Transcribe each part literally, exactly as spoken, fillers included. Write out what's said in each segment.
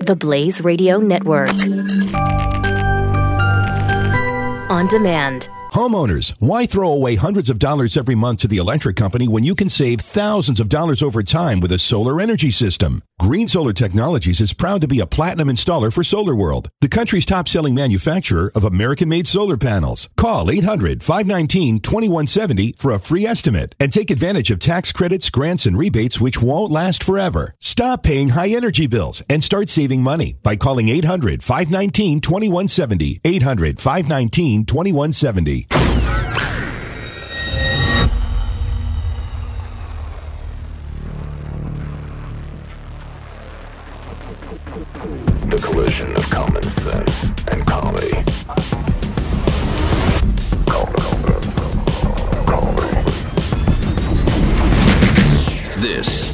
The Blaze Radio Network. On demand. Homeowners, why throw away hundreds of dollars every month to the electric company when you can save thousands of dollars over time with a solar energy system? Green Solar Technologies is proud to be a platinum installer for SolarWorld, the country's top-selling manufacturer of American-made solar panels. Call eight hundred, five one nine, two one seven zero for a free estimate and take advantage of tax credits, grants, and rebates which won't last forever. Stop paying high energy bills and start saving money by calling eight hundred, five one nine, two one seven zero. eight hundred, five one nine, two one seven zero. The collision of common sense and comedy. This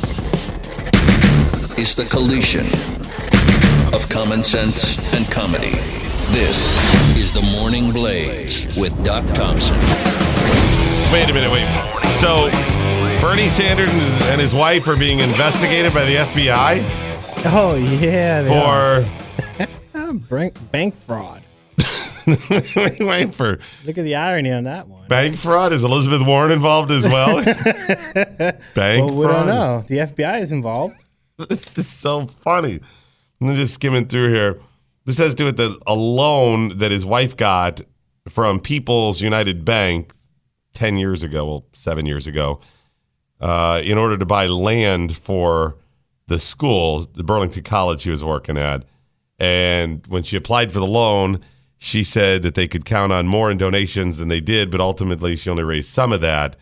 is the collision of common sense and comedy. This is the Morning Blaze with Doc Thompson. Wait a minute, wait. So, Bernie Sanders and his wife are being investigated by the F B I? Oh, yeah. For bank, bank fraud. wait, wait for Look at the irony on that one. bank fraud. Is Elizabeth Warren involved as well? Bank Well, we fraud. don't know. The F B I is involved. This is so funny. I'm just skimming through here. This has to do with the, a loan that his wife got from People's United Bank ten years ago, well, seven years ago, uh, in order to buy land for the school, the Burlington College she was working at. And when she applied for the loan, she said that they could count on more in donations than they did, but ultimately she only raised some of that.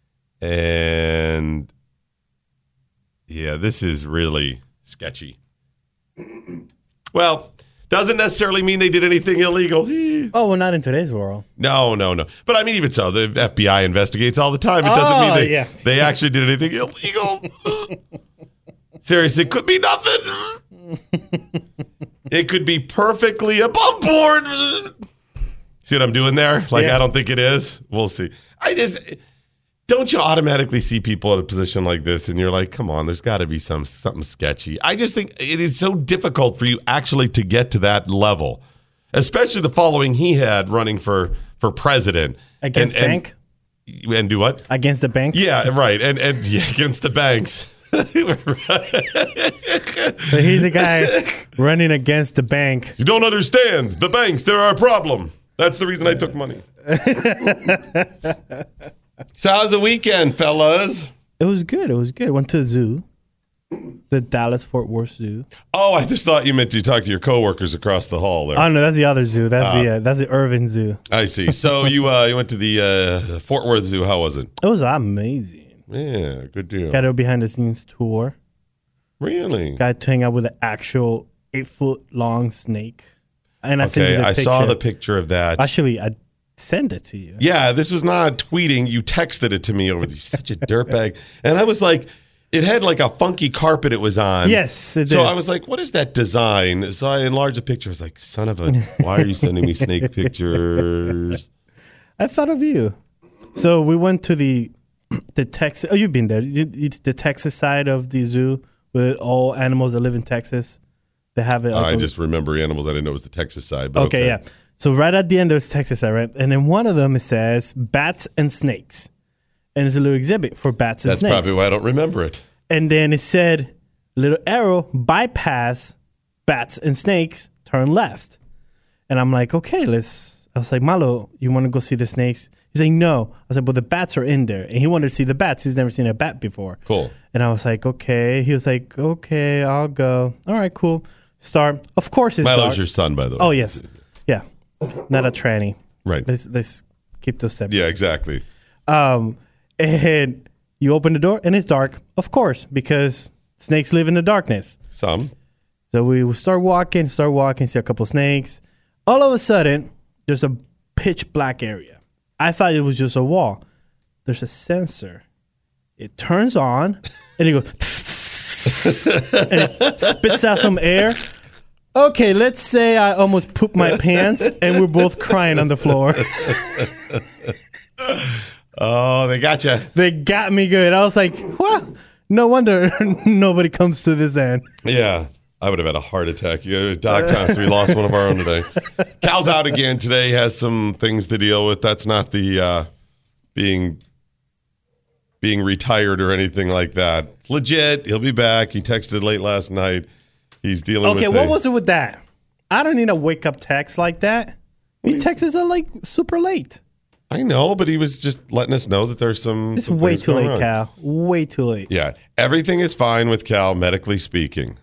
And yeah, this is really sketchy. Well, doesn't necessarily mean they did anything illegal. Oh, well, not in today's world. No, no, no. But I mean, even so, the F B I investigates all the time. It doesn't Oh, mean they, yeah. they actually did anything illegal. Seriously, it could be nothing. It could be perfectly above board. See what I'm doing there? Like, Yeah. I don't think it is. We'll see. I just... Don't you automatically see people in a position like this and you're like, come on, there's got to be some something sketchy. I just think it is so difficult for you actually to get to that level, especially the following he had running for, for president. Against and, bank? And, and do what? Against the banks? Yeah, right. And, and yeah, against the banks. So he's a guy running against the bank. You don't understand. The banks, they're our problem. That's the reason I took money. So how's the weekend, fellas? It was good. It was good. Went to the zoo, the Dallas-Fort Worth Zoo. Oh, I just thought you meant you talk to your coworkers across the hall there. Oh no, that's the other zoo. That's Uh, the uh, that's the Irvin Zoo. I see. So you uh, you went to the uh, Fort Worth Zoo. How was it? It was amazing. Yeah, good deal. Got a behind-the-scenes tour. Really? Got to hang out with an actual eight-foot-long snake. And I sent you Okay, the I picture. saw the picture of that. Actually, I sent it to you. Yeah, this was not tweeting. You texted it to me over the, such a dirtbag. And I was like, it had like a funky carpet it was on. Yes, it So did. I was like, what is that design? So I enlarged the picture. I was like, son of a, why are you sending me snake pictures? I thought of you. So we went to the the Texas. Oh, you've been there. You, you, the Texas side of the zoo with all animals that live in Texas. They have it. Like I a- just remember animals. I didn't know it was the Texas side. But Okay, yeah. So right at the end there's Texas side, right? And then one of them it says bats and snakes, and it's a little exhibit for bats and That's snakes. probably why I don't remember it. And then it said, little arrow, bypass bats and snakes, turn left. And I'm like, okay, let's. I was like, Malo, you want to go see the snakes? He's like, no. I was like, but the bats are in there. And he wanted to see the bats. He's never seen a bat before. Cool. And I was like, okay. He was like, okay, I'll go. All right, cool. Start. Of course it's Milo's dark. your son, by the way. Oh, yes. Yeah. Not a tranny. Right. Let's, let's keep those separate. Yeah, exactly. Um, and you open the door and it's dark, of course, because snakes live in the darkness. Some. So we start walking, start walking, see a couple snakes. All of a sudden, there's a pitch black area. I thought it was just a wall. There's a sensor. It turns on and it goes and it spits out some air. Okay, let's say I almost pooped my pants and we're both crying on the floor. Oh, they got you. They got me good. I was like, what? No wonder nobody comes to this end. Yeah. I would have had a heart attack. You Doc Thompson, we lost one of our own today. Cal's out again today, has some things to deal with. That's not the uh, being being retired or anything like that. It's legit. He'll be back. He texted late last night. He's dealing Okay, with what a- was it with that? I don't need a wake up text like that. He texts us like super late. I know, but he was just letting us know that there's some. It's some way things too going late, on. Cal. Way too late. Yeah, everything is fine with Cal, medically speaking.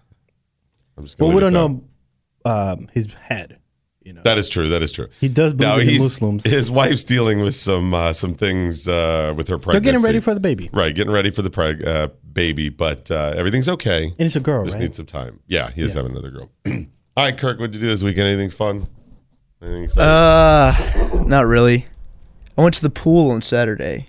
I'm just Well, gonna we leave don't it know um, his head. You know, there. That is true. That is true. he does Now believe in he's Muslims. his wife's dealing with some uh, some things uh, with her pregnancy. They're getting ready for the baby, right, getting ready for the preg- uh, baby, but uh, everything's okay. and it's a girl, Just right? need some time. Yeah, he is Yeah. having another girl. All right, Kirk, what'd you do this weekend? Anything fun? Anything exciting? Uh, not really. I went to the pool on Saturday.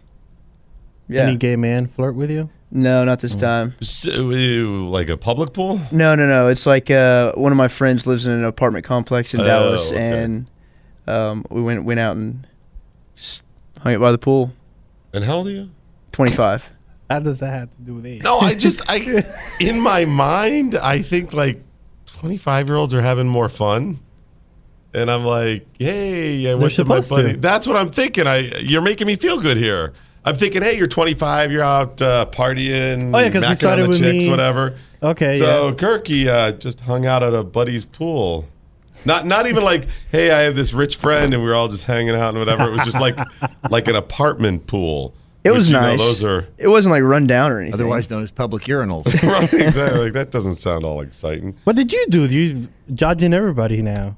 Yeah. Any gay man flirt with you? No, not this time. So, uh, like a public pool? No, no, no. It's like uh, one of my friends lives in an apartment complex in Oh, Dallas, okay. and um, we went went out and just hung out by the pool. And how old are you? twenty-five. How does that have to do with age? No, I just I in my mind I think like twenty-five year olds are having more fun, and I'm like, hey, I went to my supposed buddy. to. That's what I'm thinking. I you're making me feel good here. I'm thinking, hey, you're twenty-five, you're out uh, partying, Oh, yeah, 'cause we macking on started the with chicks, me. whatever. Okay, So yeah. Kirky uh, just hung out at a buddy's pool. Not not even like, hey, I have this rich friend and we were all just hanging out and whatever. It was just like like an apartment pool. It which, was you know, nice. those are It wasn't like run down or anything. Otherwise known as public urinals. right, exactly. Like, that doesn't sound all exciting. What did you do? You judging everybody now.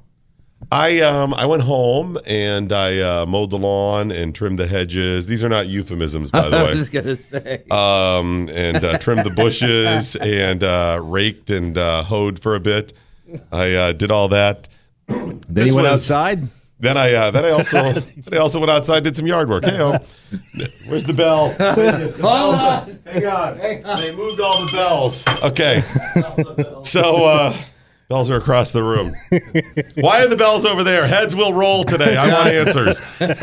I um I went home and I uh, mowed the lawn and trimmed the hedges. These are not euphemisms, by the I way. was gonna say. Um and uh, trimmed the bushes and uh, raked and uh, hoed for a bit. I uh, did all that. Then This he went was- outside. Then I uh, then I also then I also went outside and did some yard work. Hey, where's the bell? Hold on. Hang on. They moved all the bells. Okay. So uh, bells are across the room. Why are the bells over there? Heads will roll today. I want answers.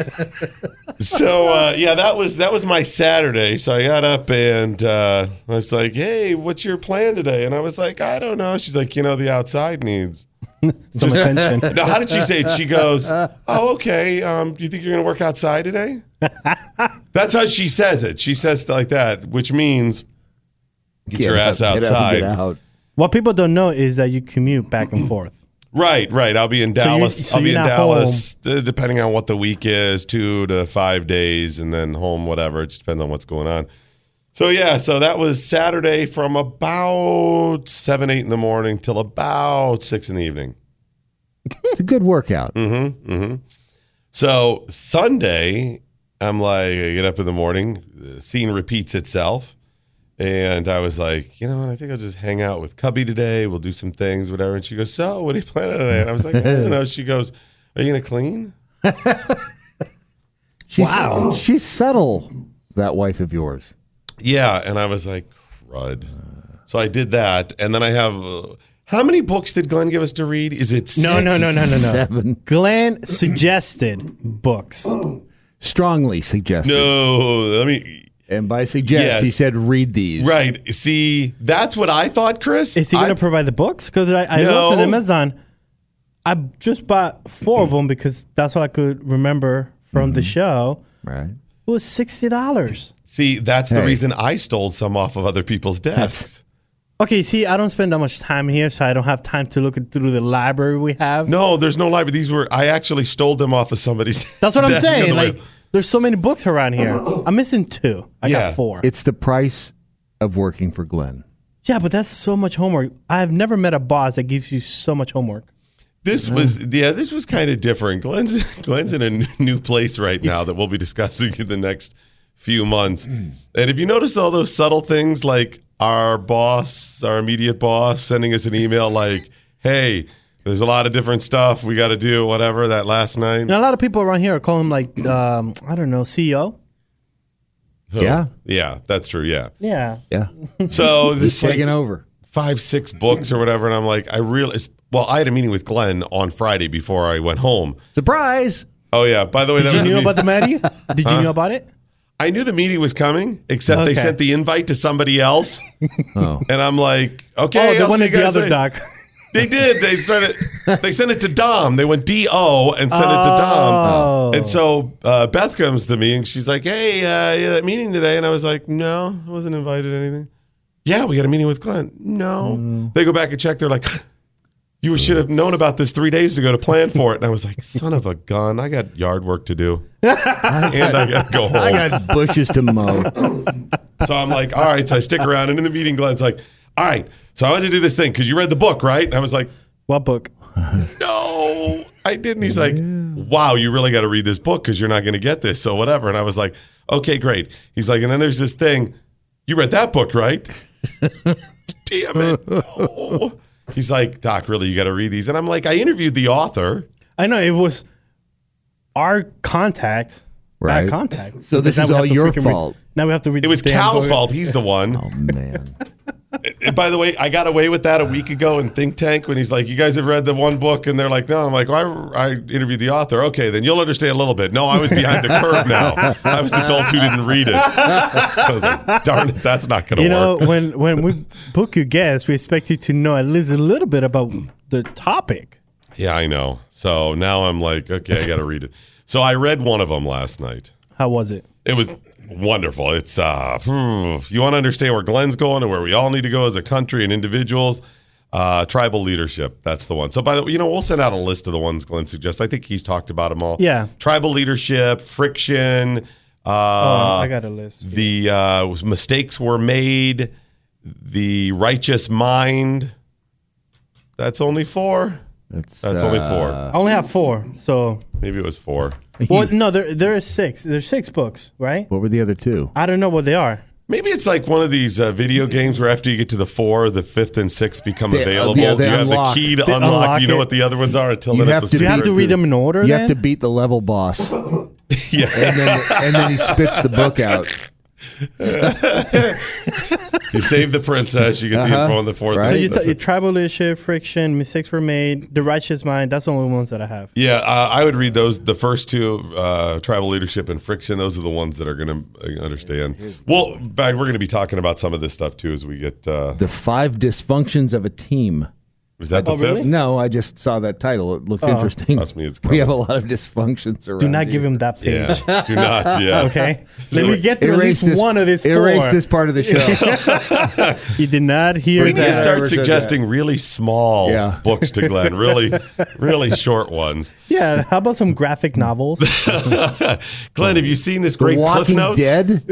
So uh, yeah, that was that was my Saturday. So I got up and uh, I was like, "Hey, what's your plan today?" And I was like, "I don't know." She's like, "You know, the outside needs." Some attention. Now, how did she say it? She goes, "Oh, okay. Um, do you think you're going to work outside today?" That's how she says it. She says it like that, which means get, your up, ass get up and outside. get out. What people don't know is that you commute back and forth. Right, right. I'll be in So you- Dallas. so I'll be you're in not Dallas, uh, depending on what the week is, two to five days, and then home, whatever. It just depends on what's going on. So yeah, so that was Saturday from about seven, eight in the morning till about six in the evening. It's a good workout. Mm-hmm. Mm-hmm. So Sunday, I'm like, I get up in the morning, the scene repeats itself. And I was like, you know what, I think I'll just hang out with Cubby today. We'll do some things, whatever. And she goes, so what are you planning today? And I was like, I don't know. She goes, are you going to clean? She's, wow. She's subtle, that wife of yours. Yeah. And I was like, crud. So I did that. And then I have, uh, how many books did Glenn give us to read? Is it six? No, no, no, no, no, no. Seven. Glenn suggested books. Strongly suggested. No, let me. And by suggest, Yes. he said, read these. Right. See, that's what I thought, Chris. Is he going I- to provide the books? Because I, I No. looked at Amazon. I just bought four of them because that's what I could remember from the show. Right. It was sixty dollars. See, that's the Hey. reason I stole some off of other people's desks. Okay, see, I don't spend that much time here, so I don't have time to look through the library we have. No, there's no library. These were I actually stole them off of somebody's. That's what I'm desk on saying. the way. Like, there's so many books around here. I'm missing two. I Yeah. got four. It's the price of working for Glenn. Yeah, but that's so much homework. I've never met a boss that gives you so much homework. This was yeah, this was kind of different. Glenn's Glenn's in a n- new place right now that we'll be discussing in the next few months. And if you notice all those subtle things, like our boss, our immediate boss, sending us an email like, "Hey, there's a lot of different stuff we got to do, whatever." That last night, And a lot of people around here are calling him like, um, I don't know, C E O. Who? Yeah. yeah, that's true. Yeah. Yeah. Yeah. So He's this like, taking over. five, six books or whatever, and I'm like, I realized. Well, I had a meeting with Glenn on Friday before I went home. Surprise. Oh yeah, by the way, that Did was you a know meet- about the meeting? Did you know about it? I knew the meeting was coming, except they Okay. sent the invite to somebody else, Oh. and I'm like, okay, Oh, the I'll one see at you the guys other later. doc. They did. They started. They sent it to Dom. They went D O and sent Oh. it to Dom. And so uh, Beth comes to me and she's like, "Hey, uh, yeah, that meeting today." And I was like, "No, I wasn't invited to anything." "Yeah, we got a meeting with Glenn." "No." Mm. They go back and check. They're like, "You should have known about this three days ago to plan for it." And I was like, "Son of a gun! I got yard work to do, and I got to go home." I got bushes to mow. So I'm like, "All right." So I stick around, and in the meeting, Glenn's like, "All right, so I want you to do this thing because you read the book, right?" And I was like, What book? "No, I didn't." He's like, "Wow, you really got to read this book because you're not going to get this, so whatever." And I was like, "Okay, great." He's like, "And then there's this thing. You read that book, right?" Damn it. No. He's like, "Doc, really, you got to read these." And I'm like, I interviewed the author. I know it was our contact. Right. Bad contact. So this Now is we have all to your freaking read- fault. now we have to read It was the damn Cal's book. fault. He's the one. Oh, man. And by the way, I got away with that a week ago in Think Tank when he's like, "You guys have read the one book?" And they're like, "No." I'm like, well, I, I interviewed the author. Okay, then you'll understand a little bit. No, I was behind the curve now. I was the adult who didn't read it. So I was like, darn it, that's not going to You know, work. when when we book you guests, we expect you to know at least a little bit about the topic. Yeah, I know. So now I'm like, okay, I got to read it. So I read one of them last night. How was it? It was wonderful. It's uh, hmm, you want to understand where Glenn's going and where we all need to go as a country and individuals. Uh, tribal leadership. That's the one. So by the way, you know, we'll send out a list of the ones Glenn suggests. I think he's talked about them all. Yeah. Tribal leadership, friction. Uh, oh, I got a list. the uh, mistakes were made. The righteous mind. That's only four. That's, That's only four. I only have four, so Maybe it was four. well, no, there there is six. There's six books, right? What were the other two? I don't know what they are. Maybe it's like one of these uh, video games where after you get to the four, the fifth and sixth become They- uh, available. yeah, they you have unlock. the key to They unlock. unlock You know it. what the other ones are until You then have it's a to Do you have beat to the- read them in order? You then? have to beat the level boss, yeah. and then and then he spits the book out. You save the princess. You get the Uh-huh. info on the fourth. Right. So and you the t- your tribal leadership, friction, mistakes were made, the righteous mind. That's the only ones that I have. Yeah, uh, I would read those. The first two, uh, tribal leadership and friction. Those are the ones that are going to understand. Well, in fact, we're going to be talking about some of this stuff too as we get. Uh, The five dysfunctions of a team. was that the Oh, fifth? really? No, I just saw that title. It looked interesting. Trust me, it's we coming. have a lot of dysfunctions around. Do not here. give him that page. Yeah, do not. Yeah. Okay, let me get through at Erase least this, one of these four. erase this part of the show. You did not hear We need to that. start Never said suggesting really small Yeah. books to Glenn. Really, really short ones. Yeah, how about some graphic novels? Glenn, have you seen this The great Cliff Walking Notes? Dead.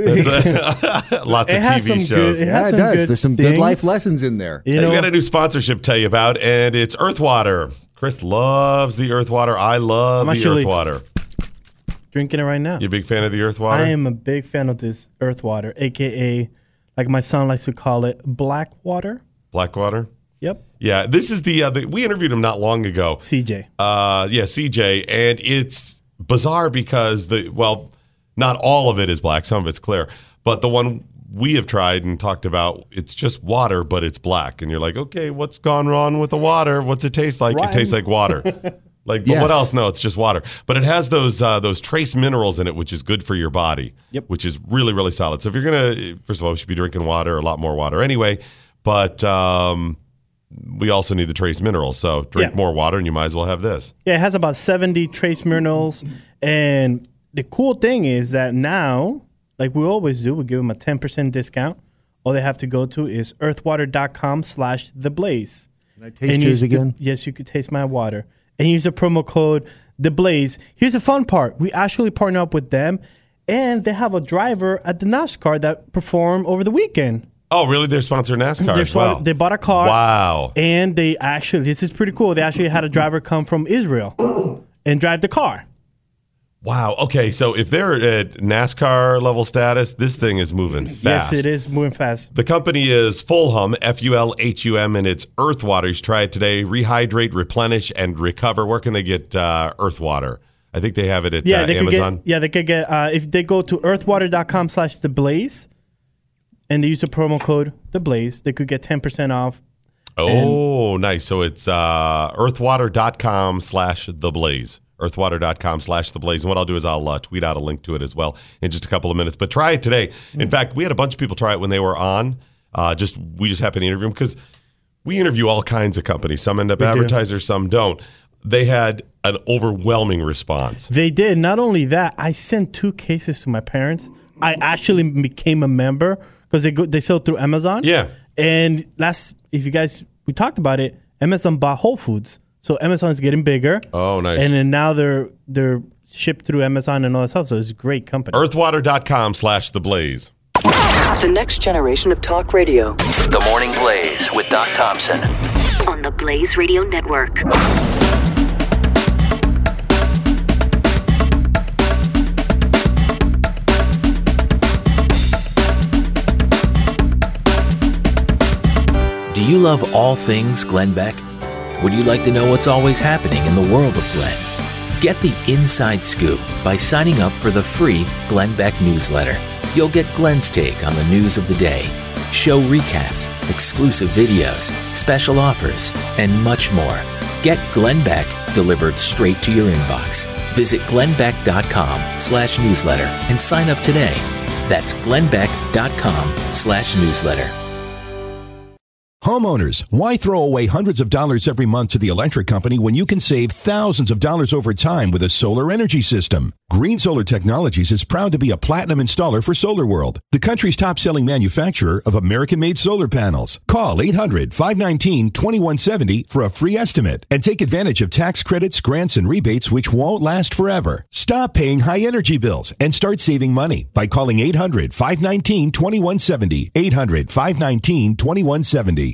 Lots It of has T V some shows. good- it Yeah, has it some does. good There's some good things. life lessons in there. You Hey, know, we got a new sponsorship to tell you about, and it's Earthwater. Chris loves the Earthwater. I love I'm the actually- Earthwater. drinking it right now. You a big fan of the Earthwater? I am a big fan of this earth water, aka, like my son likes to call it, black water. Blackwater? Yep, Yeah, this is the, uh, the we interviewed him not long ago. C J. Uh, yeah, C J, and it's bizarre because the well, not all of it is black. Some of it's clear, but the one we have tried and talked about, it's just water, but it's black, and you're like, okay, what's gone wrong with the water? What's it taste like? Right. It tastes like water. Like, but Yes. what else? No, it's just water. But it has those uh, those trace minerals in it, which is good for your body. Yep. Which is really really solid. So if you're gonna, first of all, you should be drinking water, a lot more water anyway. But um, we also need the trace minerals. So drink Yeah. more water, and you might as well have this. Yeah, it has about seventy trace minerals, and the cool thing is that now, like we always do, we give them a ten percent discount. All they have to go to is earthwater.com slash the blaze. Can I taste yours again? Yes, you could taste my water. And use the promo code the blaze. Here's the fun part. We actually partner up with them, and they have a driver at the NASCAR that performed over the weekend. Oh, really? They're sponsoring NASCAR They're as well. swa- They bought a car. Wow. And they actually, this is pretty cool. They actually had a driver come from Israel and drive the car. Wow. Okay, so if they're at NASCAR level status, this thing is moving fast. Yes, it is moving fast. The company is Fulham, F U L H U M, and it's Earthwater. You should try it today. Rehydrate, replenish, and recover. Where can they get uh, Earthwater? I think they have it at Yeah, uh, they could Amazon. get. Yeah, they could get. Uh, if they go to earthwater.com slash the blaze, and they use the promo code the blaze, they could get ten percent off. Oh, nice. So it's uh, earthwater.com slash the blaze. Earthwater.com slash the blaze. And what I'll do is I'll uh, tweet out a link to it as well in just a couple of minutes. But try it today. In fact, we had a bunch of people try it when they were on. Uh, just we just happened to interview them because we interview all kinds of companies. Some end up We do. advertisers, some don't. They had an overwhelming response. They did. Not only that, I sent two cases to my parents. I actually became a member because they go, they sell through Amazon. Yeah. And last, if you guys, we talked about it, Amazon bought Whole Foods. So Amazon is getting bigger. Oh, nice. And then now they're they're shipped through Amazon and all that stuff. So it's a great company. Earthwater.com slash the blaze. The next generation of talk radio. The Morning Blaze with Doc Thompson. On the Blaze Radio Network. Do you love all things Glenn Beck? Would you like to know what's always happening in the world of Glenn? Get the inside scoop by signing up for the free Glenn Beck newsletter. You'll get Glenn's take on the news of the day, show recaps, exclusive videos, special offers, and much more. Get Glenn Beck delivered straight to your inbox. Visit glennbeck.com slash newsletter and sign up today. That's glennbeck.com slash newsletter. Homeowners, why throw away hundreds of dollars every month to the electric company when you can save thousands of dollars over time with a solar energy system? Green Solar Technologies is proud to be a platinum installer for SolarWorld, the country's top-selling manufacturer of American-made solar panels. Call eight hundred, five one nine, two one seven zero for a free estimate and take advantage of tax credits, grants, and rebates which won't last forever. Stop paying high energy bills and start saving money by calling eight hundred, five one nine, two one seven zero, eight hundred, five one nine, two one seven zero.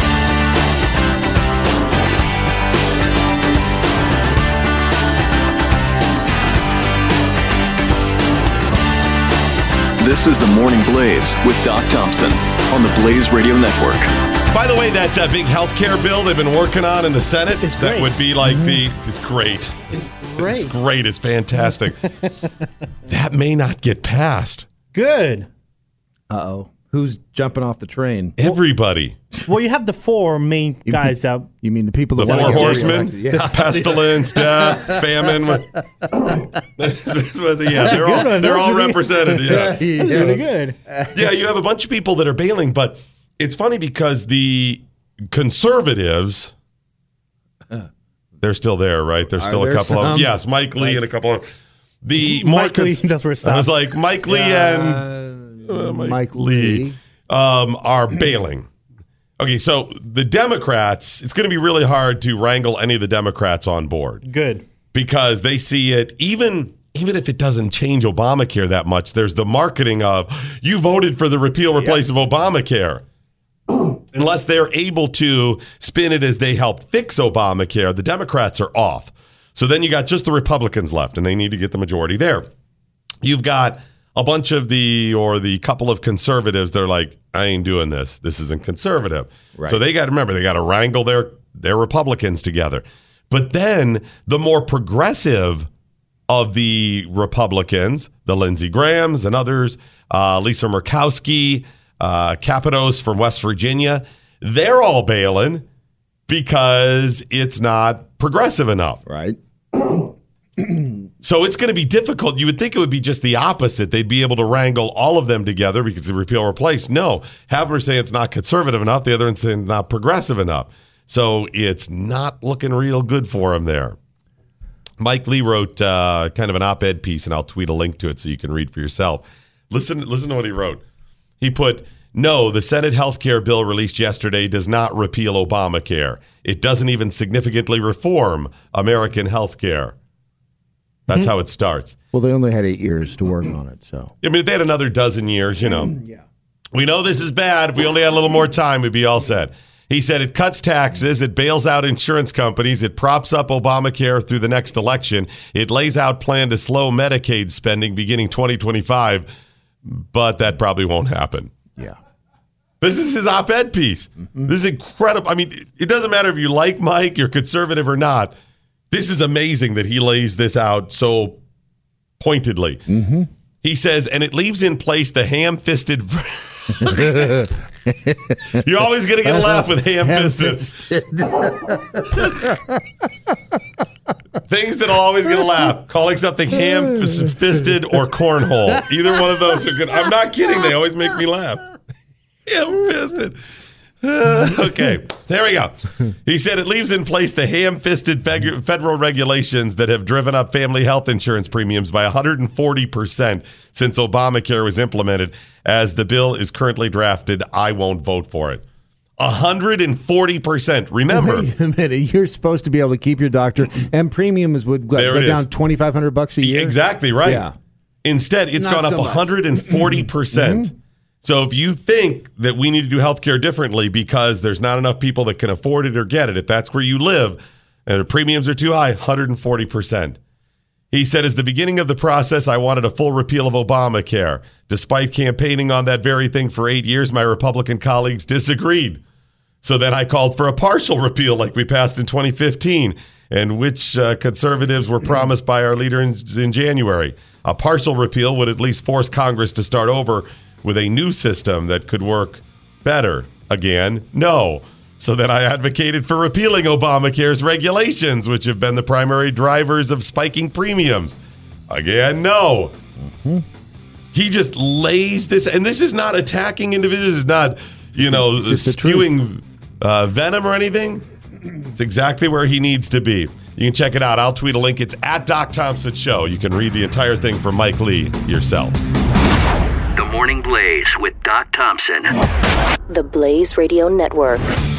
This is the Morning Blaze with Doc Thompson on the Blaze Radio Network. By the way, that uh, big health care bill they've been working on in the Senate, It's that great. would be like the, it's great. Great. It's great. It's fantastic. That may not get passed. Good. Uh-oh. Who's jumping off the train? Everybody. Well, you have the four main guys that. You mean the people The that four want to get horsemen, reelected? Yeah. pestilence, death, famine. This was the- yeah, they're all, good one. they're That all was really- represented. Yeah. That's really good. Yeah, you have a bunch of people that are bailing, but it's funny because the conservatives, they're still there, right? There's Are still a there couple of some? yes, Mike Lee and a couple of the more Mike Lee, that's where it I was stops. like Mike Lee and Uh, uh, Mike, Mike Lee, Lee. um, are bailing. Okay, so the Democrats, it's going to be really hard to wrangle any of the Democrats on board Good. because they see it even even if it doesn't change Obamacare that much. There's the marketing of you voted for the repeal replace of Obamacare. Unless they're able to spin it as they helped fix Obamacare, the Democrats are off. So then you got just the Republicans left, and they need to get the majority there. You've got a bunch of the, or the couple of conservatives, they're like, I ain't doing this. This isn't conservative. Right. So they got to remember, they got to wrangle their, their Republicans together. But then the more progressive of the Republicans, the Lindsey Grahams and others, uh, Lisa Murkowski, uh, Capitos from West Virginia, they're all bailing because it's not progressive enough. Right. So it's going to be difficult. You would think it would be just the opposite. They'd be able to wrangle all of them together because the repeal replace. No, half of them are saying it's not conservative enough. The other one's saying it's not progressive enough. So it's not looking real good for him there. Mike Lee wrote uh, kind of an op-ed piece, and I'll tweet a link to it so you can read for yourself. Listen, listen to what he wrote. He put, no, the Senate health care bill released yesterday does not repeal Obamacare. It doesn't even significantly reform American health care. That's mm-hmm. how it starts. Well, they only had eight years to work on it, so. I mean, if they had another dozen years, you know. Yeah. We know this is bad. If we only had a little more time, we'd be all set. He said it cuts taxes, it bails out insurance companies, it props up Obamacare through the next election, it lays out plan to slow Medicaid spending beginning twenty twenty-five, but that probably won't happen. Yeah. This is his op-ed piece. Mm-hmm. This is incredible. I mean, it doesn't matter if you like Mike, you're conservative or not. This is amazing that he lays this out so pointedly. Mm-hmm. He says, and it leaves in place the ham-fisted... You're always going to get a laugh with ham-fisted. Things that'll always get a laugh. Calling something ham-fisted or cornhole. Either one of those are good. I'm not kidding. They always make me laugh. Ham-fisted. Okay, there we go. He said it leaves in place the ham-fisted feg- federal regulations that have driven up family health insurance premiums by one hundred forty percent since Obamacare was implemented. As the bill is currently drafted, I won't vote for it. one hundred forty percent. Remember. Wait a minute. You're supposed to be able to keep your doctor, and premiums would go, go down twenty-five hundred bucks a year? Exactly right. Yeah. Instead, it's Not gone up so much. one hundred forty percent. Mm-hmm. So if you think that we need to do healthcare differently because there's not enough people that can afford it or get it, if that's where you live and the premiums are too high, one hundred forty percent. He said, as the beginning of the process, I wanted a full repeal of Obamacare. Despite campaigning on that very thing for eight years, my Republican colleagues disagreed. So then I called for a partial repeal like we passed in twenty fifteen, and which uh, conservatives were promised by our leader in, in January. A partial repeal would at least force Congress to start over with a new system that could work better. Again, no. So then I advocated for repealing Obamacare's regulations, which have been the primary drivers of spiking premiums. Again, no. Mm-hmm. He just lays this, and this is not attacking individuals, it's not, you know, spewing uh, venom or anything. It's exactly where he needs to be. You can check it out. I'll tweet a link. It's at Doc Thompson Show. You can read the entire thing from Mike Lee yourself. The Morning Blaze with Doc Thompson. The Blaze Radio Network.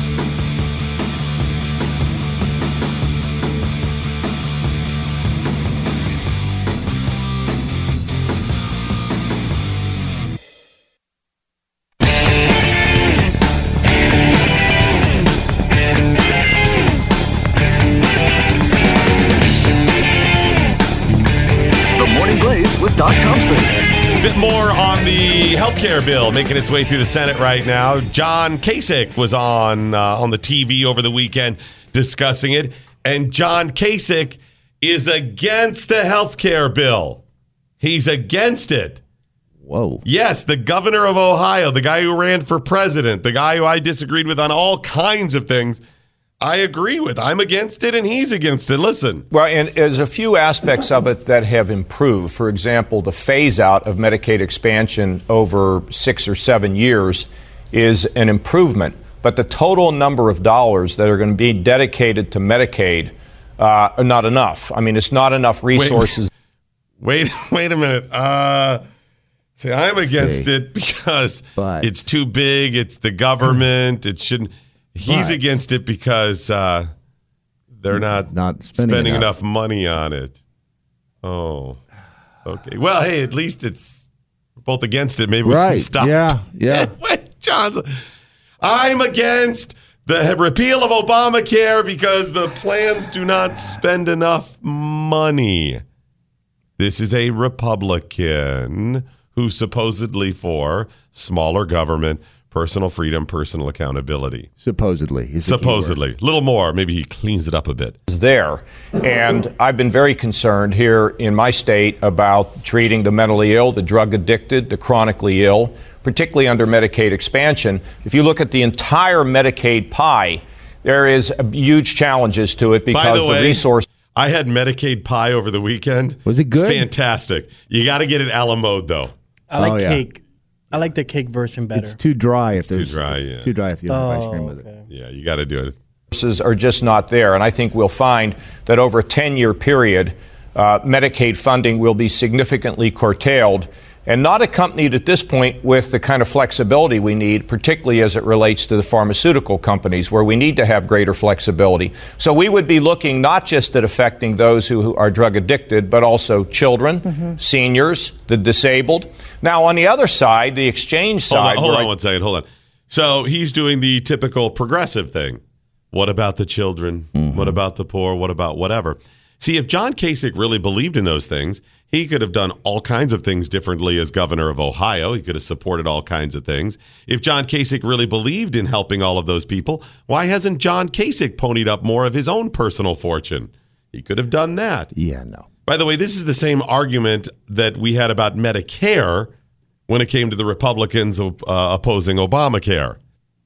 The Morning Blaze with Doc Thompson. Bit more on the healthcare bill making its way through the Senate right now. John Kasich was on uh, on the T V over the weekend discussing it, and John Kasich is against the healthcare bill. He's against it. Whoa. Yes, the governor of Ohio, the guy who ran for president, the guy who I disagreed with on all kinds of things, I agree with. I'm against it, and he's against it. Listen. Well, and there's a few aspects of it that have improved. For example, the phase-out of Medicaid expansion over six or seven years is an improvement. But the total number of dollars that are going to be dedicated to Medicaid uh, are not enough. I mean, it's not enough resources. Wait, wait, wait a minute. Uh, see, I'm against See. it because But- it's too big. It's the government. It shouldn't. He's But- against it because uh, they're not, Not spending enough. enough. money on it. Oh, okay. Well, hey, at least it's we're both against it. Maybe we Right. can stop. Yeah. Yeah. Wait, Johnson. I'm against the repeal of Obamacare because the plans do not spend enough money. This is a Republican who's supposedly for smaller government, personal freedom, personal accountability. Supposedly. is the key word. Supposedly. A little more. Maybe he cleans it up a bit. There. And I've been very concerned here in my state about treating the mentally ill, the drug addicted, the chronically ill, particularly under Medicaid expansion. If you look at the entire Medicaid pie, there is huge challenges to it because By the the, way, resource. I had Medicaid pie over the weekend. Was it good? It's fantastic. You got to get it a la mode, though. I like Oh, yeah. cake. I like the cake version better. It's too dry if too there's dry, it's yeah. too dry if you don't have ice Oh, cream with it. okay. Yeah, you got to do it. Resources are just not there. And I think we'll find that over a ten-year period, uh, Medicaid funding will be significantly curtailed and not accompanied at this point with the kind of flexibility we need, particularly as it relates to the pharmaceutical companies, where we need to have greater flexibility. So we would be looking not just at affecting those who, who are drug addicted, but also children, Mm-hmm. seniors, the disabled. Now, on the other side, the exchange Hold side. on, hold where on I- one second. Hold on. So he's doing the typical progressive thing. What about the children? Mm-hmm. What about the poor? What about whatever? See, if John Kasich really believed in those things, he could have done all kinds of things differently as governor of Ohio. He could have supported all kinds of things. If John Kasich really believed in helping all of those people, why hasn't John Kasich ponied up more of his own personal fortune? He could have done that. Yeah, no. By the way, this is the same argument that we had about Medicare when it came to the Republicans uh, opposing Obamacare.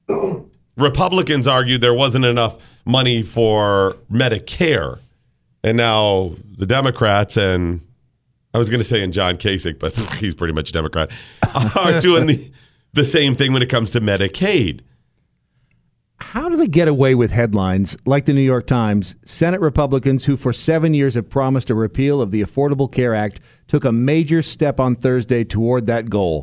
Republicans argued there wasn't enough money for Medicare. And now the Democrats, and I was going to say in John Kasich, but he's pretty much a Democrat, are doing the, the same thing when it comes to Medicaid. how do they get away with headlines like the New York Times? Senate Republicans who for seven years have promised a repeal of the Affordable Care Act took a major step on Thursday toward that goal.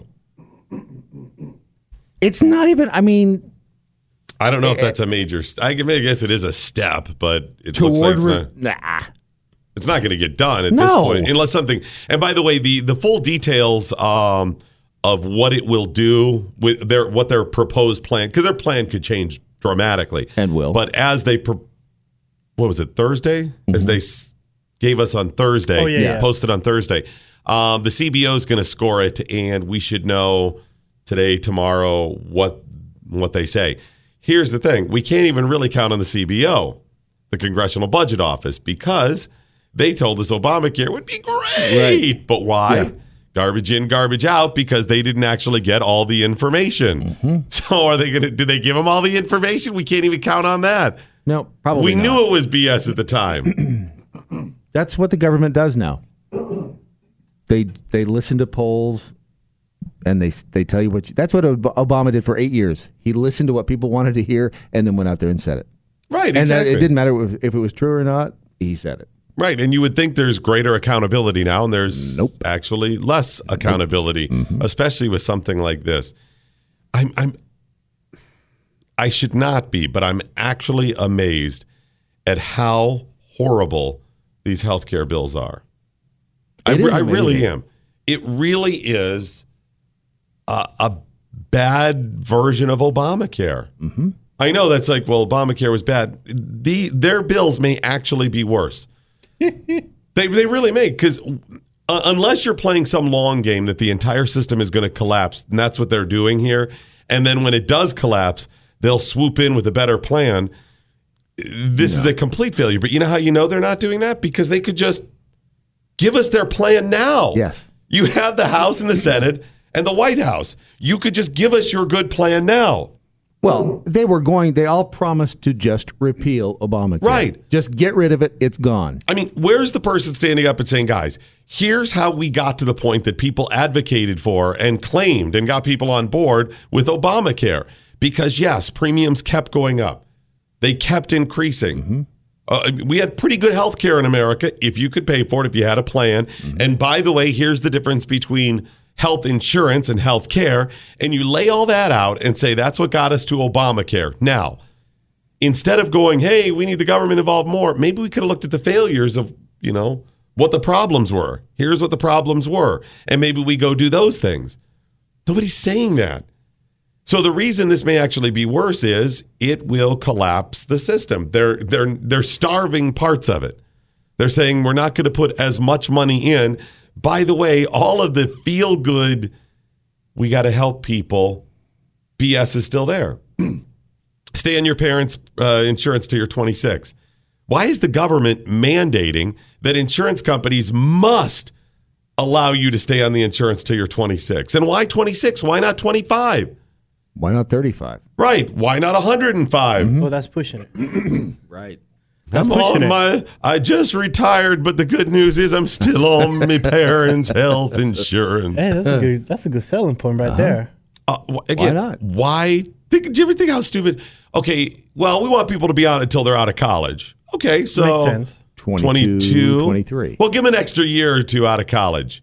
It's not even, I mean... I don't know if that's a major... I guess it is a step, but it toward looks like it's re- not... Nah. It's not going to get done at No. this point, unless something... And by the way, the, the full details um, of what it will do, with their what their proposed plan, because their plan could change dramatically. And will. But as they... Pro- what was it, Thursday? Mm-hmm. As they s- gave us on Thursday, Oh, yeah, yeah. posted on Thursday. Um, the C B O is going to score it, and we should know today, tomorrow, what what they say. Here's the thing. We can't even really count on the C B O, the Congressional Budget Office, because they told us Obamacare would be great. Right. But why? Yeah. Garbage in, garbage out, because they didn't actually get all the information. Mm-hmm. So are they going to, did they give them all the information? We can't even count on that. No, probably We not. knew it was B S at the time. That's what the government does now. They they listen to polls, and they they tell you what. You, that's what Ob- Obama did for eight years. He listened to what people wanted to hear, and then went out there and said it. Right, and exactly. that, it didn't matter if, if it was true or not. He said it. Right, and you would think there's greater accountability now, and there's Nope. actually less accountability, Mm-hmm. especially with something like this. I'm, I'm, I should not be, but I'm actually amazed at how horrible these healthcare bills are. I, It is I really amazing. am. It really is a, a bad version of Obamacare. Mm-hmm. I know that's like, well, Obamacare was bad. The their bills may actually be worse. they they really may, because uh, unless you're playing some long game that the entire system is going to collapse, and that's what they're doing here. And then when it does collapse, they'll swoop in with a better plan. This no. is a complete failure. But you know how you know they're not doing that? Because they could just give us their plan now. Yes. You have the House and the Senate and the White House. You could just give us your good plan now. Well, they were going, they all promised to just repeal Obamacare. Right. Just get rid of it. It's gone. I mean, where's the person standing up and saying, guys, here's how we got to the point that people advocated for and claimed and got people on board with Obamacare? Because, yes, premiums kept going up. They kept increasing. Mm-hmm. Uh, we had pretty good health care in America if you could pay for it, if you had a plan. Mm-hmm. And by the way, here's the difference between health insurance and health care. And you lay all that out and say that's what got us to Obamacare. Now, instead of going, hey, we need the government involved more, maybe we could have looked at the failures of, you know, what the problems were. Here's what the problems were. And maybe we go do those things. Nobody's saying that. So the reason this may actually be worse is it will collapse the system. They're they're they're starving parts of it. They're saying we're not going to put as much money in. By the way, all of the feel good, we got to help people, B S is still there. Stay on your parents' uh, insurance till you're twenty-six. Why is the government mandating that insurance companies must allow you to stay on the insurance till you're twenty-six? And why twenty-six? Why not twenty-five? Why not thirty-five? Right. Why not one hundred five? Mm-hmm. Well, that's pushing it. Right. That's I'm pushing on it. my, I just retired, but the good news is I'm still on my parents' health insurance. Hey, that's a good. That's a good selling point right Uh-huh. there. Uh, wh- again, Why not? Why? Think, do you ever think how stupid? Okay, well, we want people to be on until they're out of college. Okay, so Makes sense. twenty-two, twenty-two, twenty-three. Well, give them an extra year or two out of college.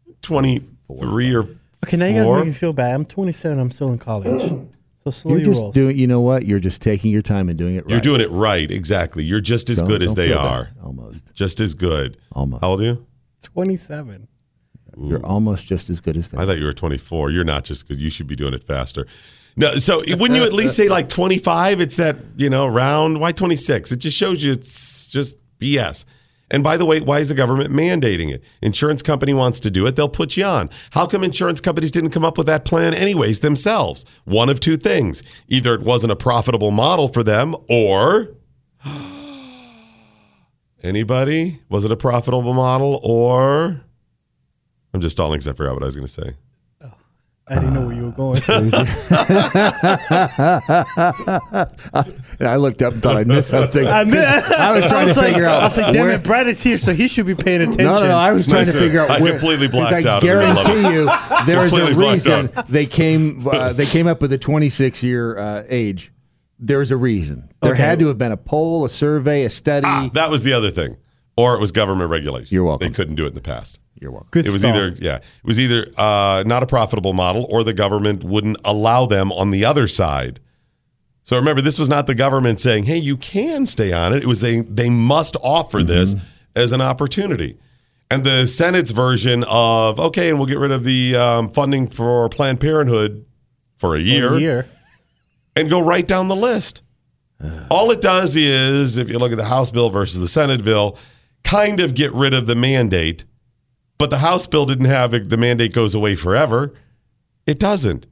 twenty-three or Okay, now you guys four. make me feel bad. I'm twenty-seven. I'm still in college. So slow You're your just rolls. doing, you know what? You're just taking your time and doing it right. You're doing it right, exactly. You're just as Don't- good as don't they feel are. bad. Almost. Just as good. Almost. How old are you? twenty-seven. You're almost just as good as they I thought you were twenty-four. You're not just good. You should be doing it faster. No, so wouldn't you at least say like twenty-five? It's that, you know, round. Why twenty-six? It just shows you it's just B S. And by the way, why is the government mandating it? Insurance company wants to do it, they'll put you on. How come insurance companies didn't come up with that plan anyways themselves? One of two things. Either it wasn't a profitable model for them, or anybody? Was it a profitable model, or I'm just stalling because I forgot what I was going to say. I didn't know where you were going. And I looked up and thought I missed something. I, mean, I was trying I was to like, figure out. I was like, damn where- it, Brad is here, so he should be paying attention. No, no, no. I was trying to Listen, figure out. I where, completely blacked 'cause out I in the middle of guarantee you, there is a Completely blacked reason out. they came. Uh, they came up with a twenty-six year uh, age. there's a reason. There Okay. had to have been a poll, a survey, a study. Ah, that was the other thing. Or it was government regulation. You're welcome. They couldn't do it in the past. You're welcome. Good It was start. either yeah, it was either uh, not a profitable model, or the government wouldn't allow them on the other side. So remember, this was not the government saying, "Hey, you can stay on it." It was they they must offer Mm-hmm. this as an opportunity. And the Senate's version of okay, and we'll get rid of the um, funding for Planned Parenthood for a year, For a year. and go right down the list. All it does is, if you look at the House bill versus the Senate bill, kind of get rid of the mandate. But the House bill didn't have it, the mandate goes away forever. It doesn't.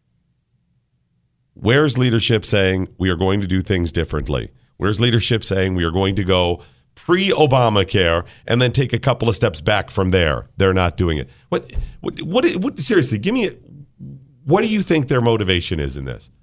Where's leadership saying we are going to do things differently? Where's leadership saying we are going to go pre-Obamacare and then take a couple of steps back from there? They're not doing it. What? What? What? what seriously, give me a, what do you think their motivation is in this?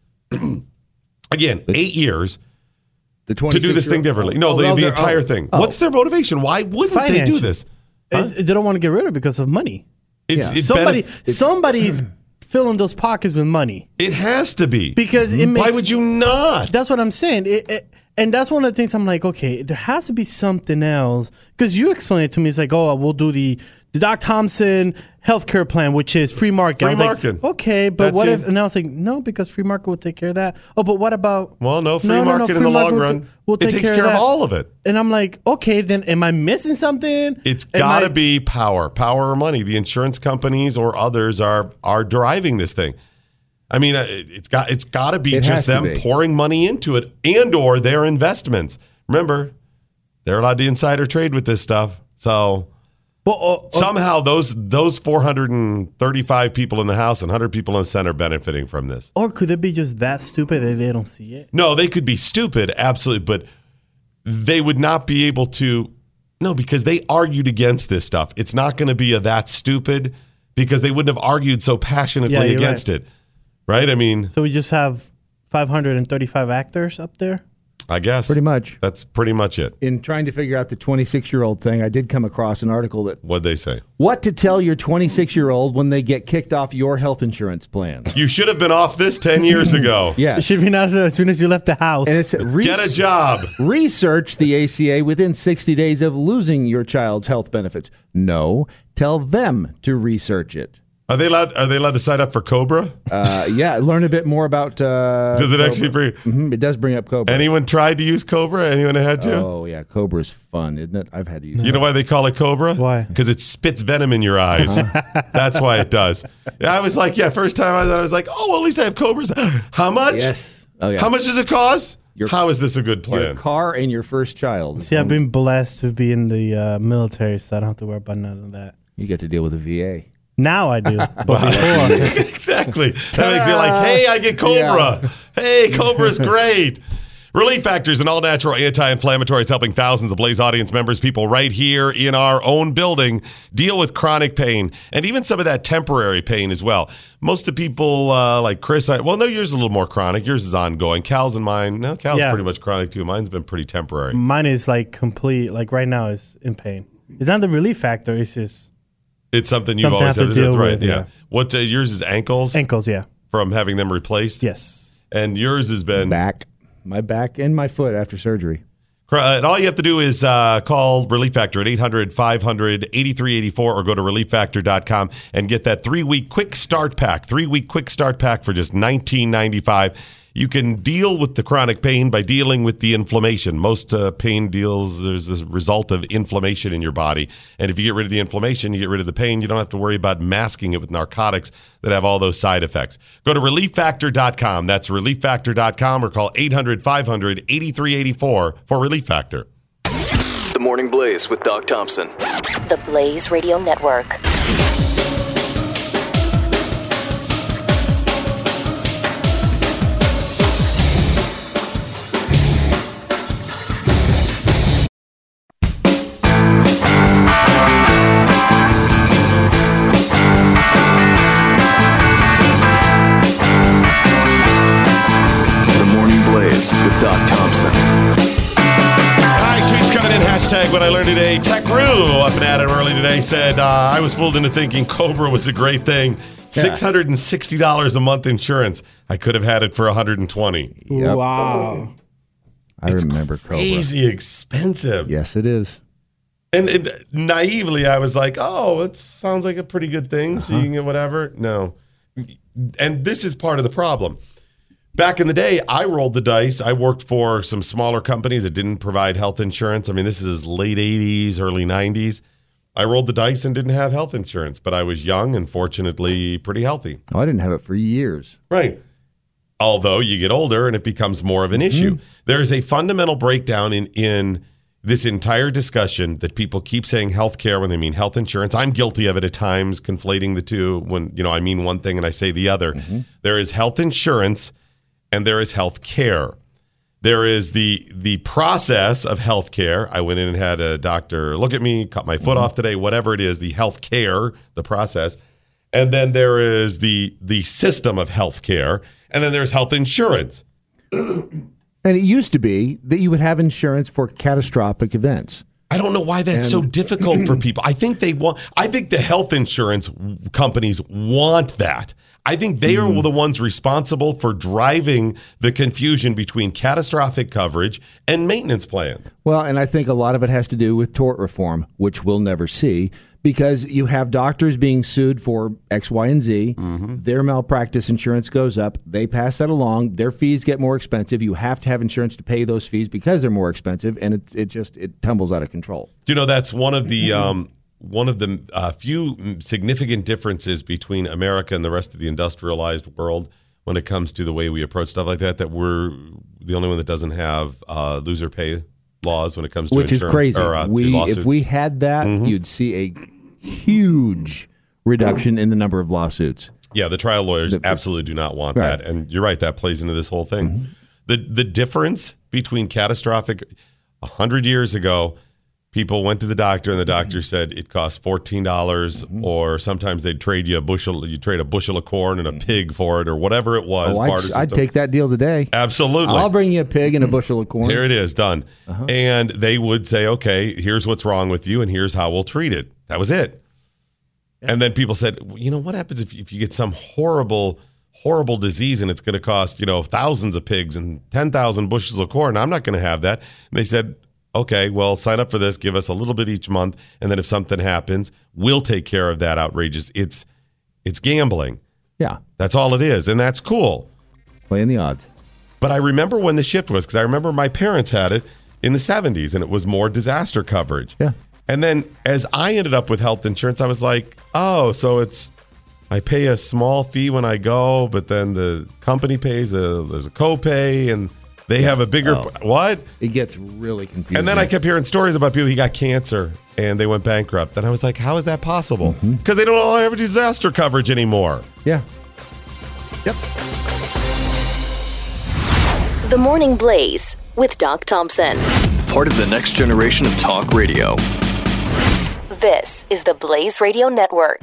Again, eight years The to do this thing differently. No, Oh, the, well, the they're- entire oh. thing. Oh. What's their motivation? Why wouldn't they do Financial. this? It's- They don't want to get rid of it because of money. It's, Yeah. it's Somebody, benef- somebody's filling those pockets with money it has to be. because it makes. Why would you not? That's what I'm saying. It, it, and that's one of the things I'm like, okay, there has to be something else. Because you explained it to me. It's like, oh, we'll do the, the Doc Thompson healthcare plan, which is free market. Free I was like, market. okay, but That's what it. if, and I was like, no, because free market will take care of that. Oh, but what about. Well, no, free No, no, no, market in free the market long will run. ta- will it take takes care care of of that. all of it. And I'm like, okay, then am I missing something? It's Am got to I- be power, power or money. The insurance companies or others are are driving this thing. I mean, uh, it- it's got it's got to be It just has to them be. pouring money into it and or their investments. Remember, they're allowed to insider trade with this stuff. So Well, uh, uh, somehow those those four hundred thirty-five people in the House and one hundred people in the Senate are benefiting from this. or could it be just that stupid that they don't see it? No, they could be stupid, absolutely, but they would not be able to. No, because they argued against this stuff. It's not going to be a that stupid because they wouldn't have argued so passionately Yeah, you're against right. it. Right? I mean, So we just have five hundred thirty-five actors up there? I guess. Pretty much. That's pretty much it. In trying to figure out the twenty-six-year-old thing, I did come across an article that What'd they say? what to tell your twenty-six-year-old when they get kicked off your health insurance plan. You should have been off this ten years ago. Yeah. It should be not as soon as you left the house. And it's re- Get a job. research the A C A within sixty days of losing your child's health benefits. No, tell them to research it. Are they allowed? Are they allowed to sign up for Cobra? Uh, yeah, learn a bit more about. Uh, Does it Cobra. actually bring? Mhm, it does bring up Cobra. Anyone tried to use Cobra? Anyone had to? Oh yeah, Cobra's fun, isn't it? I've had to use. You know why they call it Cobra? Why? Because it spits venom in your eyes. Uh-huh. That's why it does. I was like, yeah, first time I was, I was like, oh, well, at least I have Cobras. How much? Yes. Oh yeah. How much does it cost? Your- How is this a good Your plan? car and your first child. See, I've been blessed to be in the uh, military, so I don't have to worry about none of that. You get to deal with a V A. Now I do. But before, Exactly. That makes me like, hey, I get Cobra. Hey, Cobra's great. Relief Factor is an all-natural anti-inflammatory. It's helping thousands of Blaze audience members, people right here in our own building, deal with chronic pain and even some of that temporary pain as well. Most of the people, uh, like Chris, I, well, no, yours is a little more chronic. Yours is ongoing. Cal's and mine, no, Cal's Yeah. pretty much chronic too. Mine's been pretty temporary. mine is like complete, like right now is in pain. It's not the relief factor, it's just It's something you've Something I always have had to to do. deal Right, with, yeah. yeah. What, uh, yours is ankles ankles, yeah. from having them replaced? Yes. And yours has been... Back, my back and my foot after surgery. Uh, and all you have to do is uh, call Relief Factor at eight hundred, five hundred, eighty-three eighty-four or go to relief factor dot com and get that three-week quick start pack. Three-week quick start pack for just nineteen ninety-five. You can deal with the chronic pain by dealing with the inflammation. Most uh, pain deals, there's a result of inflammation in your body. And if you get rid of the inflammation, you get rid of the pain. You don't have to worry about masking it with narcotics that have all those side effects. Go to relief factor dot com. That's relief factor dot com or call eight hundred, five hundred, eighty-three eighty-four for Relief Factor. The Morning Blaze with Doc Thompson. The Blaze Radio Network. The Morning Blaze with Doc Thompson. All right, tweets coming in. Hashtag what I learned today. Tech Rue up and at it early today said, uh, I was fooled into thinking Cobra was a great thing. six hundred sixty dollars a month insurance. I could have had it for one hundred twenty dollars. Yep. Wow. I it's remember Cobra. Crazy expensive. Yes, it is. And, and naively, I was like, oh, it sounds like a pretty good thing. Uh-huh. So you can get whatever. No. And this is part of the problem. Back in the day, I rolled the dice. I worked for some smaller companies that didn't provide health insurance. I mean, this is late eighties, early nineties. I rolled the dice and didn't have health insurance, but I was young and fortunately pretty healthy. Oh, I didn't have it for years. Right. Although you get older and it becomes more of an issue. Mm-hmm. There is a fundamental breakdown in, in this entire discussion that people keep saying healthcare when they mean health insurance. I'm guilty of it at times, conflating the two when, you know, I mean one thing and I say the other. Mm-hmm. There is health insurance and there is health care. There is the the process of health care. I went in and had a doctor look at me, cut my foot mm-hmm. off today, whatever it is, the health care, the process. And then there is the the system of health care. And then there's health insurance. And it used to be that you would have insurance for catastrophic events. I don't know why that's and, so difficult for people. I think they want. I think the health insurance companies want that. I think they are mm. the ones responsible for driving the confusion between catastrophic coverage and maintenance plans. Well, and I think a lot of it has to do with tort reform, which we'll never see, because you have doctors being sued for X, Y, and Z. Mm-hmm. Their malpractice insurance goes up. They pass that along. Their fees get more expensive. You have to have insurance to pay those fees because they're more expensive, and it's it just it tumbles out of control. Do you know that's one of the um, one of the uh, few significant differences between America and the rest of the industrialized world when it comes to the way we approach stuff like that? That we're the only one that doesn't have uh, loser pay laws when it comes to which is crazy. Or, uh, we if we had that, mm-hmm. you'd see a huge reduction in the number of lawsuits. Yeah, the trial lawyers the, absolutely do not want right. that, and you're right. That plays into this whole thing. Mm-hmm. the The difference between catastrophic a hundred years ago, people went to the doctor, and the doctor mm-hmm. said it costs fourteen dollars, mm-hmm. or sometimes they'd trade you a bushel. You trade a bushel of corn and a pig for it, or whatever it was. Oh, I'd, I'd take that deal today. Absolutely, I'll bring you a pig and a bushel of corn. Here it is, done. Uh-huh. And they would say, "Okay, here's what's wrong with you, and here's how we'll treat it." That was it. Yeah. And then people said, "You know what happens if if you get some horrible, horrible disease, and it's going to cost you know thousands of pigs and ten thousand bushels of corn? I'm not going to have that." And they said, okay, well, sign up for this, give us a little bit each month, and then if something happens, we'll take care of that outrageous. It's it's gambling. Yeah. That's all it is, and that's cool. Playing the odds. But I remember when the shift was, because I remember my parents had it in the seventies, and it was more disaster coverage. Yeah. And then as I ended up with health insurance, I was like, oh, so it's, I pay a small fee when I go, but then the company pays, a, there's a copay, and they have a bigger, oh. what? It gets really confusing. And then I kept hearing stories about people who got cancer and they went bankrupt. And I was like, how is that possible? Because mm-hmm. they don't all have disaster coverage anymore. Yeah. Yep. The Morning Blaze with Doc Thompson. Part of the next generation of talk radio. This is the Blaze Radio Network.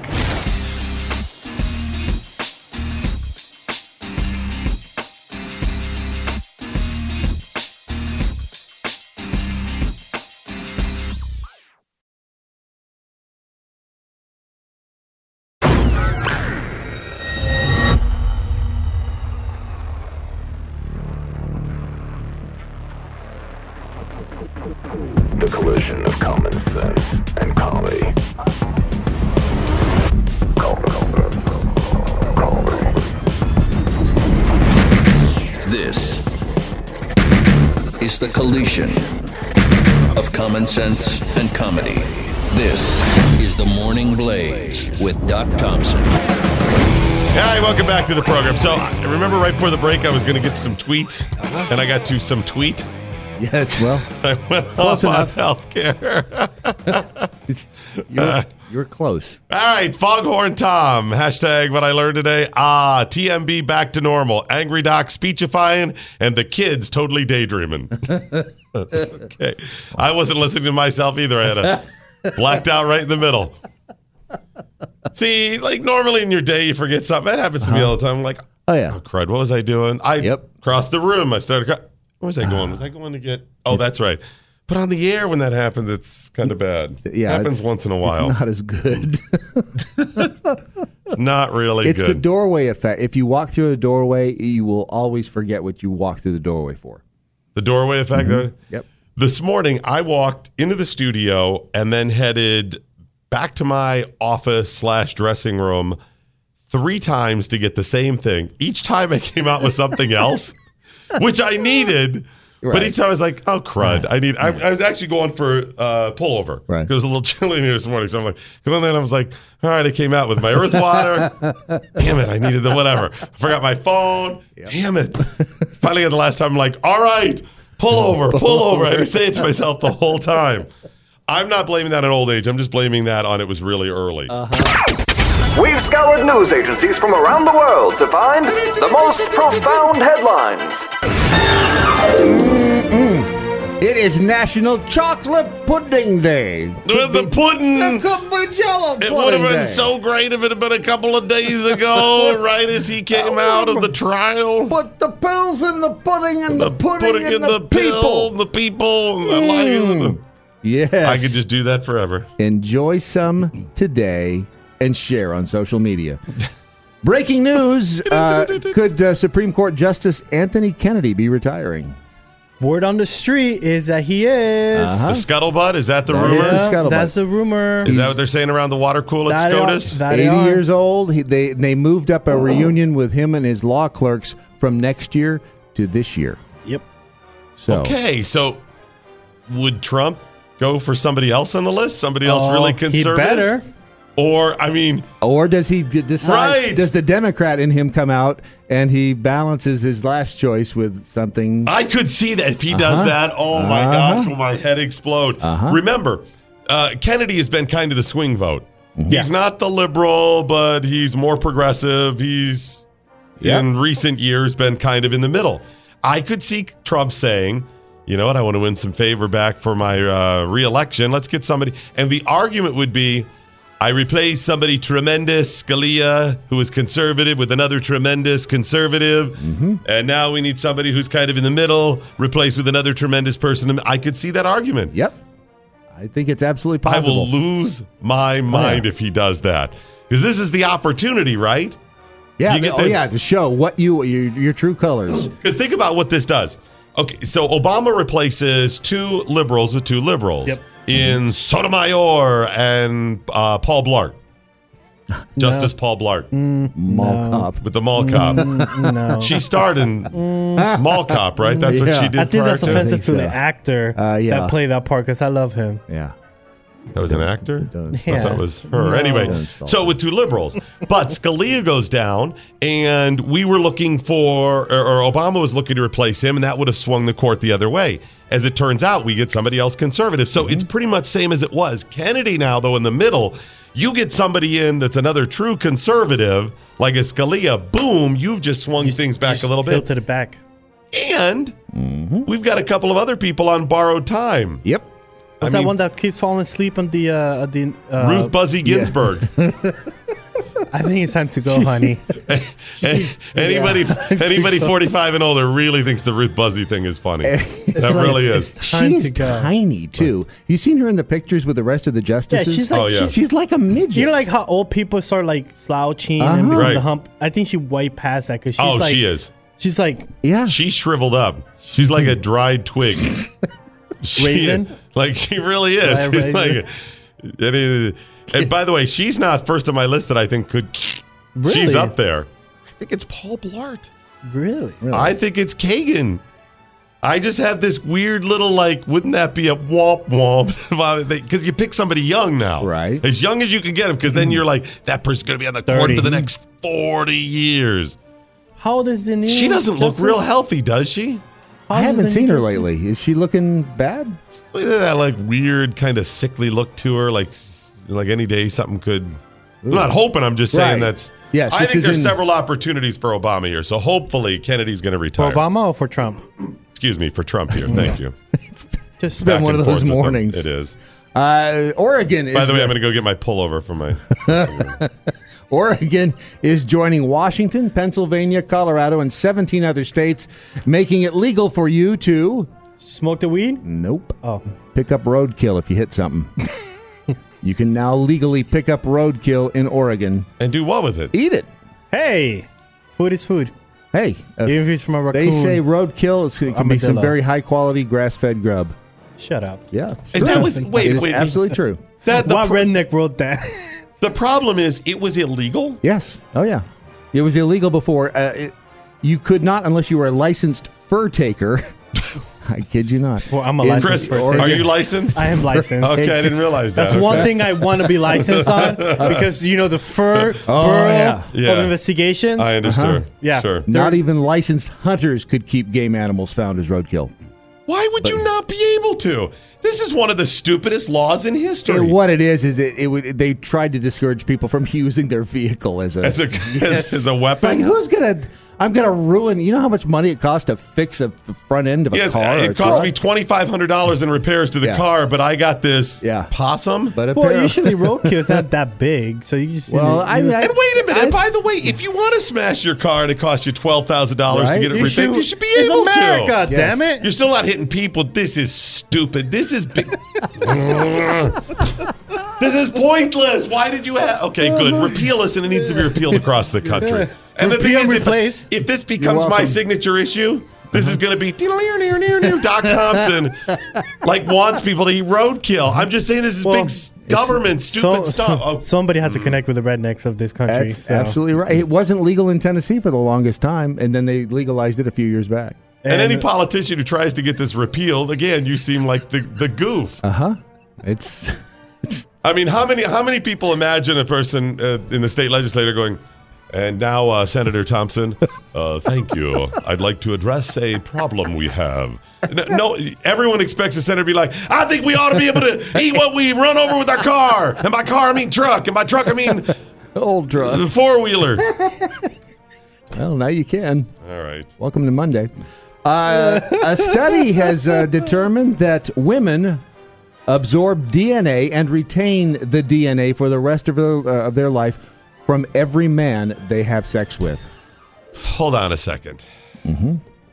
The collision of common sense and comedy. This is the collision of common sense and comedy. This is the Morning Blaze with Doc Thompson. Hi, welcome back to the program. So, I remember right before the break, I was going to get some tweets, and I got to some tweet. Yes, well, I went close off enough. on healthcare. you're, uh, you're close. All right, Foghorn Tom. Hashtag what I learned today. Ah, T M B back to normal. Angry Doc speechifying, and the kids totally daydreaming. Okay. I wasn't listening to myself either. I had a blacked out right in the middle. See, like normally in your day you forget something. That happens to uh-huh. me all the time. I'm like, oh, yeah. Oh, crud, what was I doing? I yep. crossed the room. I started crying. Where was I going? Was I going to get... Oh, it's, that's right. But on the air when that happens, it's kind of bad. Yeah, it happens once in a while. It's not as good. It's not really It's good. the doorway effect. If you walk through a doorway, you will always forget what you walked through the doorway for. The doorway effect? Mm-hmm. Yep. This morning, I walked into the studio and then headed back to my office slash dressing room three times to get the same thing. Each time I came out with something else, which I needed. Right. But each time I was like, oh, crud. I need. I, I was actually going for uh, pullover. Right. Because it was a little chilly in here this morning. So I'm like, come on, then I was like, all right, I came out with my earth water. Damn it, I needed the whatever. I forgot my phone. Yep. Damn it. Finally, the last time, I'm like, all right, pull over, pull over. I had to say it to myself the whole time. I'm not blaming that on old age. I'm just blaming that on it was really early. Uh-huh. We've scoured news agencies from around the world to find the most profound headlines. Mm-mm. It is National Chocolate Pudding Day. The, the pudding. It could be Jello pudding. It would have been day. so great if it had been a couple of days ago, right as he came out of the trial. But the pills and the pudding and the, the pudding, pudding and, and the, the people. Pill, and the people. And the mm. lion. Yes. I could just do that forever. Enjoy some today and share on social media. Breaking news, uh, could uh, Supreme Court Justice Anthony Kennedy be retiring? Word on the street is that he is. Uh-huh. The scuttlebutt? Is that the that rumor? Is the scuttlebutt. That's the rumor. Is that what they're saying around the water cooler at SCOTUS? eighty years old. He, they, they moved up a reunion with him and his law clerks from next year to this year. Yep. So Okay, so would Trump go for somebody else on the list? Somebody else oh, really conservative? He better. Or, I mean... Or does he d- decide... Right. Does the Democrat in him come out and he balances his last choice with something... I could see that if he uh-huh. does that. Oh, my uh-huh. gosh, will my head explode. Uh-huh. Remember, uh, Kennedy has been kind of the swing vote. Mm-hmm. He's yeah. not the liberal, but he's more progressive. He's, yep. in recent years, been kind of in the middle. I could see Trump saying... You know what? I want to win some favor back for my uh, re-election. Let's get somebody. And the argument would be, I replace somebody tremendous, Scalia, who is conservative, with another tremendous conservative. Mm-hmm. And now we need somebody who's kind of in the middle, replaced with another tremendous person. I could see that argument. Yep. I think it's absolutely possible. I will lose my mind oh, yeah. if he does that. Because this is the opportunity, right? Yeah. The, oh, yeah. To show what you your, your true colors. Because think about what this does. Okay, so Obama replaces two liberals with two liberals yep. in Sotomayor and uh, Paul Blart. No. Justice Paul Blart. Mm, mall no. cop. With the mall cop. Mm, no. She starred in mm. Mall Cop, right? That's yeah. what she did. I think that's to. offensive to so. the actor uh, yeah. that played that part because I love him. Yeah. That was an actor? Yeah. I thought that was her. No. Anyway, so with two liberals. But Scalia goes down, and we were looking for, or, or Obama was looking to replace him, and that would have swung the court the other way. As it turns out, we get somebody else conservative. So mm-hmm. it's pretty much same as it was. Kennedy now, though, in the middle, you get somebody in that's another true conservative, like a Scalia, boom, you've just swung you things back just a little bit. Tilted it back. And mm-hmm. we've got a couple of other people on borrowed time. Yep. What's I that mean, one that keeps falling asleep on the uh, the uh, Ruth Buzzy Ginsburg? Yeah. I think it's time to go, honey. anybody, yeah. anybody forty-five and older really thinks the Ruth Buzzy thing is funny. That like, really is. She's to tiny too. You seen her in the pictures with the rest of the justices? Yeah, she's like, oh, yeah. she, she's like a midget. You know, like how old people start like slouching uh-huh. and right. the hump. I think she way past that because she's oh, like, she is. She's like, yeah, she's shriveled up. She's like a dried twig. She, raisin? Like, she really is. She's like, and, and by the way, she's not first on my list that I think could. Really? She's up there. I think it's Paul Blart. Really? really? I think it's Kagan. I just have this weird little, like, wouldn't that be a womp womp? Because you pick somebody young now. Right. As young as you can get them, because then you're like, that person's going to be on the court for the next forty years. How old is the new She doesn't Justice? look real healthy, does she? I haven't seen her lately. Is she looking bad? Look at that, like, weird, kind of sickly look to her. Like, like any day something could. Ooh. I'm not hoping. I'm just saying right. that's. Yes, I think there's in, several opportunities for Obama here. So hopefully Kennedy's going to retire. For Obama or for Trump? Excuse me, for Trump here. Thank you. Just been one of those mornings. It is. Uh, Oregon. Is, By the way, I'm going to go get my pullover from my. Oregon is joining Washington, Pennsylvania, Colorado, and seventeen other states, making it legal for you to smoke the weed. Nope. Oh, pick up roadkill if you hit something. You can now legally pick up roadkill in Oregon. And do what with it? Eat it. Hey, food is food. Hey, uh, Even if it's from a raccoon. they say roadkill is, it can be some Armadillo. very high-quality grass-fed grub. Shut up. Yeah. it's And true. that was wait, It is wait. absolutely true. That the, What pr- redneck wrote that? the problem is it was illegal. Yes. Oh, yeah. It was illegal before. Uh, it, you could not, unless you were a licensed fur taker. I kid you not. Well, I'm a In- licensed Chris, person. are you licensed? I am licensed. Okay, I didn't realize that. That's one Okay. thing I want to be licensed on because you know the fur Oh, bureau yeah. Yeah. of investigations. I understand. Uh-huh. Yeah. Sure. Not even licensed hunters could keep game animals found as roadkill. Why would you not be able to? This is one of the stupidest laws in history. And what it is is it, it would they tried to discourage people from using their vehicle as a as a as, as a It's like weapon. who's gonna? I'm gonna ruin. You know how much money it costs to fix a, the front end of a Yes, car? or a it cost truck? me twenty five hundred dollars in repairs to the Yeah. car, but I got this Yeah. possum. But Well, apparently- usually roadkill is not that big, so you just Well, you, I- you- I- And wait a minute. I- by the way, if you want to smash your car and it costs you twelve thousand dollars to Right? get it you repaired, should, you should be it's able America, to. damn it! You're still not hitting people. This is stupid. This is big. This is pointless. Why did you have? Okay, good. Repeal this, and it needs to be repealed across the country. And the thing Repeal, is, replace. if, if this becomes my welcome. signature issue, this is going to be Doc Thompson like wants people to eat roadkill. I'm just saying this is Well, big s- government stupid so- stuff. Oh, Somebody has to connect with the rednecks of this country. That's so. absolutely right. It wasn't legal in Tennessee for the longest time, and then they legalized it a few years back. and any politician who tries to get this repealed, again, you seem like the, the goof. Uh huh. It's I mean, how many how many people imagine a person uh, in the state legislature going, and now, uh, Senator Thompson, uh, thank you. I'd like to address a problem we have. No, no, everyone expects a senator to be like, I think we ought to be able to eat what we run over with our car. And by car, I mean truck. And by truck, I mean old truck. four-wheeler. Well, now you can. All right. Welcome to Monday. Uh, a study has uh, determined that women absorb D N A and retain the D N A for the rest of their, uh, of their life from every man they have sex with. Hold on a second. Mm-hmm.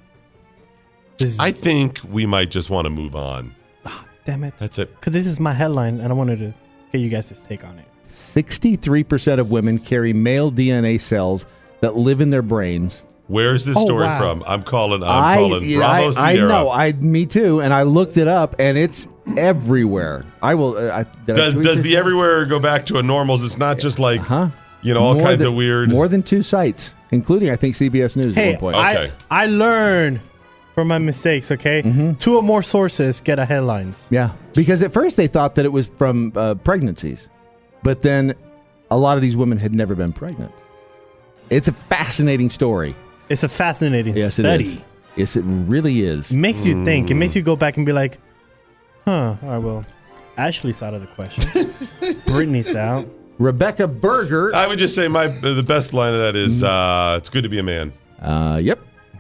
I think we might just want to move on. Damn it. That's it. Because this is my headline, and I wanted to get you guys to take on it. sixty-three percent of women carry male D N A cells that live in their brains. Where's this Oh, story wow. from? I'm calling. I'm I, calling yeah, Bravo I, I Sierra. know. I me too. And I looked it up, and it's everywhere. I will. Uh, I, did I Does tweet does this? the everywhere go back to a normals? It's not just like Huh? you know all More kinds than- of weird. More than two sites, including I think C B S News Hey, at one point. I, Okay. I learned from my mistakes, okay? Mm-hmm. Two or more sources get a headlines. Yeah, because at first they thought that it was from uh, pregnancies, but then a lot of these women had never been pregnant. It's a fascinating story. It's a fascinating Yes, study. it is. Yes, it really is. It makes you think. It Mm. makes you go back and be like, huh, all right, well, Ashley's out of the question. Brittany's out. Rebecca Berger. I would just say my the best line of that is Mm. uh, it's good to be a man. Uh, yep.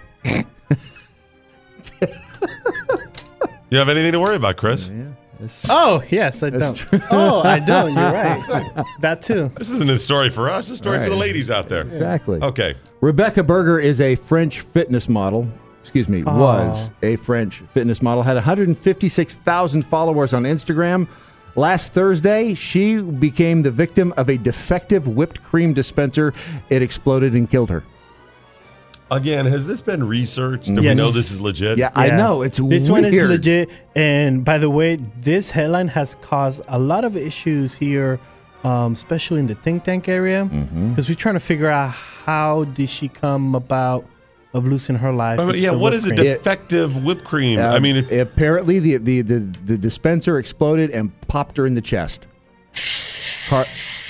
You have anything to worry about, Chris? Oh, yes, I don't. Oh, I don't. You're right. That too. This isn't a story for us. It's a story for the Right. ladies out there. Exactly. Okay. Rebecca Berger is a French fitness model. Excuse me, Aw. was a French fitness model. Had one hundred fifty-six thousand followers on Instagram. Last Thursday, she became the victim of a defective whipped cream dispenser. It exploded and killed her. Again, has this been researched? Do we Yes. know this is legit? Yeah, I know. It's This weird. one is legit. And by the way, this headline has caused a lot of issues here, um, especially in the think tank area, because Mm-hmm. we're trying to figure out how did she come about of losing her life. I mean, because yeah, of what whipped is a cream. defective whipped cream? Um, I mean, it, apparently the, the, the, the dispenser exploded and popped her in the chest. Car-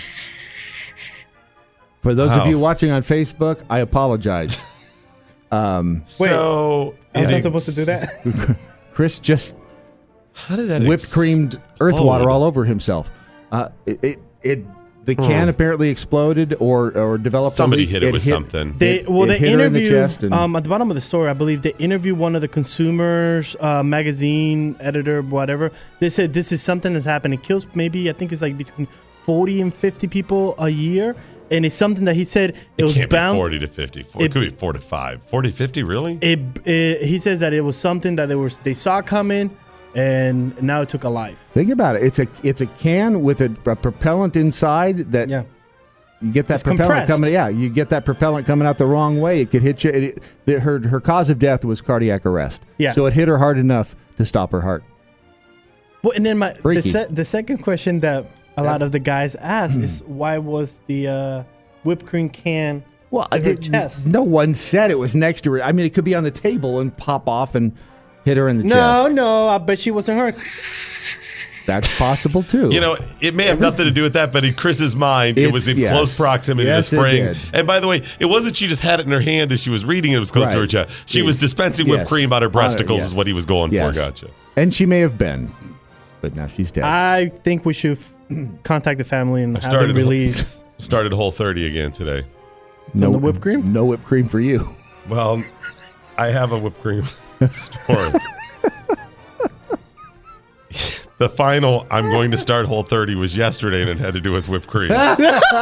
For those Wow. of you watching on Facebook, I apologize. Um, so I was yeah, not supposed to do that. Chris just How did that whipped ex- creamed earth explode? water all over himself. Uh, it, it, it the can Hmm. apparently exploded or or developed. a Somebody leak. hit it with something. They It- well, it they hit her in the interviewed chest and- um, at the bottom of the story. I believe they interviewed one of the consumers uh, magazine editor, whatever. They said this is something that's happened. It kills maybe I think it's like between forty and fifty people a year, and it's something that he said it, It was can't bound. be forty to fifty. It, it- could be four to five. forty, fifty, really? It, it he says that it was something that they were they saw coming, and now it took a life. Think about it. It's a it's a can with a, a propellant inside that Yeah. you get that It's propellant compressed. coming. Yeah, you get that propellant coming out the wrong way. It could hit you. It, it, her her cause of death was cardiac arrest. Yeah. So it hit her hard enough to stop her heart. Well, and then my the, Freaky. se- the second question that a lot of the guys ask is why was the uh, whipped cream can Well, in I her did, chest? no one said it was next to her. I mean, it could be on the table and pop off and hit her in the No, chest. no, I bet she wasn't hurt. That's possible too. You know, it may have nothing to do with that, but in Chris's mind, it was in It's- yes. close proximity Yes, to it the spring. did. And by the way, it wasn't she just had it in her hand as she was reading it, it was close to her Right. chest. She Yes. was dispensing whipped Yes. cream out her On her- breasticles yes. is what he was going Yes. for. Gotcha. And she may have been, but now she's dead. I think we should f- contact the family and I have them started release. started Whole thirty again today. No the whipped cream? No whipped cream for you. Well, I have a whipped cream story. The final I'm going to start Whole thirty was yesterday, and it had to do with whipped cream. I'm,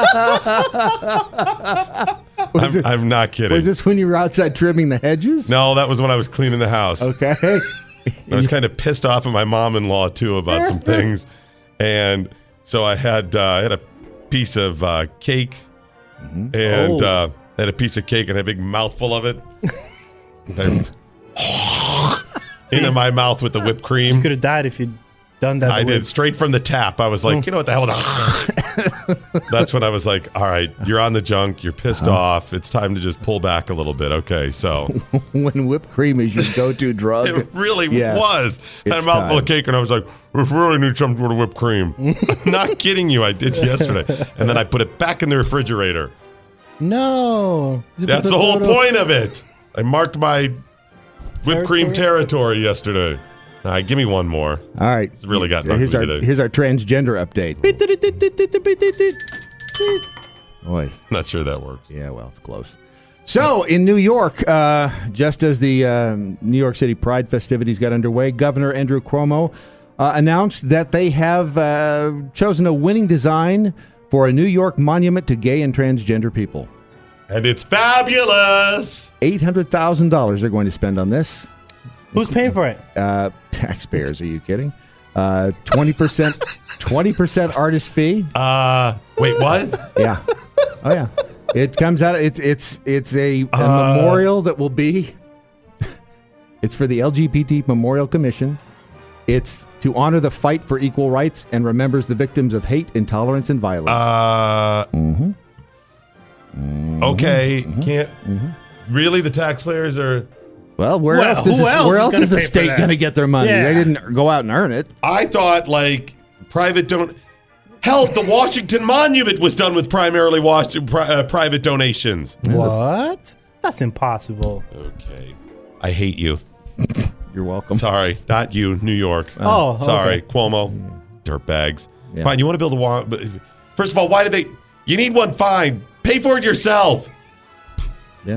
it- I'm not kidding. Was this when you were outside trimming the hedges? No, that was when I was cleaning the house. Okay. I was kind of pissed off at my mom-in-law too about some things, and so I had uh, I had a piece of uh, cake, and Oh. uh, I had a piece of cake and a big mouthful of it. And into my mouth with the whipped cream. Could have died if you'd done that. I the way- did straight from the tap. I was like, Mm. you know what the hell? That's when I was like, all right, you're on the junk. You're pissed off. It's time to just pull back a little bit. Okay, so When whipped cream is your go-to drug. it really Yes. was. I had a It's mouthful of time. cake, and I was like, we really need something with whipped cream. I'm not kidding you. I did yesterday, and then I put it back in the refrigerator. No. That's the whole point of it. I marked my whipped cream territory yesterday. All right, give me one more. All right. It's really gotten ugly here's our, today. here's our transgender update. Boy. Not sure that works. Yeah, well, it's close. So, in New York, uh, just as the um, New York City Pride festivities got underway, Governor Andrew Cuomo uh, announced that they have uh, chosen a winning design for a New York monument to gay and transgender people. And it's fabulous. eight hundred thousand dollars they're going to spend on this. Who's paying for it? Uh, taxpayers, are you kidding? Uh, twenty percent twenty percent artist fee. Uh, wait, what? Yeah. Oh, yeah. It comes out, it's it's it's a, a Uh. memorial that will be, it's for the L G B T Memorial Commission. It's to honor the fight for equal rights and remembers the victims of hate, intolerance, and violence. Uh, mm-hmm. Okay, can't. Really, the taxpayers are. Well, where Well, else, does who this, else where is else gonna is the pay for state that? going to get their money? Yeah. They didn't go out and earn it. I thought like private don't. Hell, the Washington Monument was done with primarily was- pri- uh, private donations. What? That's impossible. Okay, I hate you. You're welcome. Sorry, not you, New York. Oh, sorry, okay. Cuomo, dirtbags. Yeah. Fine, you want to build a wall? But first of all, why did they? You need one. Fine, pay for it yourself. Yeah.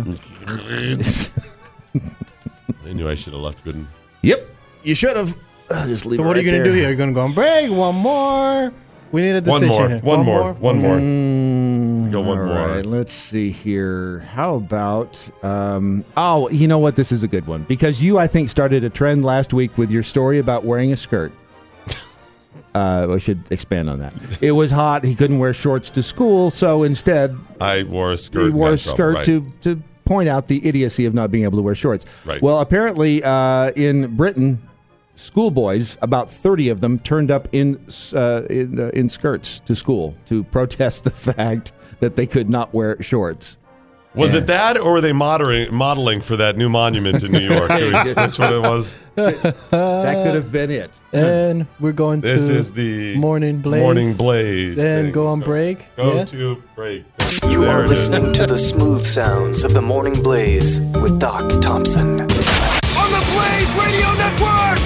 I knew I should have left good. Yep. You should have. I'll just leave So it what are you right going to there. do here? You're going to go on break? One more? We need a One decision more, here. one more, one more. Mm, Go one all more. right, let's see here. How about, um, oh, you know what? This is a good one. Because you, I think, started a trend last week with your story about wearing a skirt. Uh, I should expand on that. It was hot. He couldn't wear shorts to school, so instead I wore a skirt. he and wore got a in trouble, skirt right. to, to point out the idiocy of not being able to wear shorts. Right. Well, apparently uh, in Britain, schoolboys, about thirty of them, turned up in uh, in, uh, in skirts to school to protest the fact that they could not wear shorts. Was And- it that, or were they modeling modeling for that new monument in New York? That's what it was. That could have been it. And we're going This to is the Morning Blaze. Morning Blaze. Then thing. go on break. Go yes. to break. You There are it is. listening to the smooth sounds of the Morning Blaze with Doc Thompson. On the Blaze Radio Network!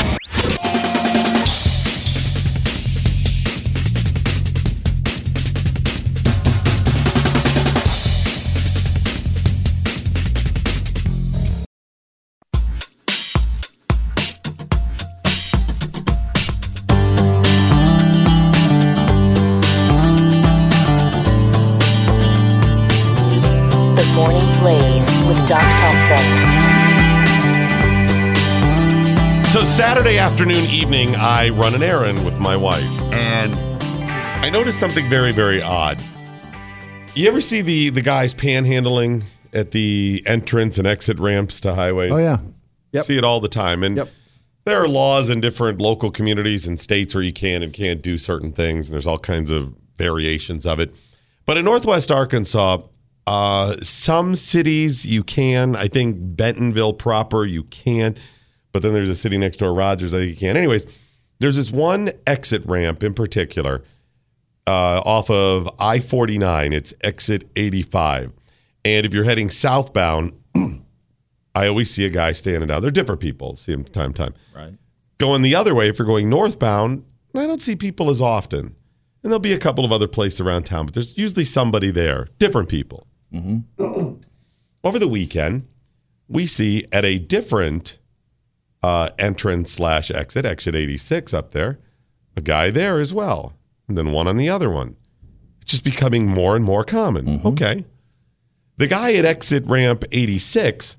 The Morning Blaze with Doc Thompson. So Saturday afternoon, evening, I run an errand with my wife, and I noticed something very, very odd. You ever see the, the guys panhandling at the entrance and exit ramps to highways? Oh, yeah. Yep. See it all the time. And yep. there are laws in different local communities and states where you can and can't do certain things, and there's all kinds of variations of it. But in Northwest Arkansas, uh, some cities you can. I think Bentonville proper, you can't. But then there's a city next door, Rogers, I think you can. Anyways, there's this one exit ramp in particular uh, off of I forty-nine. It's exit eighty-five. And if you're heading southbound, I always see a guy standing down. They're different people. See them time to time. Right. Going the other way, if you're going northbound, I don't see people as often. And there'll be a couple of other places around town, but there's usually somebody there. Different people. Mm-hmm. Over the weekend, we see at a different uh, entrance slash exit, exit eighty-six up there, a guy there as well. And then one on the other one. It's just becoming more and more common. Mm-hmm. Okay. The guy at exit ramp eighty-six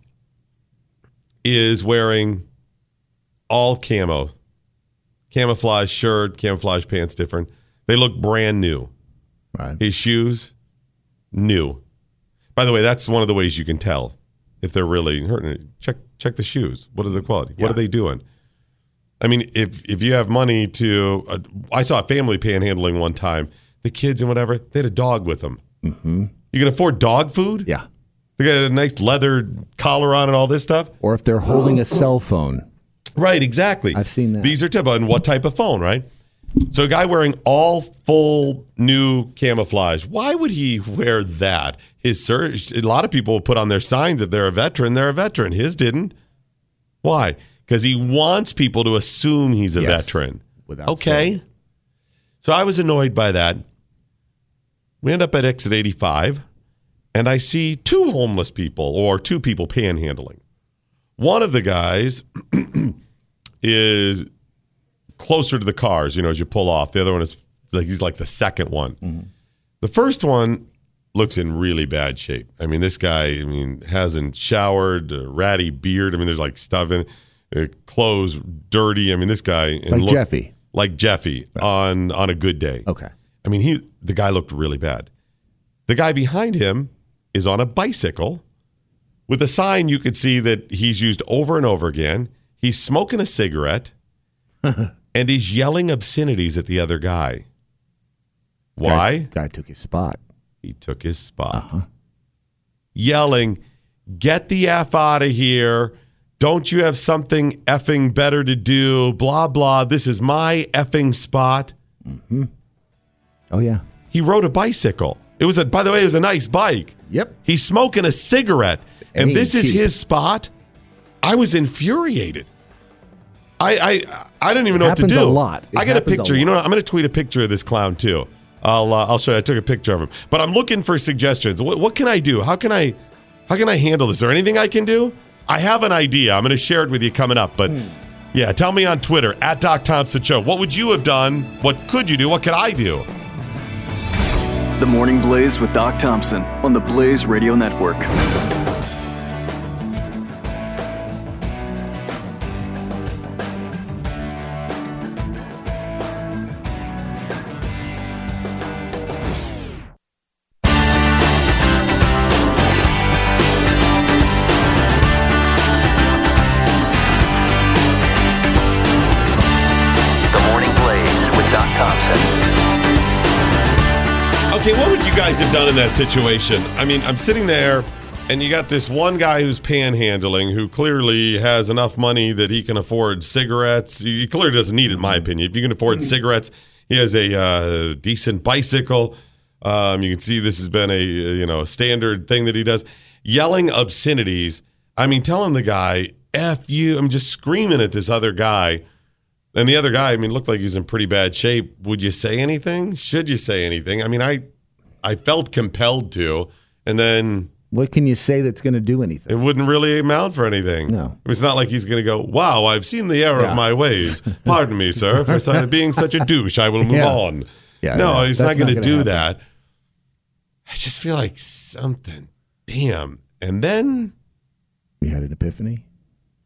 is wearing all camo. Camouflage shirt, camouflage pants, different. They look brand new. Right. His shoes, new. By the way, that's one of the ways you can tell if they're really hurting. Check check the shoes. What are the quality? Yeah. What are they doing? I mean, if if you have money to... Uh, I saw a family panhandling one time. The kids and whatever, they had a dog with them. Mm-hmm. You can afford dog food? Yeah. They got a nice leather collar on and all this stuff. Or if they're holding a cell phone. Right, exactly. I've seen that. These are typical. And what type of phone, right? So a guy wearing all full new camouflage. Why would he wear that? His search, a lot of people put on their signs if they're a veteran, they're a veteran. His didn't. Why? Because he wants people to assume he's a yes, veteran. Without okay. saying. So I was annoyed by that. We end up at exit eighty-five, and I see two homeless people, or two people panhandling. One of the guys is closer to the cars, you know, as you pull off. The other one is, like he's like the second one. Mm-hmm. The first one looks in really bad shape. I mean, this guy, I mean, hasn't showered, a ratty beard. I mean, there's like stuff in it, clothes dirty. I mean, this guy. Like look, Jeffy. Like Jeffy right. on, on a good day. Okay. I mean, he the guy looked really bad. The guy behind him is on a bicycle with a sign you could see that he's used over and over again. He's smoking a cigarette and he's yelling obscenities at the other guy. Why? Guy, guy took his spot. He took his spot. Uh-huh. Yelling, "Get the F out of here. Don't you have something effing better to do? Blah, blah. This is my effing spot." Mm-hmm. Oh, yeah. He rode a bicycle. It was a, by the way, it was a nice bike. Yep. He's smoking a cigarette, and Ain't this is cheap. his spot. I was infuriated. I I, I didn't even know happens what to do. A lot. It I got a happens picture. A you know what? I'm going to tweet a picture of this clown too. I'll uh, I'll show you. I took a picture of him. But I'm looking for suggestions. What what can I do? How can I how can I handle this? Is there anything I can do? I have an idea. I'm going to share it with you coming up. But hmm. yeah, tell me on Twitter at Doc Thompson Show. What would you have done? What could you do? What could I do? The Morning Blaze with Doc Thompson on the Blaze Radio Network. Okay, what would you guys have done in that situation? I mean, I'm sitting there, and you got this one guy who's panhandling, who clearly has enough money that he can afford cigarettes. He clearly doesn't need it, in my opinion. If you can afford cigarettes, he has a uh, decent bicycle. Um, you can see this has been a you know standard thing that he does. Yelling obscenities. I mean, telling the guy, F you. I'm just screaming at this other guy. And the other guy, I mean, looked like he was in pretty bad shape. Would you say anything? Should you say anything? I mean, I I felt compelled to. And then... What can you say that's going to do anything? It wouldn't really amount for anything. No. It's not like he's going to go, wow, I've seen the error yeah. of my ways. Pardon me, sir, for being such a douche. I will move yeah. on. Yeah, no, yeah. he's That's not going to do happen. that. I just feel like something. Damn. And then... You had an epiphany?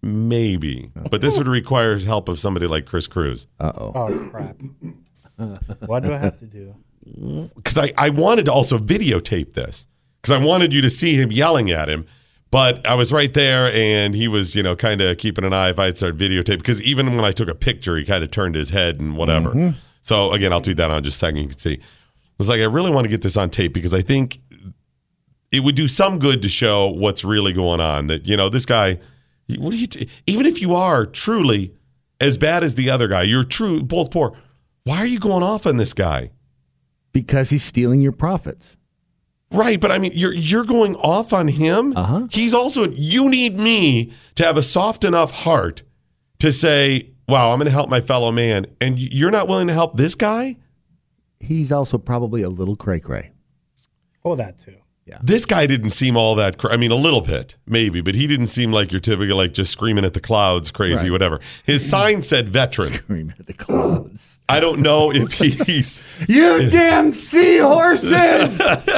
maybe. But this would require help of somebody like Chris Cruz. Uh-oh. Oh, crap. What do I have to do? Because I, I wanted to also videotape this. Because I wanted you to see him yelling at him. But I was right there, and he was, you know, kind of keeping an eye if I had started videotape. Because even when I took a picture, he kind of turned his head and whatever. Mm-hmm. So, again, I'll tweet that on just a second. You can see. I was like, I really want to get this on tape because I think it would do some good to show what's really going on. That, you know, this guy, what do you t- even if you are truly as bad as the other guy, you're true, both poor, why are you going off on this guy? Because he's stealing your profits. Right, but I mean, you're you're going off on him. Uh-huh. He's also, you need me to have a soft enough heart to say, wow, I'm going to help my fellow man. And you're not willing to help this guy? He's also probably a little cray-cray. Oh, that too. Yeah. This guy didn't seem all that, cra- I mean, a little bit, maybe, but he didn't seem like your typical, like, just screaming at the clouds, crazy, right. whatever. His sign said veteran. Screaming at the clouds. I don't know if he's... You damn seahorses!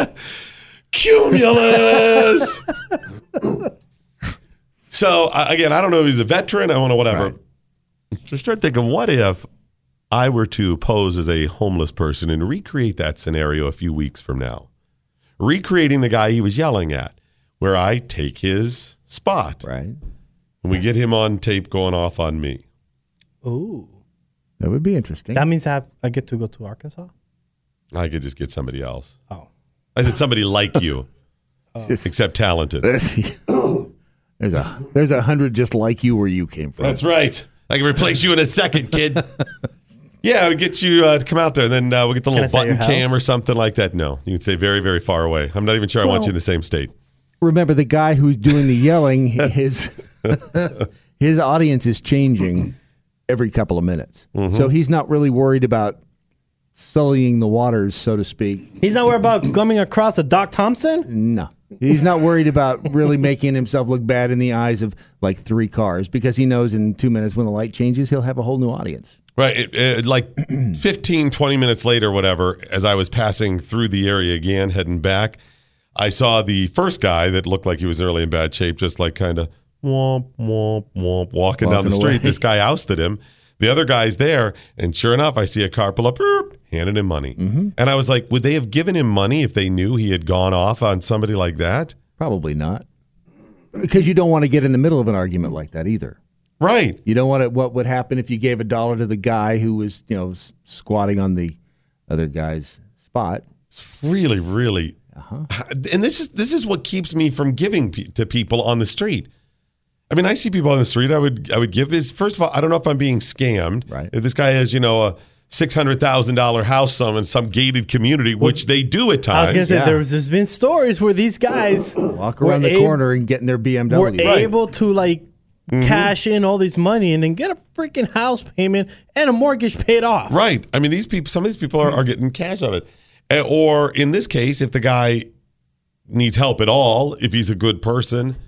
Cumulus! So, uh, again, I don't know if he's a veteran. I don't know, whatever. Right. So start thinking, what if I were to pose as a homeless person and recreate that scenario a few weeks from now? Recreating the guy he was yelling at, where I take his spot. Right. And we get him on tape going off on me. Ooh. That would be interesting. That means I, have, I get to go to Arkansas? I could just get somebody else. Oh. I said somebody like you, oh. except talented. There's a there's a hundred just like you where you came from. That's right. I can replace you in a second, kid. Yeah, I would get you uh, to come out there, and then uh, we'll get the little button cam or something like that. No, you can say very, very far away. I'm not even sure I well, want you in the same state. Remember, the guy who's doing the yelling, his his audience is changing every couple of minutes. Mm-hmm. So he's not really worried about sullying the waters, so to speak. He's not worried about coming across a Doc Thompson? No. He's not worried about really making himself look bad in the eyes of like three cars because he knows in two minutes when the light changes, he'll have a whole new audience. Right. It, it, like fifteen, twenty minutes later, whatever, as I was passing through the area again, heading back, I saw the first guy that looked like he was really in bad shape, just like kind of womp, womp, womp, walking, walking down the street. Away. This guy ousted him. The other guy's there, and sure enough, I see a car pull up, boop, handing him money. Mm-hmm. And I was like, would they have given him money if they knew he had gone off on somebody like that? Probably not. Because you don't want to get in the middle of an argument like that either. Right. You don't want to, what would happen if you gave a dollar to the guy who was, you know, squatting on the other guy's spot? It's really, really. Uh-huh. And this is this is what keeps me from giving pe- to people on the street. I mean, I see people on the street. I would, I would give his. First of all, I don't know if I'm being scammed. Right. If this guy has, you know, a six hundred thousand dollar house some in some gated community, which well, they do at times. I was going to say yeah. there's, there's been stories where these guys walk around the ab- corner and get in their B M W. Were right. able to like mm-hmm. cash in all this money and then get a freaking house payment and a mortgage paid off. Right. I mean, these people. Some of these people are, are getting cash of it. Or in this case, if the guy needs help at all, if he's a good person,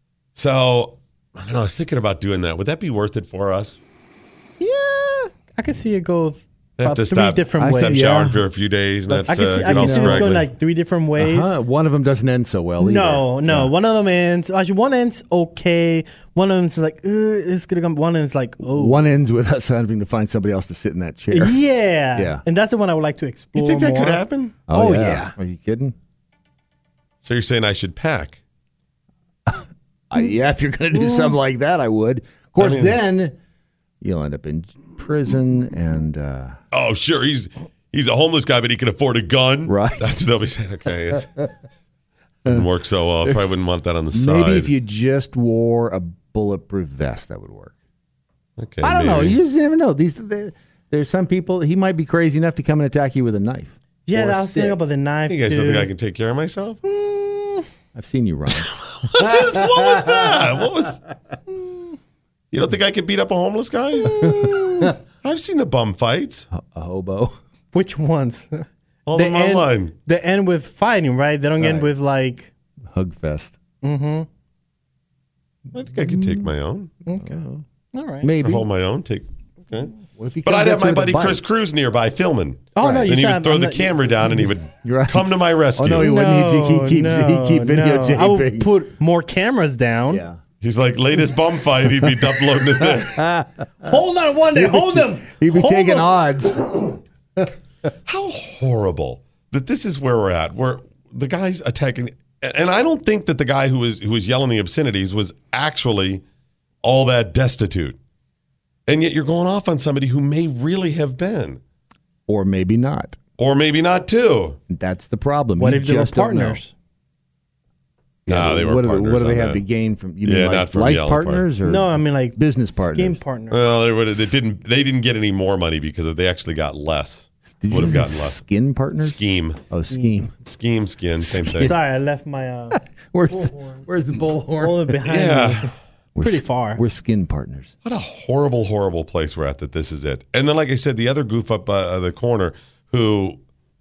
so. I don't know. I was thinking about doing that. Would that be worth it for us? Yeah, I can see it go about three stop, different I ways. Stop showering yeah. for a few days. And that's, I can see, uh, I can see it going like three different ways. Uh-huh. One of them doesn't end so well. No, either. no. Yeah. One of them ends. Actually, one ends okay. One of them's like, it's gonna come. One ends like, oh. One ends with us having to find somebody else to sit in that chair. Yeah, yeah. And that's the one I would like to explore. You think that more. could happen? Oh, oh yeah. yeah. Are you kidding? So you're saying I should pack? Uh, yeah, if you're going to do something like that, I would. Of course, I mean, then you'll end up in prison and... Uh, oh, sure. He's he's a homeless guy, but he can afford a gun. Right. That's what they'll be saying. Okay. It doesn't work so well. Probably wouldn't want that on the maybe side. Maybe if you just wore a bulletproof vest, that would work. Okay. I don't maybe. know. You just never know. These they, There's some people, he might be crazy enough to come and attack you with a knife. Yeah, I was thinking about the knife, You guys too. don't think I can take care of myself? Mm. I've seen you run. what, is, what was that? What was? You don't think I could beat up a homeless guy? I've seen the bum fights. A, a hobo. Which ones? All they them end, online. They end with fighting, right? They don't right. end with like hug fest. Mm-hmm. I think I could take my own. Okay. All right. Maybe or hold my own. Take. Okay. What if you but I'd have my buddy Chris Cruz nearby filming. Oh, right. no, you And he said would throw I'm the not, camera down and he would right. come to my rescue. Oh, no, he no, wouldn't. He'd, he'd keep, no, he'd keep no. videotaping. I would put more cameras down. Yeah. He's like, latest bum fight, he'd be uploading it there. Hold on one day. Hold him. He'd be Hold taking him. odds. How horrible that this is where we're at, where the guy's attacking. And I don't think that the guy who was who was yelling the obscenities was actually all that destitute. And yet you're going off on somebody who may really have been. Or maybe not. Or maybe not, too. That's the problem. What You if they were just don't know. partners? No, they were what do partners they, what do they on have that. to gain from? You Yeah, mean not like from life yelling partners or No, I mean like business partners? scheme partners. Well, they, would, they didn't. They didn't get any more money because they actually got less. Did you Would have say gotten less. skin partners? Scheme. Oh, scheme. Scheme, skin, same thing. Sorry, I left my uh, Where's the, where's the bullhorn? bullet behind Yeah. me. We're Pretty s- far. We're skin partners. What a horrible, horrible place we're at that this is it. And then, like I said, the other goof up uh, the corner who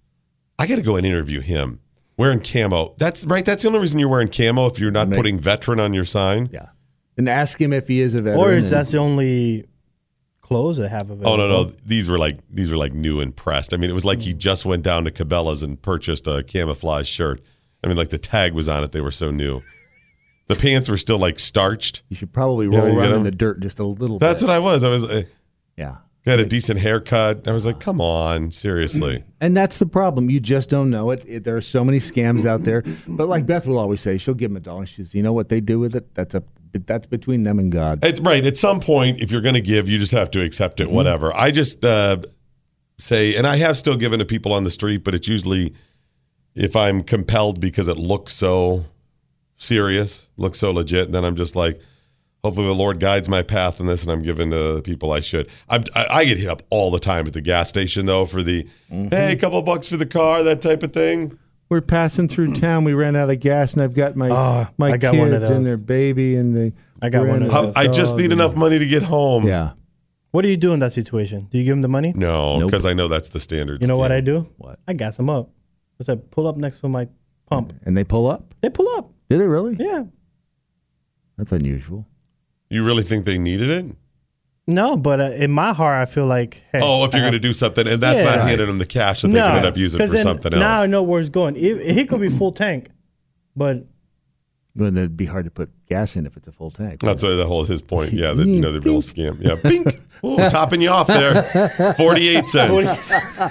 I got to go and interview him wearing camo. That's right. That's the only reason you're wearing camo if you're not Make- putting veteran on your sign. Yeah. And ask him if he is a veteran. Or is and- that the only clothes they have available? Oh no, no, these were like these were like new and pressed. I mean, it was like he just went down to Cabela's and purchased a camouflage shirt. I mean, like the tag was on it; they were so new. The pants were still like starched. You should probably Yeah, roll you around know? in the dirt just a little That's bit. what I was. I was. Uh, Yeah. got a decent haircut. I was like, come on, seriously. And that's the problem. You just don't know it. it. There are so many scams out there. But like Beth will always say, she'll give them a dollar. She says, you know what they do with it? That's a that's between them and God. It's right. At some point, if you're going to give, you just have to accept it. Mm-hmm. Whatever. I just uh, say, and I have still given to people on the street, but it's usually if I'm compelled because it looks so serious, looks so legit, then I'm just like, hopefully the Lord guides my path in this, and I'm giving to the people I should. I'm, I, I get hit up all the time at the gas station, though, for the, Mm-hmm. hey, a couple bucks for the car, that type of thing. We're passing through town. We ran out of gas, and I've got my Oh, my I got kids one of and those. their baby and the. I got one of How- those. I just need enough money to get home. Yeah. What do you do in that situation? Do you give them the money? No, Nope. because I know that's the standard. You know what scheme. I do? What? I gas them up. I said, pull up next to my pump. And they pull up. They pull up. Do they really? Yeah. That's unusual. You really think they needed it? No, but uh, in my heart, I feel like, hey. Oh, if you're I- going to do something, and that's Yeah. not handing them the cash that they no, can end up using 'cause for then something else. Now I know where it's going. It, it could be full tank, but Well, then it'd be hard to put gas in if it's a full tank. That's what the whole his point. Yeah, the, you know the real scam. Yeah, bink. Ooh, topping you off there. Forty-eight cents.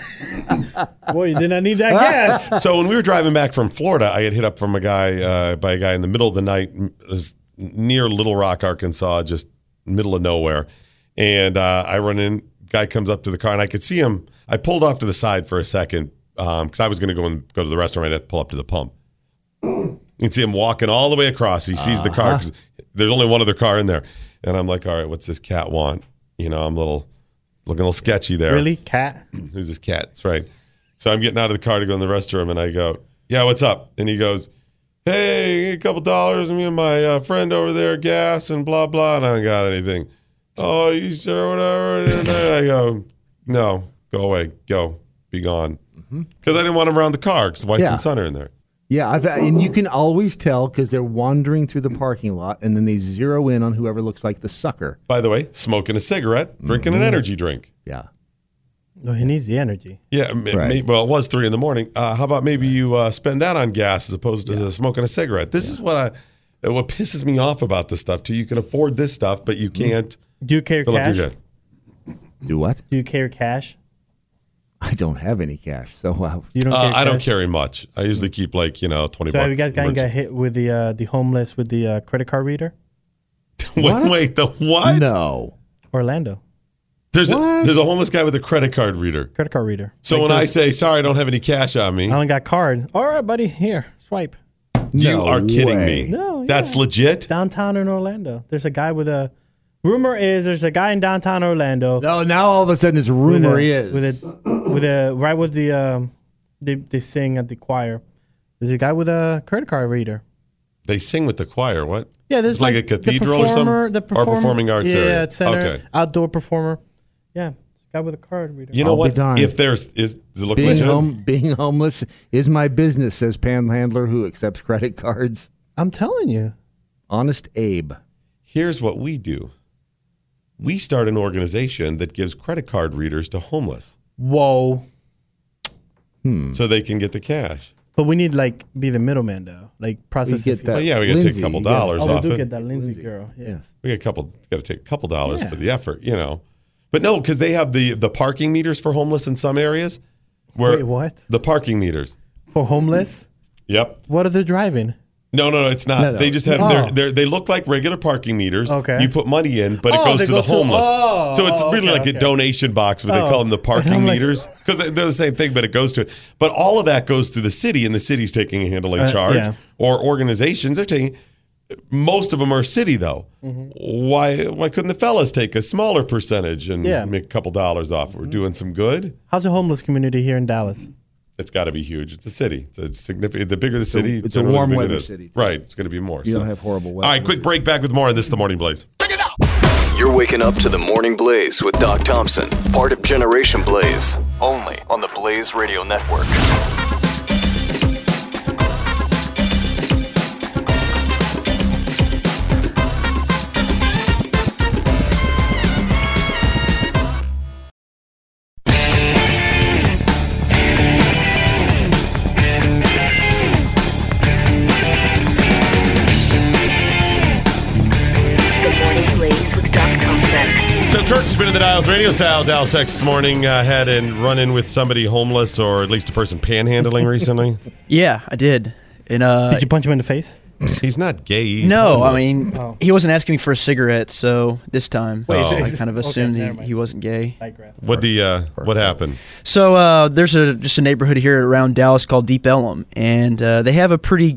boy, you did not need that gas. So when we were driving back from Florida, I had hit up from a guy uh, by a guy in the middle of the night, m- was near Little Rock, Arkansas, just middle of nowhere. And uh, I run in. Guy comes up to the car, and I could see him. I pulled off to the side for a second because I was going to go and go to the restaurant. I had to pull up to the pump. You can see him walking all the way across. He sees the car 'cause there's only one other car in there, and I'm like, "All right, what's this cat want?" You know, I'm a little looking a little sketchy there. Really? Cat? Who's this cat? That's right. So I'm getting out of the car to go in the restroom, and I go, "Yeah, what's up?" And he goes, "Hey, a couple dollars, me and my uh, friend over there, gas and blah blah." And I don't got anything. Oh, you sure? Whatever. And I go, "No, go away, go, be gone," because I didn't want him around the car because the wife Yeah. and son are in there. Yeah, I've, and you can always tell because they're wandering through the parking lot, and then they zero in on whoever looks like the sucker. By the way, smoking a cigarette, drinking an energy drink. Yeah. No, he needs the energy. Yeah, m- Right. may- well, it was three in the morning. Uh, how about maybe you uh, spend that on gas as opposed to smoking a cigarette? This is what I, what pisses me off about this stuff too. You can afford this stuff, but you can't. Do you carry fill up cash? your jet. Do what? Do you carry cash? I don't have any cash, so wow. You don't Uh, carry I don't cash? carry much. I usually keep like you know twenty So bucks. have you guys gotten got emergency- hit with the uh, the homeless with the uh, credit card reader? wait, wait, the what? No. Orlando. There's a, What? there's a homeless guy with a credit card reader. Credit card reader. So Like when I those- say sorry, I don't have any cash on me, I don't got card. All right, buddy, here, swipe. you No are kidding way. me. No, That's yeah. legit. Downtown in Orlando. There's a guy with a. Rumor is there's a guy in downtown Orlando. No, now all of a sudden it's with rumor a, he is. with a with a right with the um they they sing at the choir. There's a guy with a credit card reader. They sing with the choir. What? Yeah, there's It's like, like a cathedral the or something, performer, the performer, or performing arts yeah, area. center, Okay. outdoor performer. Yeah, it's a guy with a card reader. You know I'll be what? darned. If there's is does it look being legit? home, being homeless is my business, says Panhandler, who accepts credit cards. I'm telling you. Honest Abe. Here's what we do. We start an organization that gives credit card readers to homeless Whoa. Hmm. so they can get the cash. But we need like be the middleman though, like process. get the fee. that Well, yeah, we got to take Lindsay, a couple you get- dollars Oh, we off do it. get that Lindsay girl. Yeah. We got a couple. Got to take a couple dollars Yeah. for the effort, you know. But no, because they have the the parking meters for homeless in some areas. Where Wait, what? The parking meters. For homeless? Yep. What are they driving? No, no, no, it's not. No, no. They just have Oh. their, their they look like regular parking meters. Okay. You put money in, but it Oh, goes they to go the to- homeless. oh, so it's oh, really okay, like a okay. donation box, but they Oh. call them the parking I'm like- meters because they're the same thing, but it goes to it. But all of that goes to the city, and the city's taking a handling Uh, charge. yeah. Or organizations are taking. Most of them are city though. Mm-hmm. Why why couldn't the fellas take a smaller percentage and Yeah. make a couple dollars off? We're doing some good. How's the homeless community here in Dallas? It's got to be huge. It's a city. It's a significant. The bigger the city, it's a generally warm the bigger weather the- city. Right. It's going to be more. You so. don't have horrible All weather. right, quick break. Back with more on this, The Morning Blaze. You're waking up to the Morning Blaze with Doc Thompson, part of Generation Blaze, only on the Blaze Radio Network. The Morning Blaze with Doc Thompson. So Kirk's spinning the dials, radio style. Dallas, Texas morning. Uh, had and run in with somebody homeless or at least a person panhandling recently. Yeah, I did. And uh, Did you punch him in the face? He's not gay. He's no, homeless. I mean Oh. he wasn't asking me for a cigarette, so this time Wait, so I is- kind of okay, assumed never he, mind. he wasn't gay. What the uh, what happened? So uh, there's a just a neighborhood here around Dallas called Deep Ellum, and uh, they have a pretty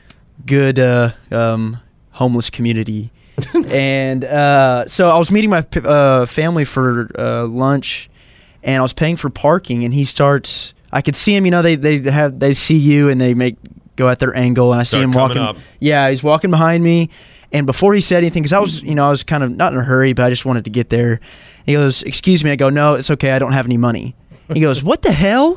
good uh, um, homeless community. and uh, so I was meeting my p- uh, family for uh, lunch, and I was paying for parking, and he starts. I could see him. You know, they they have they see you, and they make go at their angle, and I see Start him coming walking. up. Yeah, he's walking behind me, and before he said anything, because I was, you know, I was kind of not in a hurry, but I just wanted to get there. He goes, "Excuse me." I go, "No, it's okay. I don't have any money." He goes, "What the hell?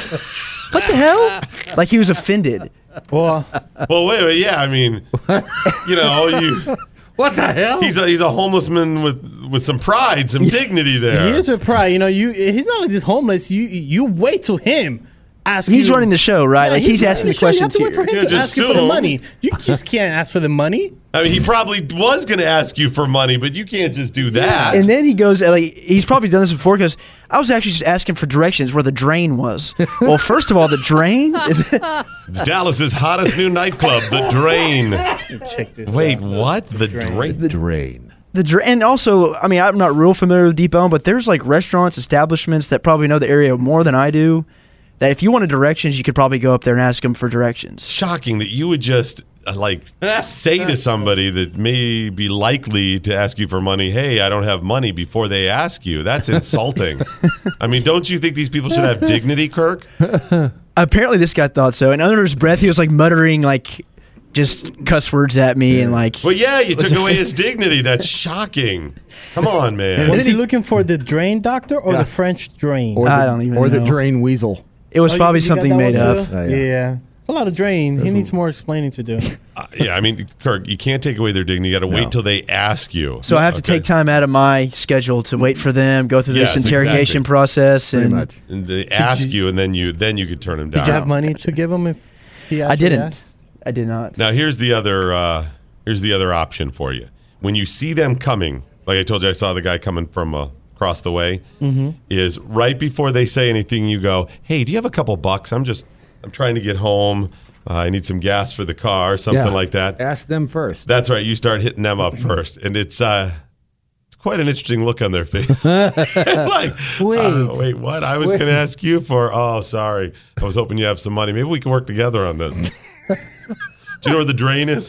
What the hell?" Like he was offended. Well, Well, wait, wait. Yeah, I mean, you know, you. What the hell? He's a he's a homeless man with with some pride, some dignity there. he is with pride. You know, you he's not like this homeless. You you wait till him ask. He's you. running the show, right? Yeah, like he's asking the sure, you have questions to wait for here. him Yeah, to just ask you for sue the him. money. You just can't ask for the money. I mean, he probably was going to ask you for money, but you can't just do that. And then he goes, like, he's probably done this before because I was actually just asking for directions where the drain was. Well, first of all, the drain. It's Dallas's hottest new nightclub, The Drain. Check this. Wait, out. what? The Drain? The drain. The dra- and also, I mean, I'm not real familiar with Deep Elm, but there's like restaurants, establishments that probably know the area more than I do. That if you wanted directions, you could probably go up there and ask them for directions. Shocking that you would just uh, like say to somebody that may be likely to ask you for money, "Hey, I don't have money," before they ask you. That's insulting. I mean, don't you think these people should have dignity, Kirk? Apparently, this guy thought so. And under his breath, he was like muttering like just cuss words at me and like. Well, yeah, you was took away offend- his dignity. That's shocking. Come on, man. Was he looking for the drain doctor or the French drain? Or the, I don't even or the know. drain weasel. It was Oh, you- probably you got something that made one up. too? Uh, Yeah. yeah. It's a lot of drain. He needs more explaining to do. Uh, yeah, I mean, Kirk, you can't take away their dignity. You got to wait till they ask you. So I have to Okay. take time out of my schedule to wait for them, go through Yes, this interrogation exactly. process, Pretty and much. And they ask you, and then you then you could turn them down. Did you have money to give him if he I actually didn't. asked? I did not. Now here's the other uh, here's the other option for you. When you see them coming, like I told you, I saw the guy coming from uh, across the way. Mm-hmm. Is right before they say anything, you go, "Hey, do you have a couple bucks? I'm just I'm trying to get home. Uh, I need some gas for the car, something Yeah. like that." Ask them first. That's right. You start hitting them up first, and it's uh, it's quite an interesting look on their face. like, Wait. uh, wait, what? I was Wait. going to ask you for. Oh, sorry. I was hoping you have some money. Maybe we can work together on this. Do you know where the drain is?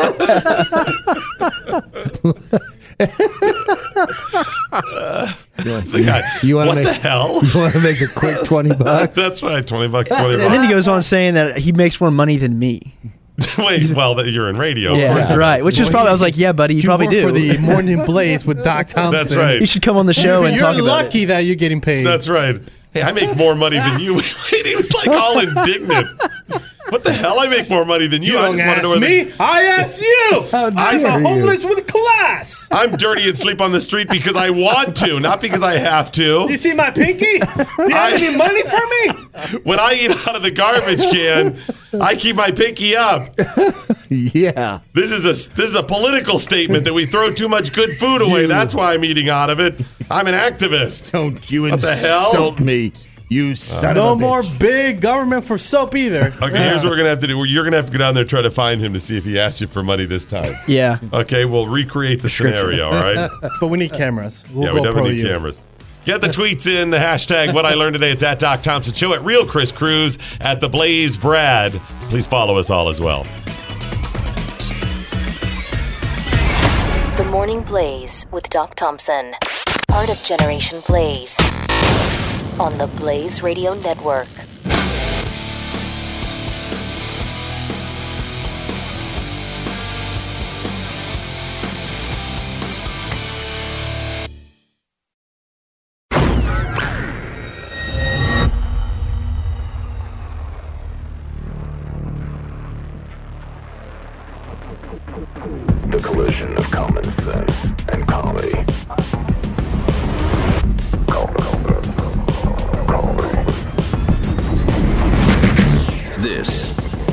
Uh, the guy, You wanna what make- the hell? You want to make a quick twenty bucks? That's right, twenty bucks, twenty And then bucks. he goes on saying that he makes more money than me. Wait, well, that you're in radio. of Yeah, course. right. Which is probably I was like, yeah, buddy, you, You probably work do. for the Morning Blaze with Doc Thompson. That's right. You should come on the show You're and talk about lucky it. that you're getting paid. That's right. Hey, I make more money than you. Wait, he was like all indignant. What the hell? I make more money than you. You I don't just want to know ask where me. I ask you. I'm dare a you. homeless with class. The, I'm dirty and sleep on the street because I want to, not because I have to. You see my pinky? Do you have I- any money for me? When I eat out of the garbage can, I keep my pinky up. Yeah. This is a this is a political statement that we throw too much good food away. You. That's why I'm eating out of it. I'm an activist. Don't you what the hell? insult me, you son no of a more bitch. big government for soap either. Okay, here's what we're gonna have to do. You're gonna have to go down there and try to find him to see if he asked you for money this time. Yeah. Okay, we'll recreate the scenario. All right. But we need cameras. We'll yeah, we go definitely pro need you. cameras. Get the tweets in, the hashtag What I Learned Today. It's at Doc Thompson Show, at Real Chris Cruz, at The Blaze Brad. Please follow us all as well. The Morning Blaze with Doc Thompson. Part of Generation Blaze. On the Blaze Radio Network. The collision of common sense and comedy. This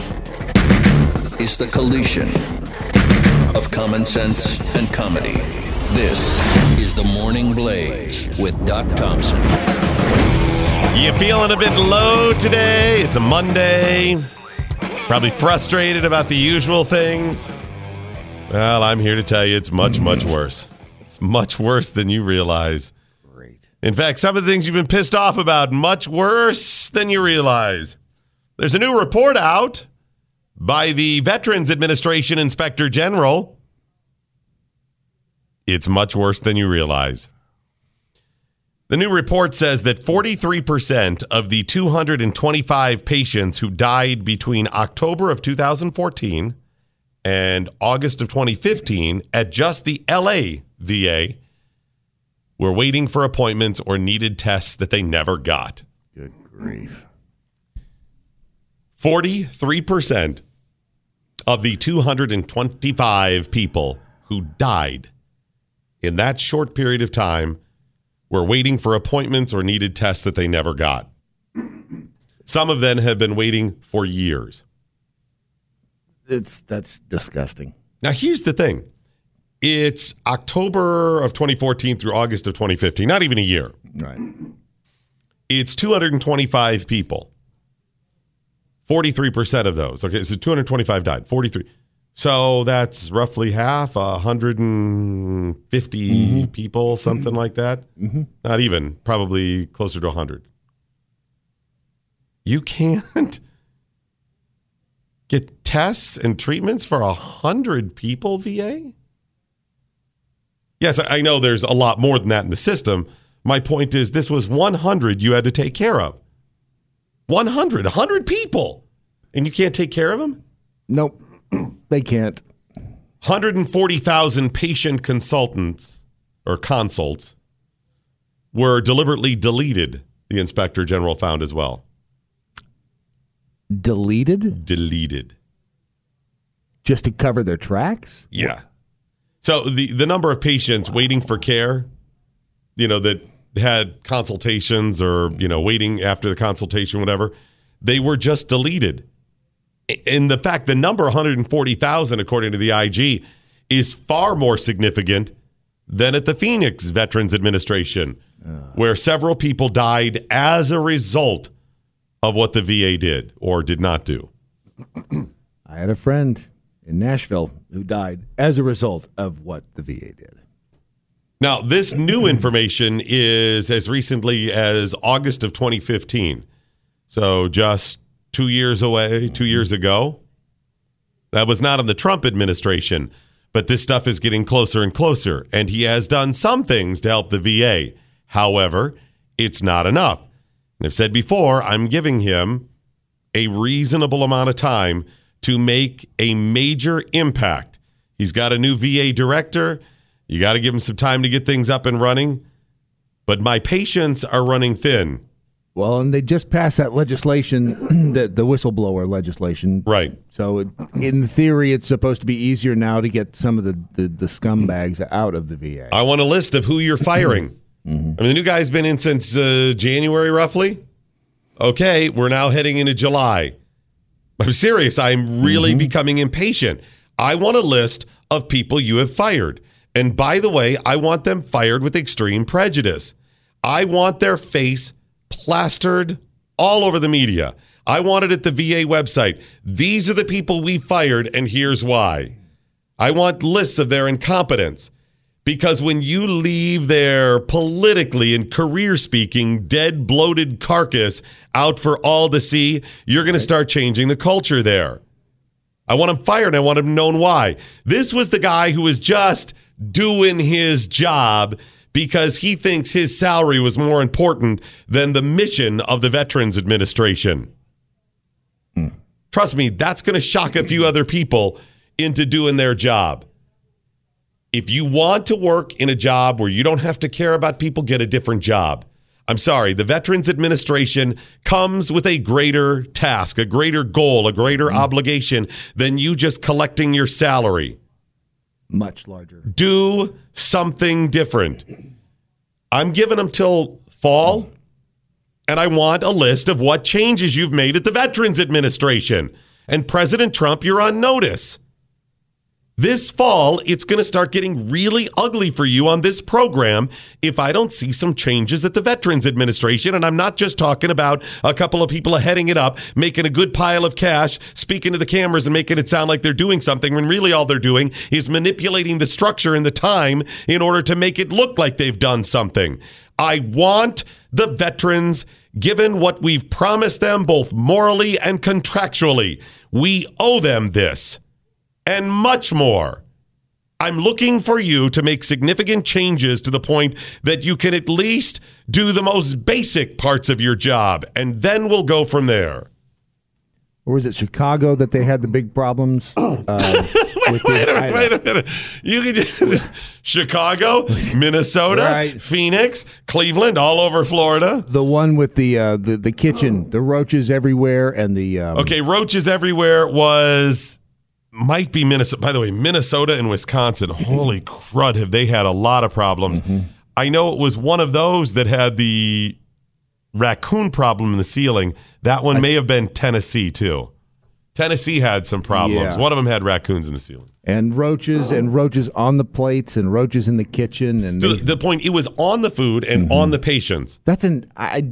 is the collision of common sense and comedy. This is the Morning Blaze with Doc Thompson. You feeling a bit low today? It's a Monday. Probably frustrated about the usual things. Well, I'm here to tell you it's much, much worse. It's much worse than you realize. Great. In fact, some of the things you've been pissed off about, much worse than you realize. There's a new report out by the Veterans Administration Inspector General. It's much worse than you realize. The new report says that forty-three percent of the two hundred twenty-five patients who died between October of two thousand fourteen and August of twenty fifteen at just the L A V A were waiting for appointments or needed tests that they never got. Good grief. forty-three percent of the two hundred twenty-five people who died in that short period of time were waiting for appointments or needed tests that they never got. Some of them have been waiting for years. It's that's disgusting. Now, here's the thing. It's October of twenty fourteen through August of twenty fifteen, not even a year. Right. It's two hundred twenty-five people. forty-three percent of those. Okay, so two hundred twenty-five died. forty-three. So that's roughly half, one hundred fifty mm-hmm. people, something like that. Mm-hmm. Not even, probably closer to one hundred. You can't get tests and treatments for one hundred people, V A? Yes, I know there's a lot more than that in the system. My point is this was one hundred you had to take care of. one hundred, one hundred people. And you can't take care of them? Nope. They can't. one hundred forty thousand patient consultants or consults were deliberately deleted, the Inspector General found as well. Deleted? Deleted. Just to cover their tracks? Yeah. So the, the number of patients waiting for care, you know, that had consultations or, you know, waiting after the consultation, whatever, they were just deleted. And the fact the number one hundred forty thousand, according to the I G, is far more significant than at the Phoenix Veterans Administration, uh. where several people died as a result of what the V A did or did not do. I had a friend in Nashville who died as a result of what the V A did. Now, this new information is as recently as August of twenty fifteen. So just two years away, two years ago. That was not in the Trump administration, but this stuff is getting closer and closer, and he has done some things to help the V A. However, it's not enough. And I've said before, I'm giving him a reasonable amount of time to make a major impact. He's got a new V A director. You got to give him some time to get things up and running. But my patience are running thin. Well, and they just passed that legislation, the, the whistleblower legislation. Right. So it, in theory, it's supposed to be easier now to get some of the, the, the scumbags out of the V A. I want a list of who you're firing. Mm-hmm. I mean, the new guy's been in since uh, January, roughly. Okay, we're now heading into July. I'm serious. I'm really mm-hmm. becoming impatient. I want a list of people you have fired. And by the way, I want them fired with extreme prejudice. I want their face plastered all over the media. I want it at the V A website. These are the people we fired, and here's why. I want lists of their incompetence. Because when you leave their politically and career speaking dead, bloated carcass out for all to see, you're going to start changing the culture there. I want him fired. I want him known why. This was the guy who was just doing his job because he thinks his salary was more important than the mission of the Veterans Administration. Hmm. Trust me, that's going to shock a few other people into doing their job. If you want to work in a job where you don't have to care about people, get a different job. I'm sorry, the Veterans Administration comes with a greater task, a greater goal, a greater mm. obligation than you just collecting your salary. Much larger. Do something different. I'm giving them till fall, and I want a list of what changes you've made at the Veterans Administration. And President Trump, you're on notice. This fall, it's going to start getting really ugly for you on this program if I don't see some changes at the Veterans Administration. And I'm not just talking about a couple of people heading it up, making a good pile of cash, speaking to the cameras and making it sound like they're doing something when really all they're doing is manipulating the structure and the time in order to make it look like they've done something. I want the veterans given what we've promised them both morally and contractually. We owe them this. And much more. I'm looking for you to make significant changes to the point that you can at least do the most basic parts of your job, and then we'll go from there. Or was it Chicago that they had the big problems? Uh, wait, wait, a, wait a minute. You could just, Chicago, Minnesota, right. Phoenix, Cleveland, all over Florida. The one with the uh, the, the kitchen, the roaches everywhere, and the... Um, okay, roaches everywhere was... Might be Minnesota. By the way, Minnesota and Wisconsin, holy crud, have they had a lot of problems. Mm-hmm. I know it was one of those that had the raccoon problem in the ceiling. That one I, may have been Tennessee, too. Tennessee had some problems. Yeah. One of them had raccoons in the ceiling. And roaches, and roaches on the plates, and roaches in the kitchen. And so they, the, the point, it was on the food and mm-hmm. on the patients. That's an... I.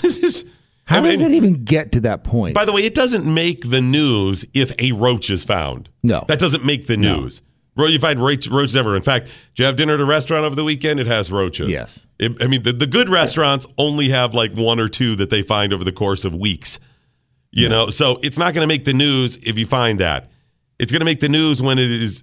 How I mean, does it even get to that point? By the way, it doesn't make the news if a roach is found. No. That doesn't make the news. No. You find roach, roaches everywhere. In fact, did you have dinner at a restaurant over the weekend? It has roaches. Yes. It, I mean, the, the good restaurants only have like one or two that they find over the course of weeks. You yeah. know, so it's not going to make the news if you find that. It's going to make the news when it is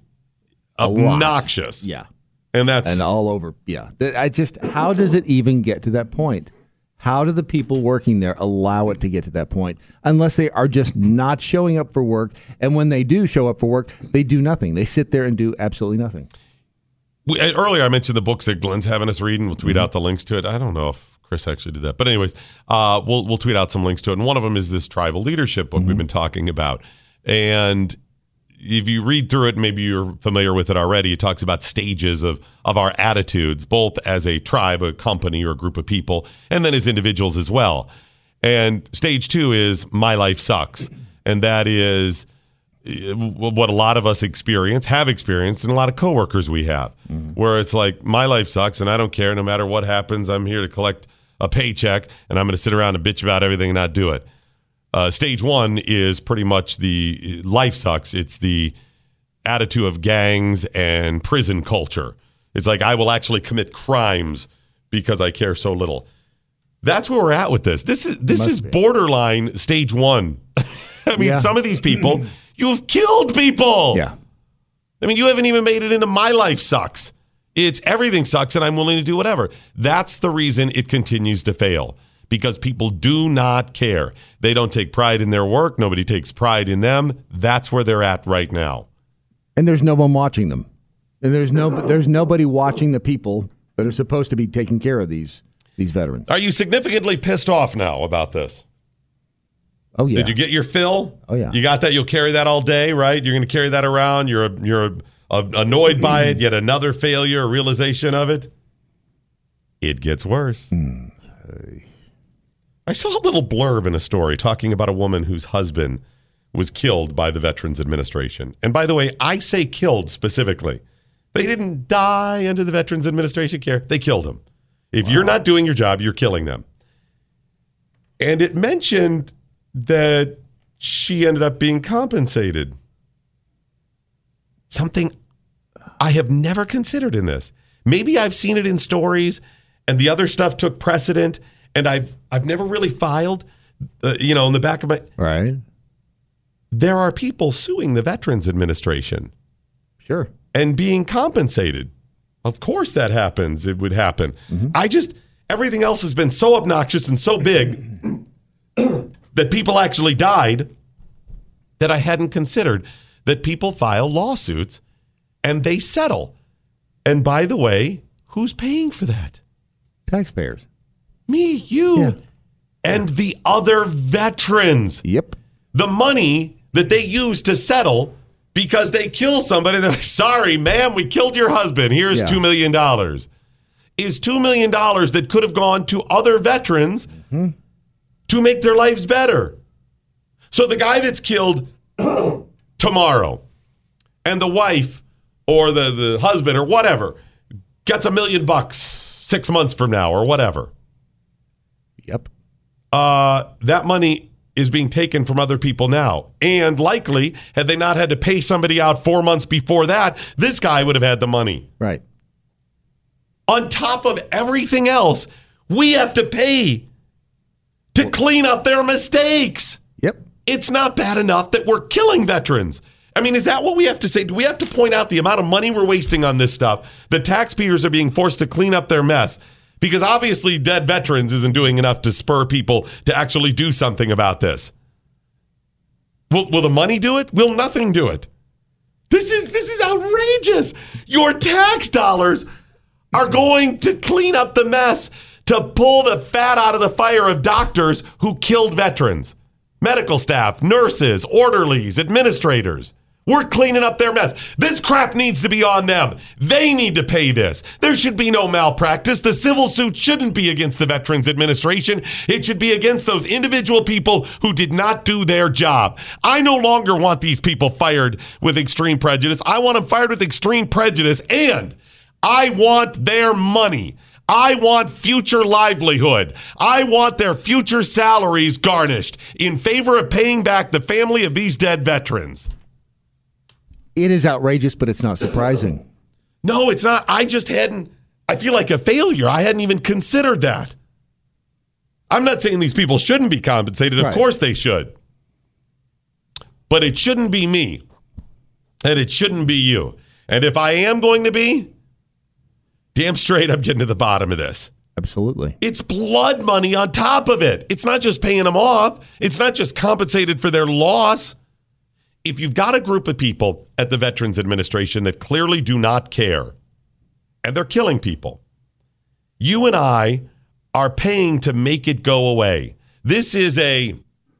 obnoxious. Yeah. And that's... And all over. Yeah. I just, how does it even get to that point? How do the people working there allow it to get to that point unless they are just not showing up for work? And when they do show up for work, they do nothing. They sit there and do absolutely nothing. We, earlier, I mentioned the books that Glenn's having us read, and we'll tweet mm-hmm. out the links to it. I don't know if Chris actually did that. But anyways, uh, we'll, we'll tweet out some links to it. And one of them is this tribal leadership book mm-hmm. we've been talking about. And if you read through it, maybe you're familiar with it already. It talks about stages of, of our attitudes, both as a tribe, a company, or a group of people, and then as individuals as well. And stage two is my life sucks. And that is what a lot of us experience, have experienced, and a lot of coworkers we have, mm-hmm. where it's like, my life sucks, and I don't care. No matter what happens, I'm here to collect a paycheck, and I'm going to sit around and bitch about everything and not do it. Uh, stage one is pretty much the life sucks. It's the attitude of gangs and prison culture. It's like, I will actually commit crimes because I care so little. That's where we're at with this. This is this is be. borderline stage one. I mean, yeah. some of these people, you've killed people. Yeah. I mean, you haven't even made it into my life sucks. It's everything sucks and I'm willing to do whatever. That's the reason it continues to fail. Because people do not care. They don't take pride in their work. Nobody takes pride in them. That's where they're at right now. And there's no one watching them. And there's no there's nobody watching the people that are supposed to be taking care of these these veterans. Are you significantly pissed off now about this? Oh yeah. Did you get your fill? Oh yeah. You got that? You'll carry that all day, right? You're going to carry that around. You're a, you're a, a, annoyed by it. Yet another failure, a realization of it. It gets worse. Mm. Hey. I saw a little blurb in a story talking about a woman whose husband was killed by the Veterans Administration. And by the way, I say killed specifically. They didn't die under the Veterans Administration care. They killed them. If wow. you're not doing your job, you're killing them. And it mentioned that she ended up being compensated. Something I have never considered in this. Maybe I've seen it in stories and the other stuff took precedent and I've I've never really filed, uh, you know, in the back of my... Right. There are people suing the Veterans Administration. Sure. And being compensated. Of course that happens. It would happen. Mm-hmm. I just, everything else has been so obnoxious and so big that people actually died that I hadn't considered that people file lawsuits and they settle. And by the way, who's paying for that? Taxpayers. Me, you, yeah. and the other veterans. Yep. The money that they use to settle because they kill somebody. They're like, sorry, ma'am, we killed your husband. Here's yeah. two million dollars. Is two million dollars that could have gone to other veterans mm-hmm. to make their lives better. So the guy that's killed tomorrow and the wife or the, the husband or whatever gets a million bucks six months from now or whatever. Yep. Uh, that money is being taken from other people now. And likely, had they not had to pay somebody out four months before that, this guy would have had the money. Right. On top of everything else, we have to pay to clean up their mistakes. Yep. It's not bad enough that we're killing veterans. I mean, is that what we have to say? Do we have to point out the amount of money we're wasting on this stuff? The taxpayers are being forced to clean up their mess. Because obviously dead veterans isn't doing enough to spur people to actually do something about this. Will, will the money do it? Will nothing do it? This is this is outrageous. Your tax dollars are going to clean up the mess, to pull the fat out of the fire of doctors who killed veterans, medical staff, nurses, orderlies, administrators. We're cleaning up their mess. This crap needs to be on them. They need to pay this. There should be no malpractice. The civil suit shouldn't be against the Veterans Administration. It should be against those individual people who did not do their job. I no longer want these people fired with extreme prejudice. I want them fired with extreme prejudice, and I want their money. I want future livelihood. I want their future salaries garnished in favor of paying back the family of these dead veterans. It is outrageous, but it's not surprising. No, it's not. I just hadn't, I feel like a failure. I hadn't even considered that. I'm not saying these people shouldn't be compensated. Of Right. course they should. But it shouldn't be me. And it shouldn't be you. And if I am going to be, damn straight I'm getting to the bottom of this. Absolutely. It's blood money on top of it. It's not just paying them off. It's not just compensated for their loss. If you've got a group of people at the Veterans Administration that clearly do not care, and they're killing people, you and I are paying to make it go away. This is a,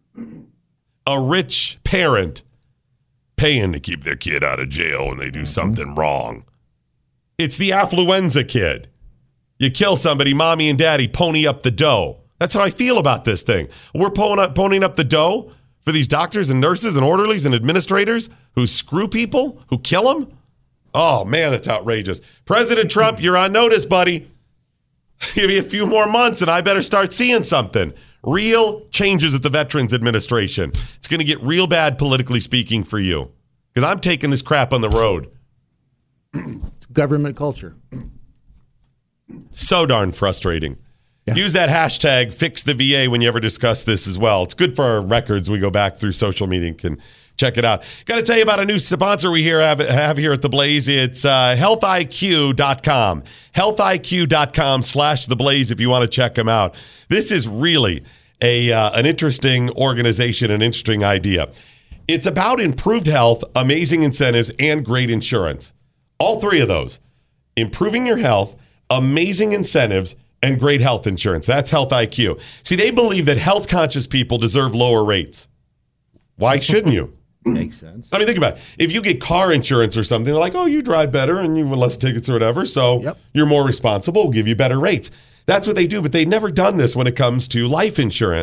a rich parent paying to keep their kid out of jail when they do something wrong. It's the affluenza kid. You kill somebody, mommy and daddy pony up the dough. That's how I feel about this thing. We're ponying up, ponying up the dough for these doctors and nurses and orderlies and administrators who screw people, who kill them. Oh, man, that's outrageous. President Trump, you're on notice, buddy. Give me a few more months and I better start seeing something. Real changes at the Veterans Administration. It's going to get real bad, politically speaking, for you. Because I'm taking this crap on the road. It's government culture. So darn frustrating. Yeah. Use that hashtag fix the V A when you ever discuss this as well. It's good for our records. We go back through social media and can check it out. Got to tell you about a new sponsor we here have, have here at The Blaze. It's uh, health I Q dot com. health I Q dot com slash The Blaze if you want to check them out. This is really a uh, an interesting organization, an interesting idea. It's about improved health, amazing incentives, and great insurance. All three of those. Improving your health, amazing incentives, and great health insurance. That's Health I Q. See, they believe that health-conscious people deserve lower rates. Why shouldn't you? Makes sense. I mean, think about it. If you get car insurance or something, they're like, oh, you drive better and you have less tickets or whatever, so Yep. you're more responsible, we'll give you better rates. That's what they do, but they've never done this when it comes to life insurance.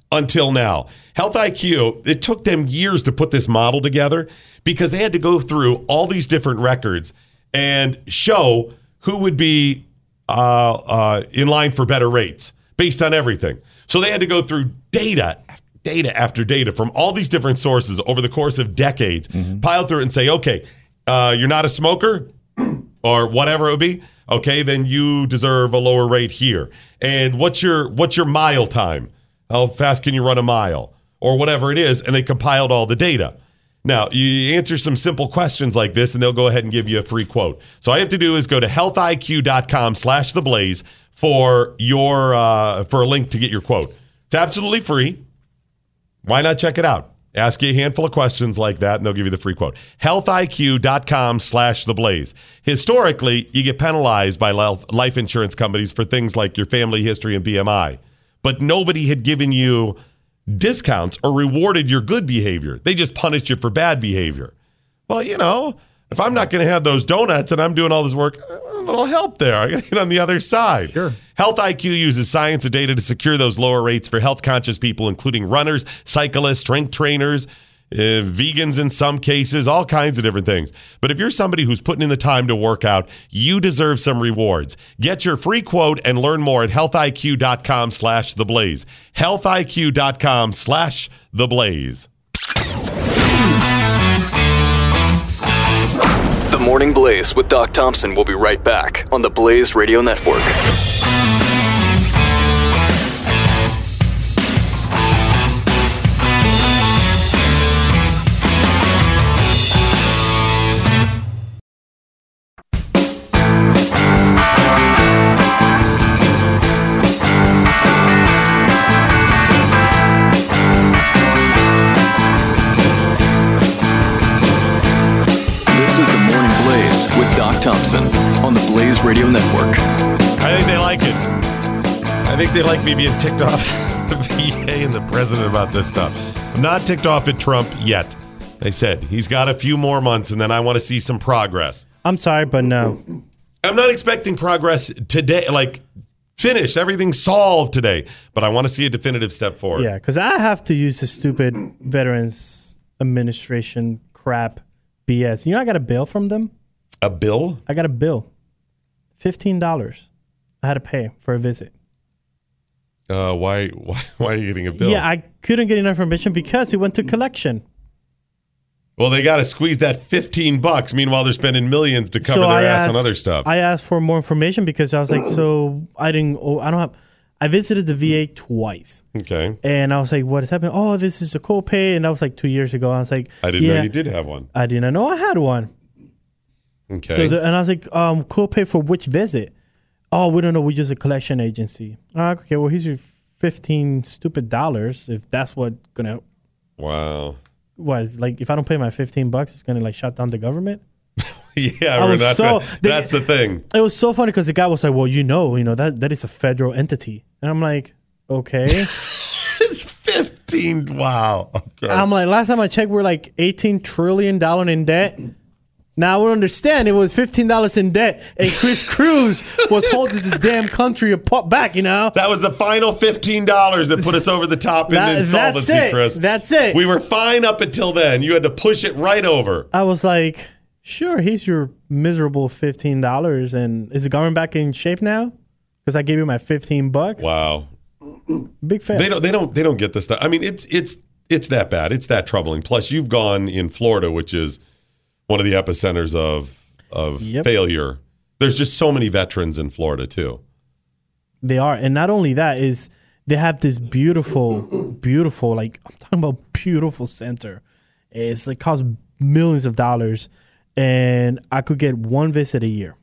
until now. Health I Q, it took them years to put this model together because they had to go through all these different records and show who would be uh, uh, in line for better rates based on everything. So they had to go through data, data after data from all these different sources over the course of decades, mm-hmm. pile through it and say, okay, uh, you're not a smoker or whatever it would be. Okay, then you deserve a lower rate here. And what's your what's your mile time? How fast can you run a mile? Or whatever it is, and they compiled all the data. Now, you answer some simple questions like this, and they'll go ahead and give you a free quote. So all you have to do is go to healthiq.com slash the blaze for your uh, for a link to get your quote. It's absolutely free. Why not check it out? Ask you a handful of questions like that, and they'll give you the free quote. healthiq.com slash the blaze. Historically, you get penalized by life insurance companies for things like your family history and B M I. But nobody had given you discounts or rewarded your good behavior. They just punished you for bad behavior. Well, you know, if I'm not going to have those donuts and I'm doing all this work, a little help there. I got to get on the other side. Sure. Health I Q uses science and data to secure those lower rates for health-conscious people, including runners, cyclists, strength trainers, uh, vegans in some cases, all kinds of different things. But if you're somebody who's putting in the time to work out, you deserve some rewards. Get your free quote and learn more at healthiq.com slash the blaze. healthiq.com slash the blaze. The Morning Blaze with Doc Thompson will be right back on the Blaze Radio Network. Thompson on the Blaze Radio Network. I think they like it. I think they like me being ticked off the V A and the president about this stuff. I'm not ticked off at Trump yet. They said he's got a few more months, and then I want to see some progress. I'm sorry, but no. I'm not expecting progress today, like finished, everything solved today, but I want to see a definitive step forward. Yeah, because I have to use the stupid Veterans Administration crap B S. You know I got a bill from them? A bill? I got a bill. fifteen dollars I had to pay for a visit. Uh, why, why, why are you getting a bill? Yeah, I couldn't get enough information because it went to collection. Well, they got to squeeze that fifteen bucks. Meanwhile, they're spending millions to cover so their I ass asked, on other stuff. I asked for more information because I was like, so I didn't, oh, I don't have, I visited the V A twice. Okay. And I was like, what is happening? Oh, this is a copay. And that was like two years ago. I was like, I didn't yeah, know you did have one. I didn't know I had one. Okay. So the, and I was like, um, copay for which visit? Oh, we don't know. We're just a collection agency. Oh, okay, well, here's your fifteen stupid dollars. If that's what gonna. Wow. Was like if I don't pay my fifteen bucks, it's gonna like shut down the government. yeah, I was that's, so, what, that's they, the thing. It was so funny because the guy was like, "Well, you know, you know that that is a federal entity," and I'm like, "Okay." It's fifteen. Wow. Okay. I'm like, last time I checked, we're like eighteen trillion dollars in debt. Now I would understand it was fifteen dollars in debt, and Chris Cruz was holding this damn country apart back, you know? That was the final fifteen dollars that put us over the top in that, insolvency, that's it. Chris. That's it. We were fine up until then. You had to push it right over. I was like, sure, here's your miserable fifteen dollars, and is the government back in shape now? Because I gave you my fifteen bucks. Wow. Big fan. They don't, they, don't, they don't get this stuff. I mean, it's, it's, it's that bad. It's that troubling. Plus, you've gone in Florida, which is one of the epicenters of of yep. failure. There's just so many veterans in Florida too. They are, and not only that is they have this beautiful, beautiful, like I'm talking about beautiful center. It's like costs millions of dollars, and I could get one visit a year.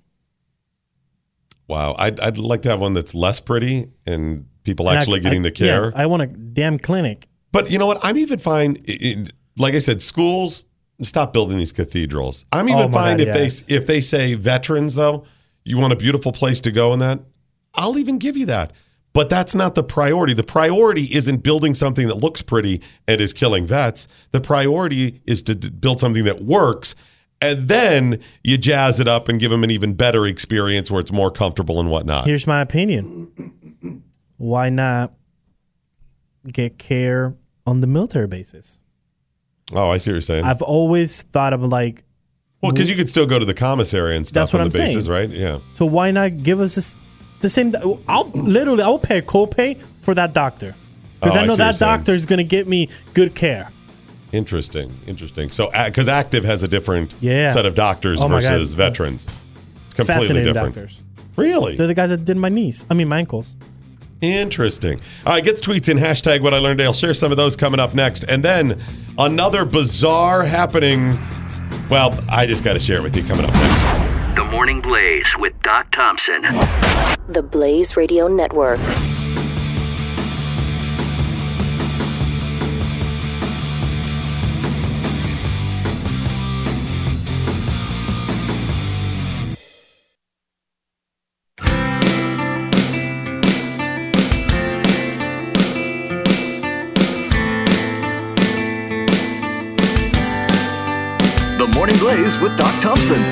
Wow, I'd I'd like to have one that's less pretty and people and actually I, getting I, the care. Yeah, I want a damn clinic. But you know what? I'm even fine. In, like I said, schools. Stop building these cathedrals. I'm even oh fine God, if yes. they if they say veterans, though, you want a beautiful place to go in that, I'll even give you that. But that's not the priority. The priority isn't building something that looks pretty and is killing vets. The priority is to d- build something that works, and then you jazz it up and give them an even better experience where it's more comfortable and whatnot. Here's my opinion. Why not get care on the military bases. Oh, I see what you're saying. I've always thought of like, well, because you could still go to the commissary and stuff That's what on I'm the bases, saying. right? Yeah. so why not give us this, the same? I'll literally I'll pay a copay for that doctor because Oh, I I know see what you're that saying. doctor is going to get me good care. Interesting. Interesting. So, because Active has a different Yeah. set of doctors Oh my God. versus veterans. It's completely Fascinating different. doctors. Really? They're the guys that did my knees. I mean my ankles. Interesting. All right, get the tweets in. Hashtag what I learned today. I'll share some of those coming up next. And then another bizarre happening. Well, I just got to share it with you coming up next. The Morning Blaze with Doc Thompson. The Blaze Radio Network. The Morning Blaze with Doc Thompson.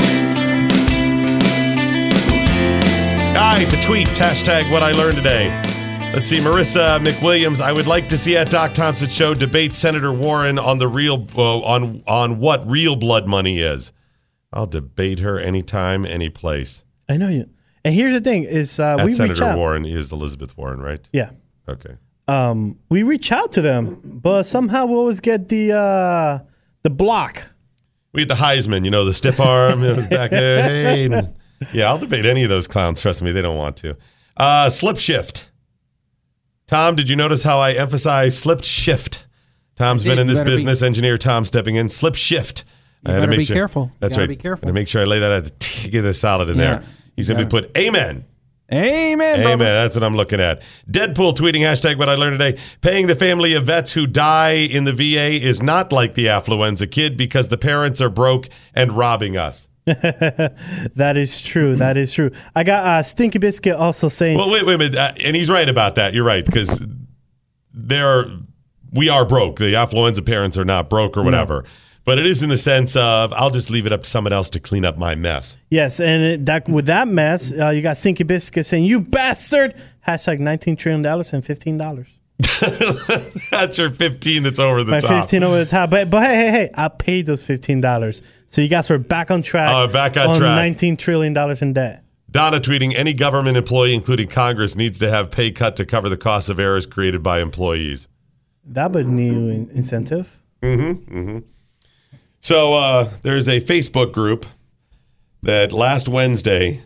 All right, the tweets. Hashtag what I learned today. Let's see. Marissa McWilliams. I would like to see at Doc Thompson Show debate Senator Warren on the real uh, on on what real blood money is. I'll debate her anytime, any place. I know you. And here's the thing: is uh, At we reach Senator out. Warren is Elizabeth Warren, right? Yeah. Okay. Um, we reach out to them, but somehow we always get the uh, the block. We had the Heisman, you know, the stiff arm it was back there. Hey, and- yeah, I'll debate any of those clowns. Trust me, they don't want to. Uh, slip shift. Tom, did you notice how I emphasize slip shift? Tom's You been did. in You this better be- business. Engineer Tom stepping in. Slip shift. You I had to better make be sure- careful. That's You gotta right. be careful. And to make sure I lay that out, to get this solid in Yeah. there. You simply gotta- put amen. Amen, Amen. brother. That's what I'm looking at. Deadpool tweeting hashtag what I learned today. Paying the family of vets who die in the V A is not like the affluenza kid because the parents are broke and robbing us. That is true. That is true. I got uh, Stinky Biscuit also saying. Well, wait, wait a minute. Uh, and he's right about that. You're right because they're we are broke. The affluenza parents are not broke or whatever. But it is in the sense of I'll just leave it up to someone else to clean up my mess. Yes, and it, that with that mess, uh, you got Stinky Biscuit saying, "You bastard!" Hashtag nineteen trillion dollars and fifteen dollars. That's your fifteen. That's over the My top. fifteen over the top. But but hey hey hey, I paid those fifteen dollars, so you guys are back on track. Oh, back on track. Nineteen trillion dollars in debt. Donna tweeting, any government employee, including Congress, needs to have pay cut to cover the cost of errors created by employees. That would new in- incentive. Mm-hmm. Mm-hmm. So uh, there's a Facebook group that last Wednesday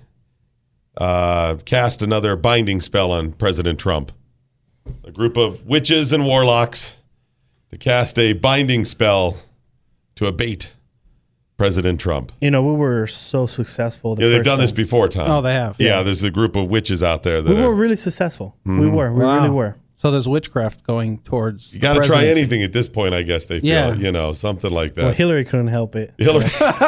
uh, cast another binding spell on President Trump. A group of witches and warlocks to cast a binding spell to abate President Trump. You know, we were so successful. The Yeah, they've first done this time. before, Tom. Oh, they have. Yeah, Yeah. there's a group of witches out there that We are, were really successful. We Mhm. were. We Wow. really were. So there's witchcraft going towards. you got to the try presidency. anything at this point, I guess they feel, Yeah. you know, something like that. Well, Hillary couldn't help it. Hillary.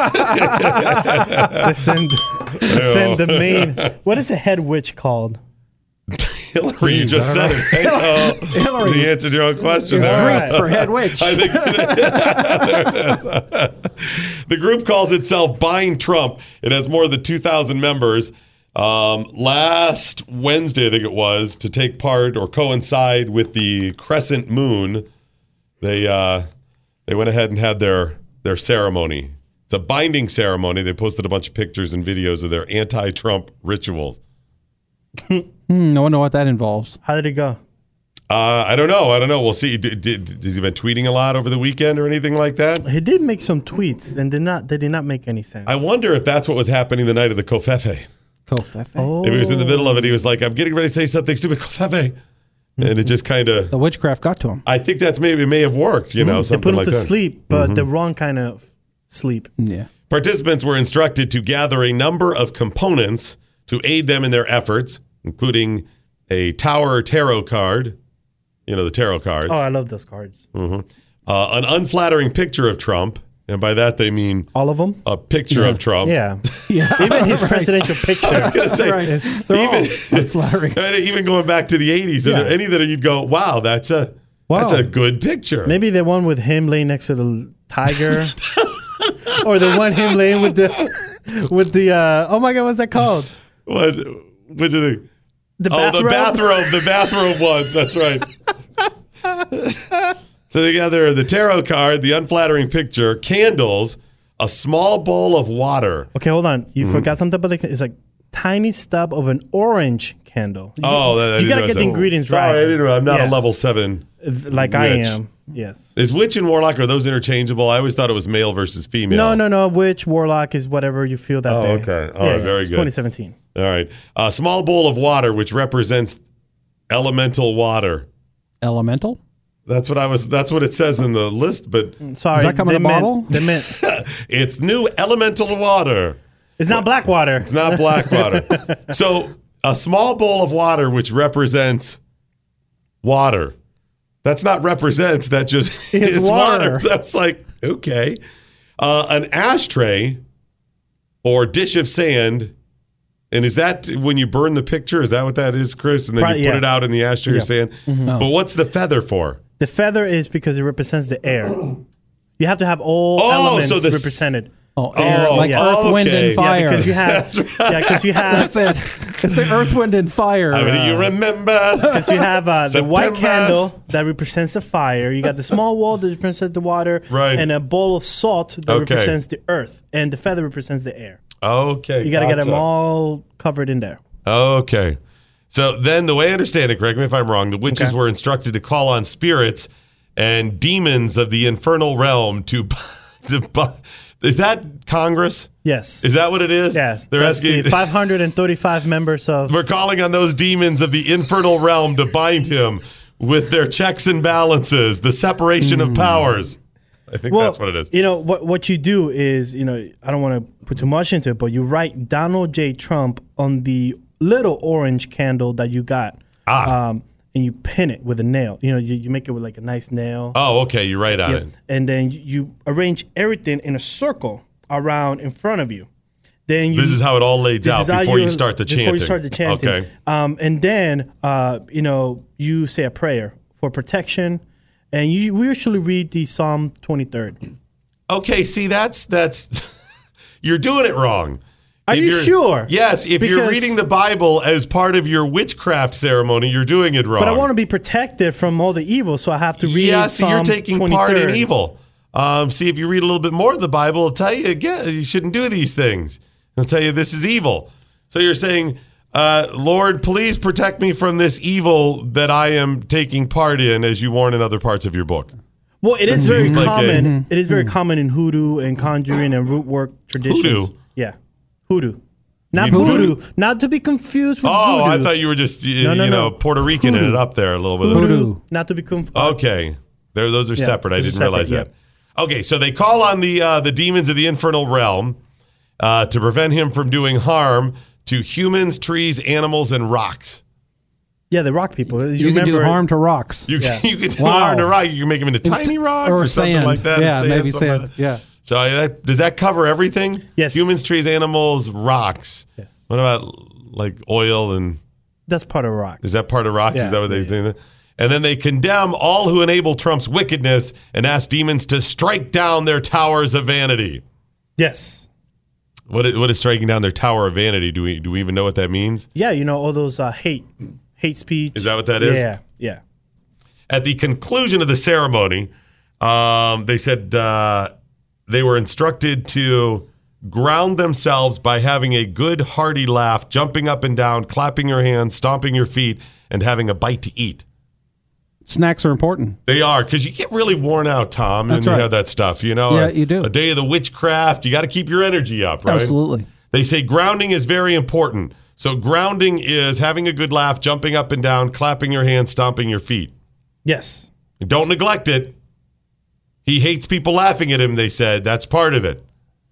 to send, to send the main. What is the head witch called? Hillary, you Jeez, just I said don't it. I know. Hillary. The answer to your own question. It's there. Greek for head witch. I think there it is. The group calls itself Bind Trump. It has more than two thousand members. Um, last Wednesday, I think it was, to take part or coincide with the crescent moon, they uh, they went ahead and had their their ceremony. It's a binding ceremony. They posted a bunch of pictures and videos of their anti-Trump rituals. Hmm, I wonder what that involves. How did it go? Uh, I don't know. I don't know. We'll see. Did, did, has he been tweeting a lot over the weekend or anything like that? He did make some tweets, and did not. They did not make any sense. I wonder if that's what was happening the night of the Kofefe. Kofefe. Oh. If he was in the middle of it, he was like, I'm getting ready to say something stupid, Kofefe. And it just kind of... The witchcraft got to him. I think that's maybe, it may have worked, you know, They something put him like to that. sleep, but Mhm. the wrong kind of sleep. Yeah. Participants were instructed to gather a number of components to aid them in their efforts, including a Tower Tarot card, you know, the tarot cards. Oh, I love those cards. hmm Uh, an unflattering picture of Trump, and by that they mean all of them. A picture Yeah. of Trump. Yeah, yeah. Even his presidential picture. I was gonna say, Right. It's- they're even, all unflattering. even going back to the eighties, are there Yeah. any that you'd go, wow, that's a that's Wow. a good picture. Maybe the one with him laying next to the tiger, or the one him laying with the with the. Uh, oh my God, what's that called? What? What do you think? The oh, the bathrobe? bathrobe. The bathrobe ones. That's right. So they gather the tarot card, the unflattering picture, candles, a small bowl of water. Okay, hold on. You Mhm. forgot something, but it's like tiny stub of an orange candle. You, Oh, that, I you didn't gotta realize get the that. ingredients Sorry, right. I didn't know. I'm not Yeah. a level seven. Like I witch. am. Yes. Is witch and warlock, are those interchangeable? I always thought it was male versus female. No, no, no. Witch, warlock is whatever you feel that Oh, day. okay. All yeah, right, yeah, very it's good. twenty seventeen. All right. A small bowl of water, which represents elemental water. Elemental? That's what I was. That's what it says in the list. But Sorry. Does that come in they a meant- bottle? They meant it's new elemental water. it's not black water. It's not black water. So a small bowl of water, which represents water. That's not represents. That just It's is water. water. So I was like, okay. Uh, an ashtray or dish of sand. And is that when you burn the picture? Is that what that is, Chris? And then Right, you put yeah. it out in the ashtray Yeah. or sand? Mhm. Oh. But what's the feather for? The feather is because it represents the air. You have to have all Oh, elements so the s- represented. Oh, air, Oh, like yeah. earth, wind, Okay. and fire. Yeah, because you have. That's right. Yeah, because you have. That's it. It's the earth, wind, and fire. How many uh, you remember? Because you have uh, the white September. candle that represents the fire. You got the small wall that represents the water. Right. And a bowl of salt that Okay. represents the earth. And the feather represents the air. Okay. You got to get them gotcha. all covered in there. Okay. So then, the way I understand it, correct me if I'm wrong, the witches Okay. were instructed to call on spirits and demons of the infernal realm to. to bu- is that Congress? Yes. Is that what it is? Yes. They're That's asking. the five hundred thirty-five members of. We're calling on those demons of the infernal realm to bind him with their checks and balances, the separation of powers. I think Well, that's what it is. You know, what what you do is, you know, I don't want to put too much into it, but you write Donald J. Trump on the little orange candle that you got. Ah. Um, and you pin it with a nail. You know, you, you make it with like a nice nail. Oh, okay. You're right on Yeah. it. And then you, you arrange everything in a circle around in front of you. Then you, This is how it all lays this out is how before you start the chanting. Before you start the chanting. Okay. Um, and then, uh, you know, you say a prayer for protection. And you, we usually read the Psalm twenty-third. Okay, see, that's that's you're doing it wrong. Are If you you're- sure? Yes, if you're Because- reading the Bible as part of your witchcraft ceremony, you're doing it wrong. But I want to be protected from all the evil, so I have to read Yeah, see, Psalm you're taking part in twenty-third. evil. Um, see, if you read a little bit more of the Bible, it'll tell you again you shouldn't do these things. It'll tell you this is evil. So you're saying, uh, Lord, please protect me from this evil that I am taking part in, as you warn in other parts of your book. Well, it is That very seems like common. a- It is very common in hoodoo and conjuring and root work traditions. Hoodoo? Yeah, hoodoo. Not You mean voodoo. voodoo? Not to be confused with Oh, voodoo. I thought you were just you, No, no, you know no. Puerto Rican in Hoodoo. it up there a little bit. Voodoo. Not to be confused. Okay, there, those are Yeah, separate. I those are didn't realize separate, that. Okay, so they call on the uh, the demons of the infernal realm uh, to prevent him from doing harm to humans, trees, animals, and rocks. Yeah, the rock people. You, can do remember- harm to rocks. You, Yeah. can you can do Wow. harm to rock. You can make them into tiny rocks or, or something sand. like that. Yeah, Sand, maybe something like sand. that. Yeah. So uh, that, does that cover everything? Yes. Humans, trees, animals, rocks. Yes. What about like oil and? That's part of rock. Is that part of rocks? Yeah. Is that what they think? And then they condemn all who enable Trump's wickedness and ask demons to strike down their towers of vanity. Yes. What is, what is striking down their tower of vanity? Do we do we even know what that means? Yeah, you know all those uh, hate, hate speech. Is that what that is? Yeah, yeah. At the conclusion of the ceremony, um, they said uh, they were instructed to ground themselves by having a good hearty laugh, jumping up and down, clapping your hands, stomping your feet, and having a bite to eat. Snacks are important. They are, because you get really worn out, Tom, That's and right. you have that stuff. You know, Yeah, a, you do. A day of the witchcraft, you got to keep your energy up, right? Absolutely. They say grounding is very important. So grounding is having a good laugh, jumping up and down, clapping your hands, stomping your feet. Yes. Don't neglect it. He hates people laughing at him, they said. That's part of it.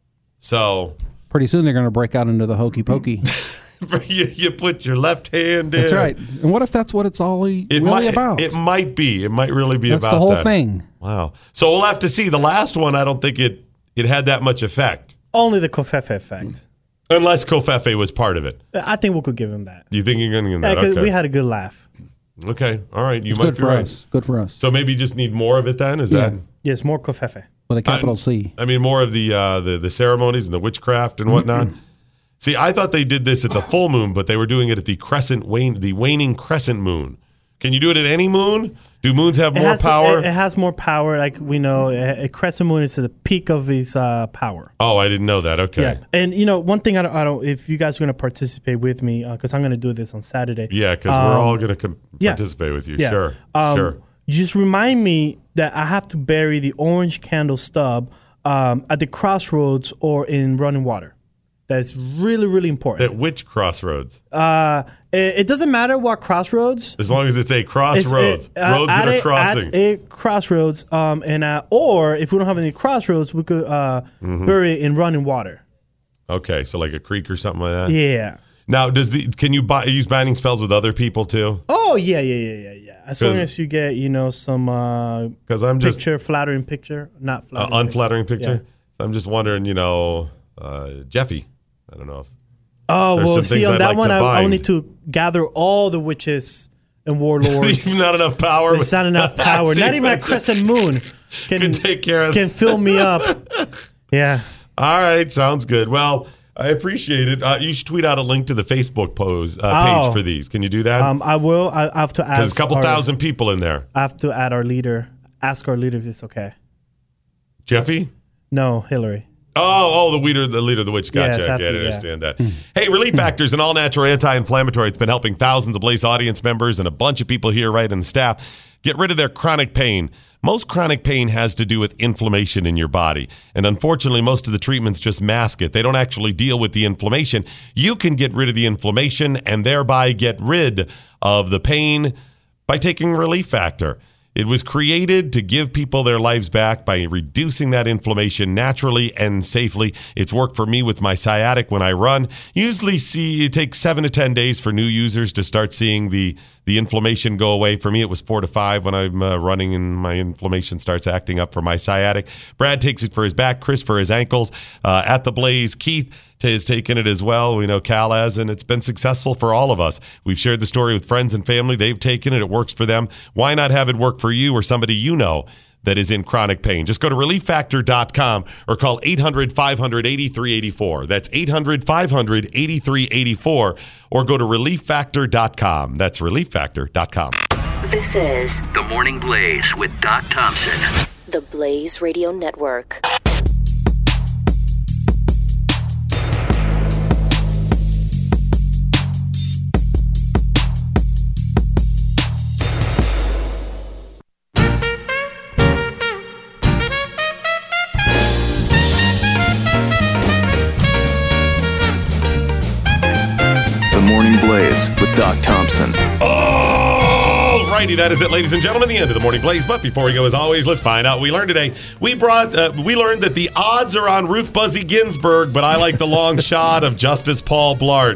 So Pretty soon they're going to break out into the hokey pokey. you, you put your left hand in. That's right. And what if that's what it's all e- It really might, about? It might be. It might really be That's about the whole that. thing. Wow. So we'll have to see. The last one, I don't think it, it had that much effect. Only the Kofefe effect. Unless Kofefe was part of it. I think we could give him that. You think you're going to give Yeah, that? because Okay. we had a good laugh. Okay. All right. You It's might good be for right. us. Good for us. So maybe you just need more of it then? Is Yeah. that? Yes, more Kofefe. With a capital I, C. I mean, more of the, uh, the the ceremonies and the witchcraft and whatnot. See, I thought they did this at the full moon, but they were doing it at the crescent wane, the waning crescent moon. Can you do it at any moon? Do moons have It more has, power? It, it has more power. Like we know, a, a crescent moon is at the peak of its uh, power. oh, I didn't know that. Okay. Yeah, and you know, one thing I don't, I don't if you guys are going to participate with me, because I'm going to do this on Saturday. Yeah, because um, we're all going to com- yeah. participate with you. Yeah. Sure. Um, sure. Just remind me that I have to bury the orange candle stub um, at the crossroads or in running water. That's really, really important. At which crossroads? Uh, it, it doesn't matter what crossroads. As long as it's a crossroads. It's, uh, Roads at that are a, crossing. At a crossroads, um, and uh, or if we don't have any crossroads, we could uh, Mhm. bury it in running water. Okay, so like a creek or something like that? Yeah. Now, does the can you buy, use binding spells with other people too? Oh yeah, yeah, yeah, yeah, yeah. As long 'Cause- as you get, you know, some uh, Because I'm just picture, flattering picture, not uh, flattering. unflattering picture. Yeah. I'm just wondering, you know, uh, Jeffy. I don't know if. Oh there's well, some see things on I'd that like one, to I, I bind. will need to gather all the witches and warlords. There's not enough power. It's not enough power. See, Not even a that's- crescent moon can, can take care of can fill me up. Yeah. All right, sounds good. Well, I appreciate it. Uh, you should tweet out a link to the Facebook pose uh, page Oh. for these. Can you do that? Um, I will. I, I have to ask. There's a couple our- thousand people in there. I have to add our leader. Ask our leader if it's okay. Jeffy? No, Hillary. Oh, oh, the leader, the leader of the witch. Gotcha. Yes, I after, get it. I yeah. understand that. Hey, Relief Factor is an all-natural anti-inflammatory. It's been helping thousands of Blaze audience members and a bunch of people here, right, in the staff, get rid of their chronic pain. Most chronic pain has to do with inflammation in your body. And unfortunately, most of the treatments just mask it. They don't actually deal with the inflammation. You can get rid of the inflammation and thereby get rid of the pain by taking Relief Factor. It was created to give people their lives back by reducing that inflammation naturally and safely. It's worked for me with my sciatic when I run. Usually see it takes seven to ten days for new users to start seeing the, the inflammation go away. For me, it was four to five when I'm uh, running and my inflammation starts acting up for my sciatic. Brad takes it for his back, Chris for his ankles. Uh, at the Blaze, Keith has taken it as well. We know Cal has, and it's been successful for all of us. We've shared the story with friends and family. They've taken it. It works for them. Why not have it work for you or somebody you know that is in chronic pain? Just go to relief factor dot com or call eight hundred, five hundred, eighty-three eighty-four. That's eight hundred, five hundred, eighty-three eighty-four. Or go to relief factor dot com. That's relief factor dot com. This is The Morning Blaze with Doc Thompson. the Blaze Radio Network. The Morning Blaze with Doc Thompson. All righty, that is it, ladies and gentlemen, the end of the Morning Blaze. But before we go, as always, let's find out what we learned today. We brought, uh, we learned that the odds are on Ruth Buzzy Ginsburg, but I like the long shot of Justice Paul Blart.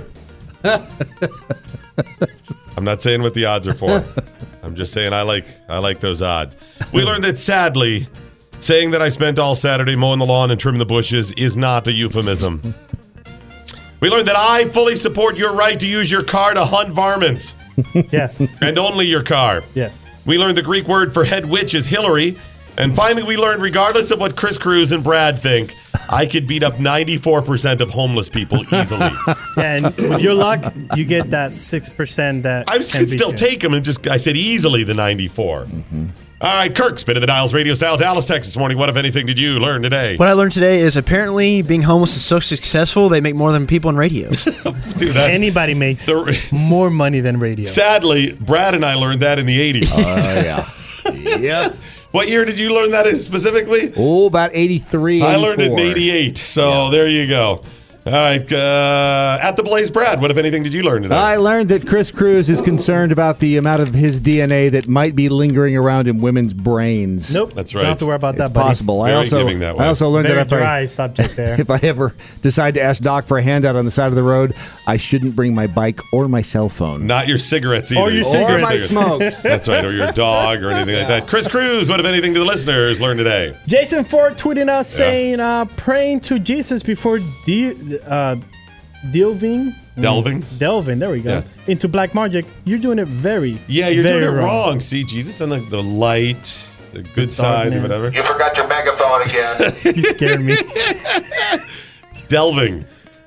I'm not saying what the odds are for. I'm just saying I like I like those odds. We learned that, sadly, saying that I spent all Saturday mowing the lawn and trimming the bushes is not a euphemism. We learned that I fully support your right to use your car to hunt varmints. Yes. And only your car. Yes. We learned the Greek word for head witch is Hillary. And finally, we learned, regardless of what Chris Cruz and Brad think, I could beat up ninety-four percent of homeless people easily. And with your luck, you get that six percent that I can could beat still you. take them and just, I said easily the ninety-four. Mm-hmm. All right, Kirk, spin of the dials, radio style, Dallas, Texas morning. What, if anything, did you learn today? What I learned today is apparently being homeless is so successful, they make more than people in radio. Dude, that's, Anybody makes more money than radio. sadly, Brad and I learned that in the eighties. Oh, yeah. Yep. What year did you learn that specifically? Oh, about eighty-three, I learned it in eighty-four. eighty-eight, so there you go. All right, uh, at the Blaze, Brad, what, if anything, did you learn today? I learned that Chris Cruz is concerned about the amount of his D N A that might be lingering around in women's brains. Nope. That's Don't right. have to worry about It's that, buddy. possible. I Very also, giving that way. I also learned Very that if dry I, subject there. if I ever decide to ask Doc for a handout on the side of the road, I shouldn't bring my bike or my cell phone. Not your cigarettes either. Or your Or cigarettes. my smokes. That's right, or your dog or anything like that. Chris Cruz, what, if anything, do the listeners learn today? Jason Ford tweeting us saying, uh, praying to Jesus before de- uh, delving. Delving? Mm, delving, there we go. Yeah. Into black magic. You're doing it very, Yeah, you're very doing it wrong. See, Jesus and the, the light, the good side, or darkness. whatever. You forgot your megaphone again. You scared me. It's delving.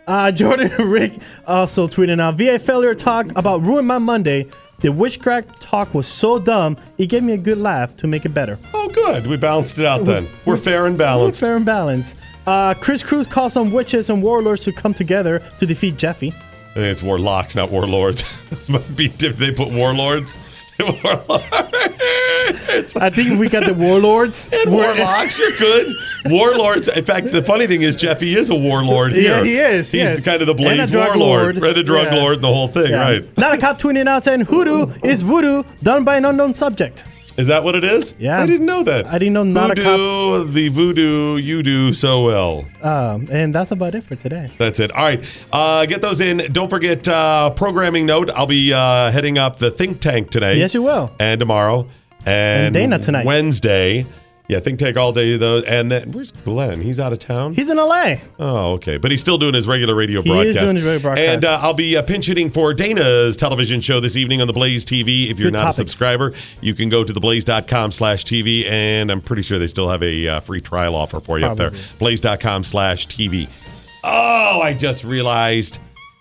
Uh, Jordan Rick also tweeting out, V A failure talk about ruined my Monday. The witchcraft talk was so dumb, it gave me a good laugh to make it better. Oh, good. We balanced it out then. We're fair and balanced. We're fair and balanced. Uh, Chris Cruz calls on witches and warlords to come together to defeat Jeffy. I think it's warlocks, not warlords. This might be if they put warlords. Warlords. I think if we got the warlords and warlocks, you're good. Warlords. In fact, the funny thing is, Jeffy is a warlord here. Yeah, he is. He's yes. the kind of the Blaze And a drug warlord, lord. red a drug Yeah. lord, and the whole thing, Yeah. right? Not a cop tweeting out saying hoodoo is voodoo done by an unknown subject. Is that what it is? Yeah. I didn't know that. I didn't know not voodoo, a cop. the voodoo you do so well. Um, and that's about it for today. That's it. All right. Uh, get those in. Don't forget, uh, programming note. I'll be uh, heading up the think tank today. Yes, you will. And tomorrow. And, And Dana tonight. Wednesday. Yeah, think tank all day, though. And then, where's Glenn? He's out of town? He's in L A. Oh, okay. But he's still doing his regular radio He broadcast. is doing his regular broadcast. And uh, I'll be uh, pinch hitting for Dana's television show this evening on the Blaze T V. If you're Good not topics. a subscriber, you can go to theblaze.com slash TV. And I'm pretty sure they still have a uh, free trial offer for you up Probably. there. Blaze.com slash TV. Oh, I just realized.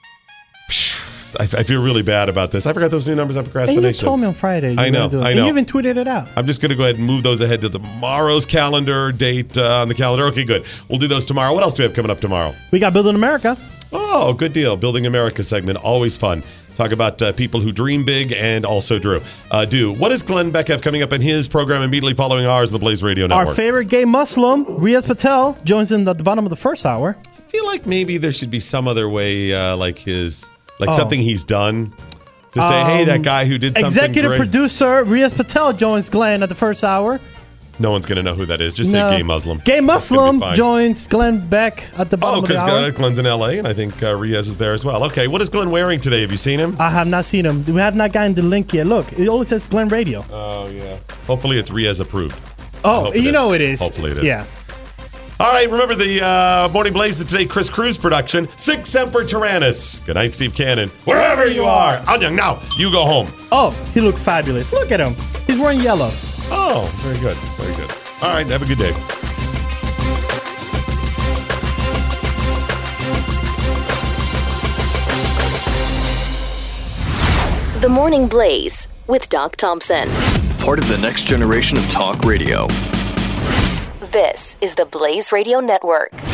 I, I feel really bad about this. I forgot those new numbers on And procrastination. you told me on Friday. You I were know, gonna do it. I And know. you even tweeted it out. I'm just going to go ahead and move those ahead to tomorrow's calendar date uh, on the calendar. Okay, good. We'll do those tomorrow. What else do we have coming up tomorrow? We got Building America. Oh, good deal. Building America segment. Always fun. Talk about uh, people who dream big and also drew. Uh, do. What does Glenn Beck have coming up in his program immediately following ours, the Blaze Radio Network? Our favorite gay Muslim, Riaz Patel, joins in at the bottom of the first hour. I feel like maybe there should be some other way, uh, like his, like Oh. something he's done. To say, hey, that Um, guy who did something Executive great. producer Riaz Patel joins Glenn at the first hour. No one's going to know who that is. Just No. say gay Muslim. Gay That's gonna be Muslim fine. joins Glenn Beck at the Oh, bottom of the because hour. Glenn's in L A, and I think uh, Riaz is there as well. Okay, what is Glenn wearing today? Have you seen him? I have not seen him. We have not gotten the link yet. Look, it only says Glenn Radio. Oh, yeah. Hopefully it's Riaz approved. I Oh, hope you is. know it is. Hopefully it is. Yeah. All right, remember the uh, Morning Blaze, the Today Chris Cruz production. Sig Semper Tyrannis. Good night, Steve Cannon. Wherever you are. Anyang, now, you go home. Oh, he looks fabulous. Look at him. He's wearing yellow. Oh, very good. Very good. All right, have a good day. The Morning Blaze with Doc Thompson. Part of the next generation of talk radio. This is the Blaze Radio Network.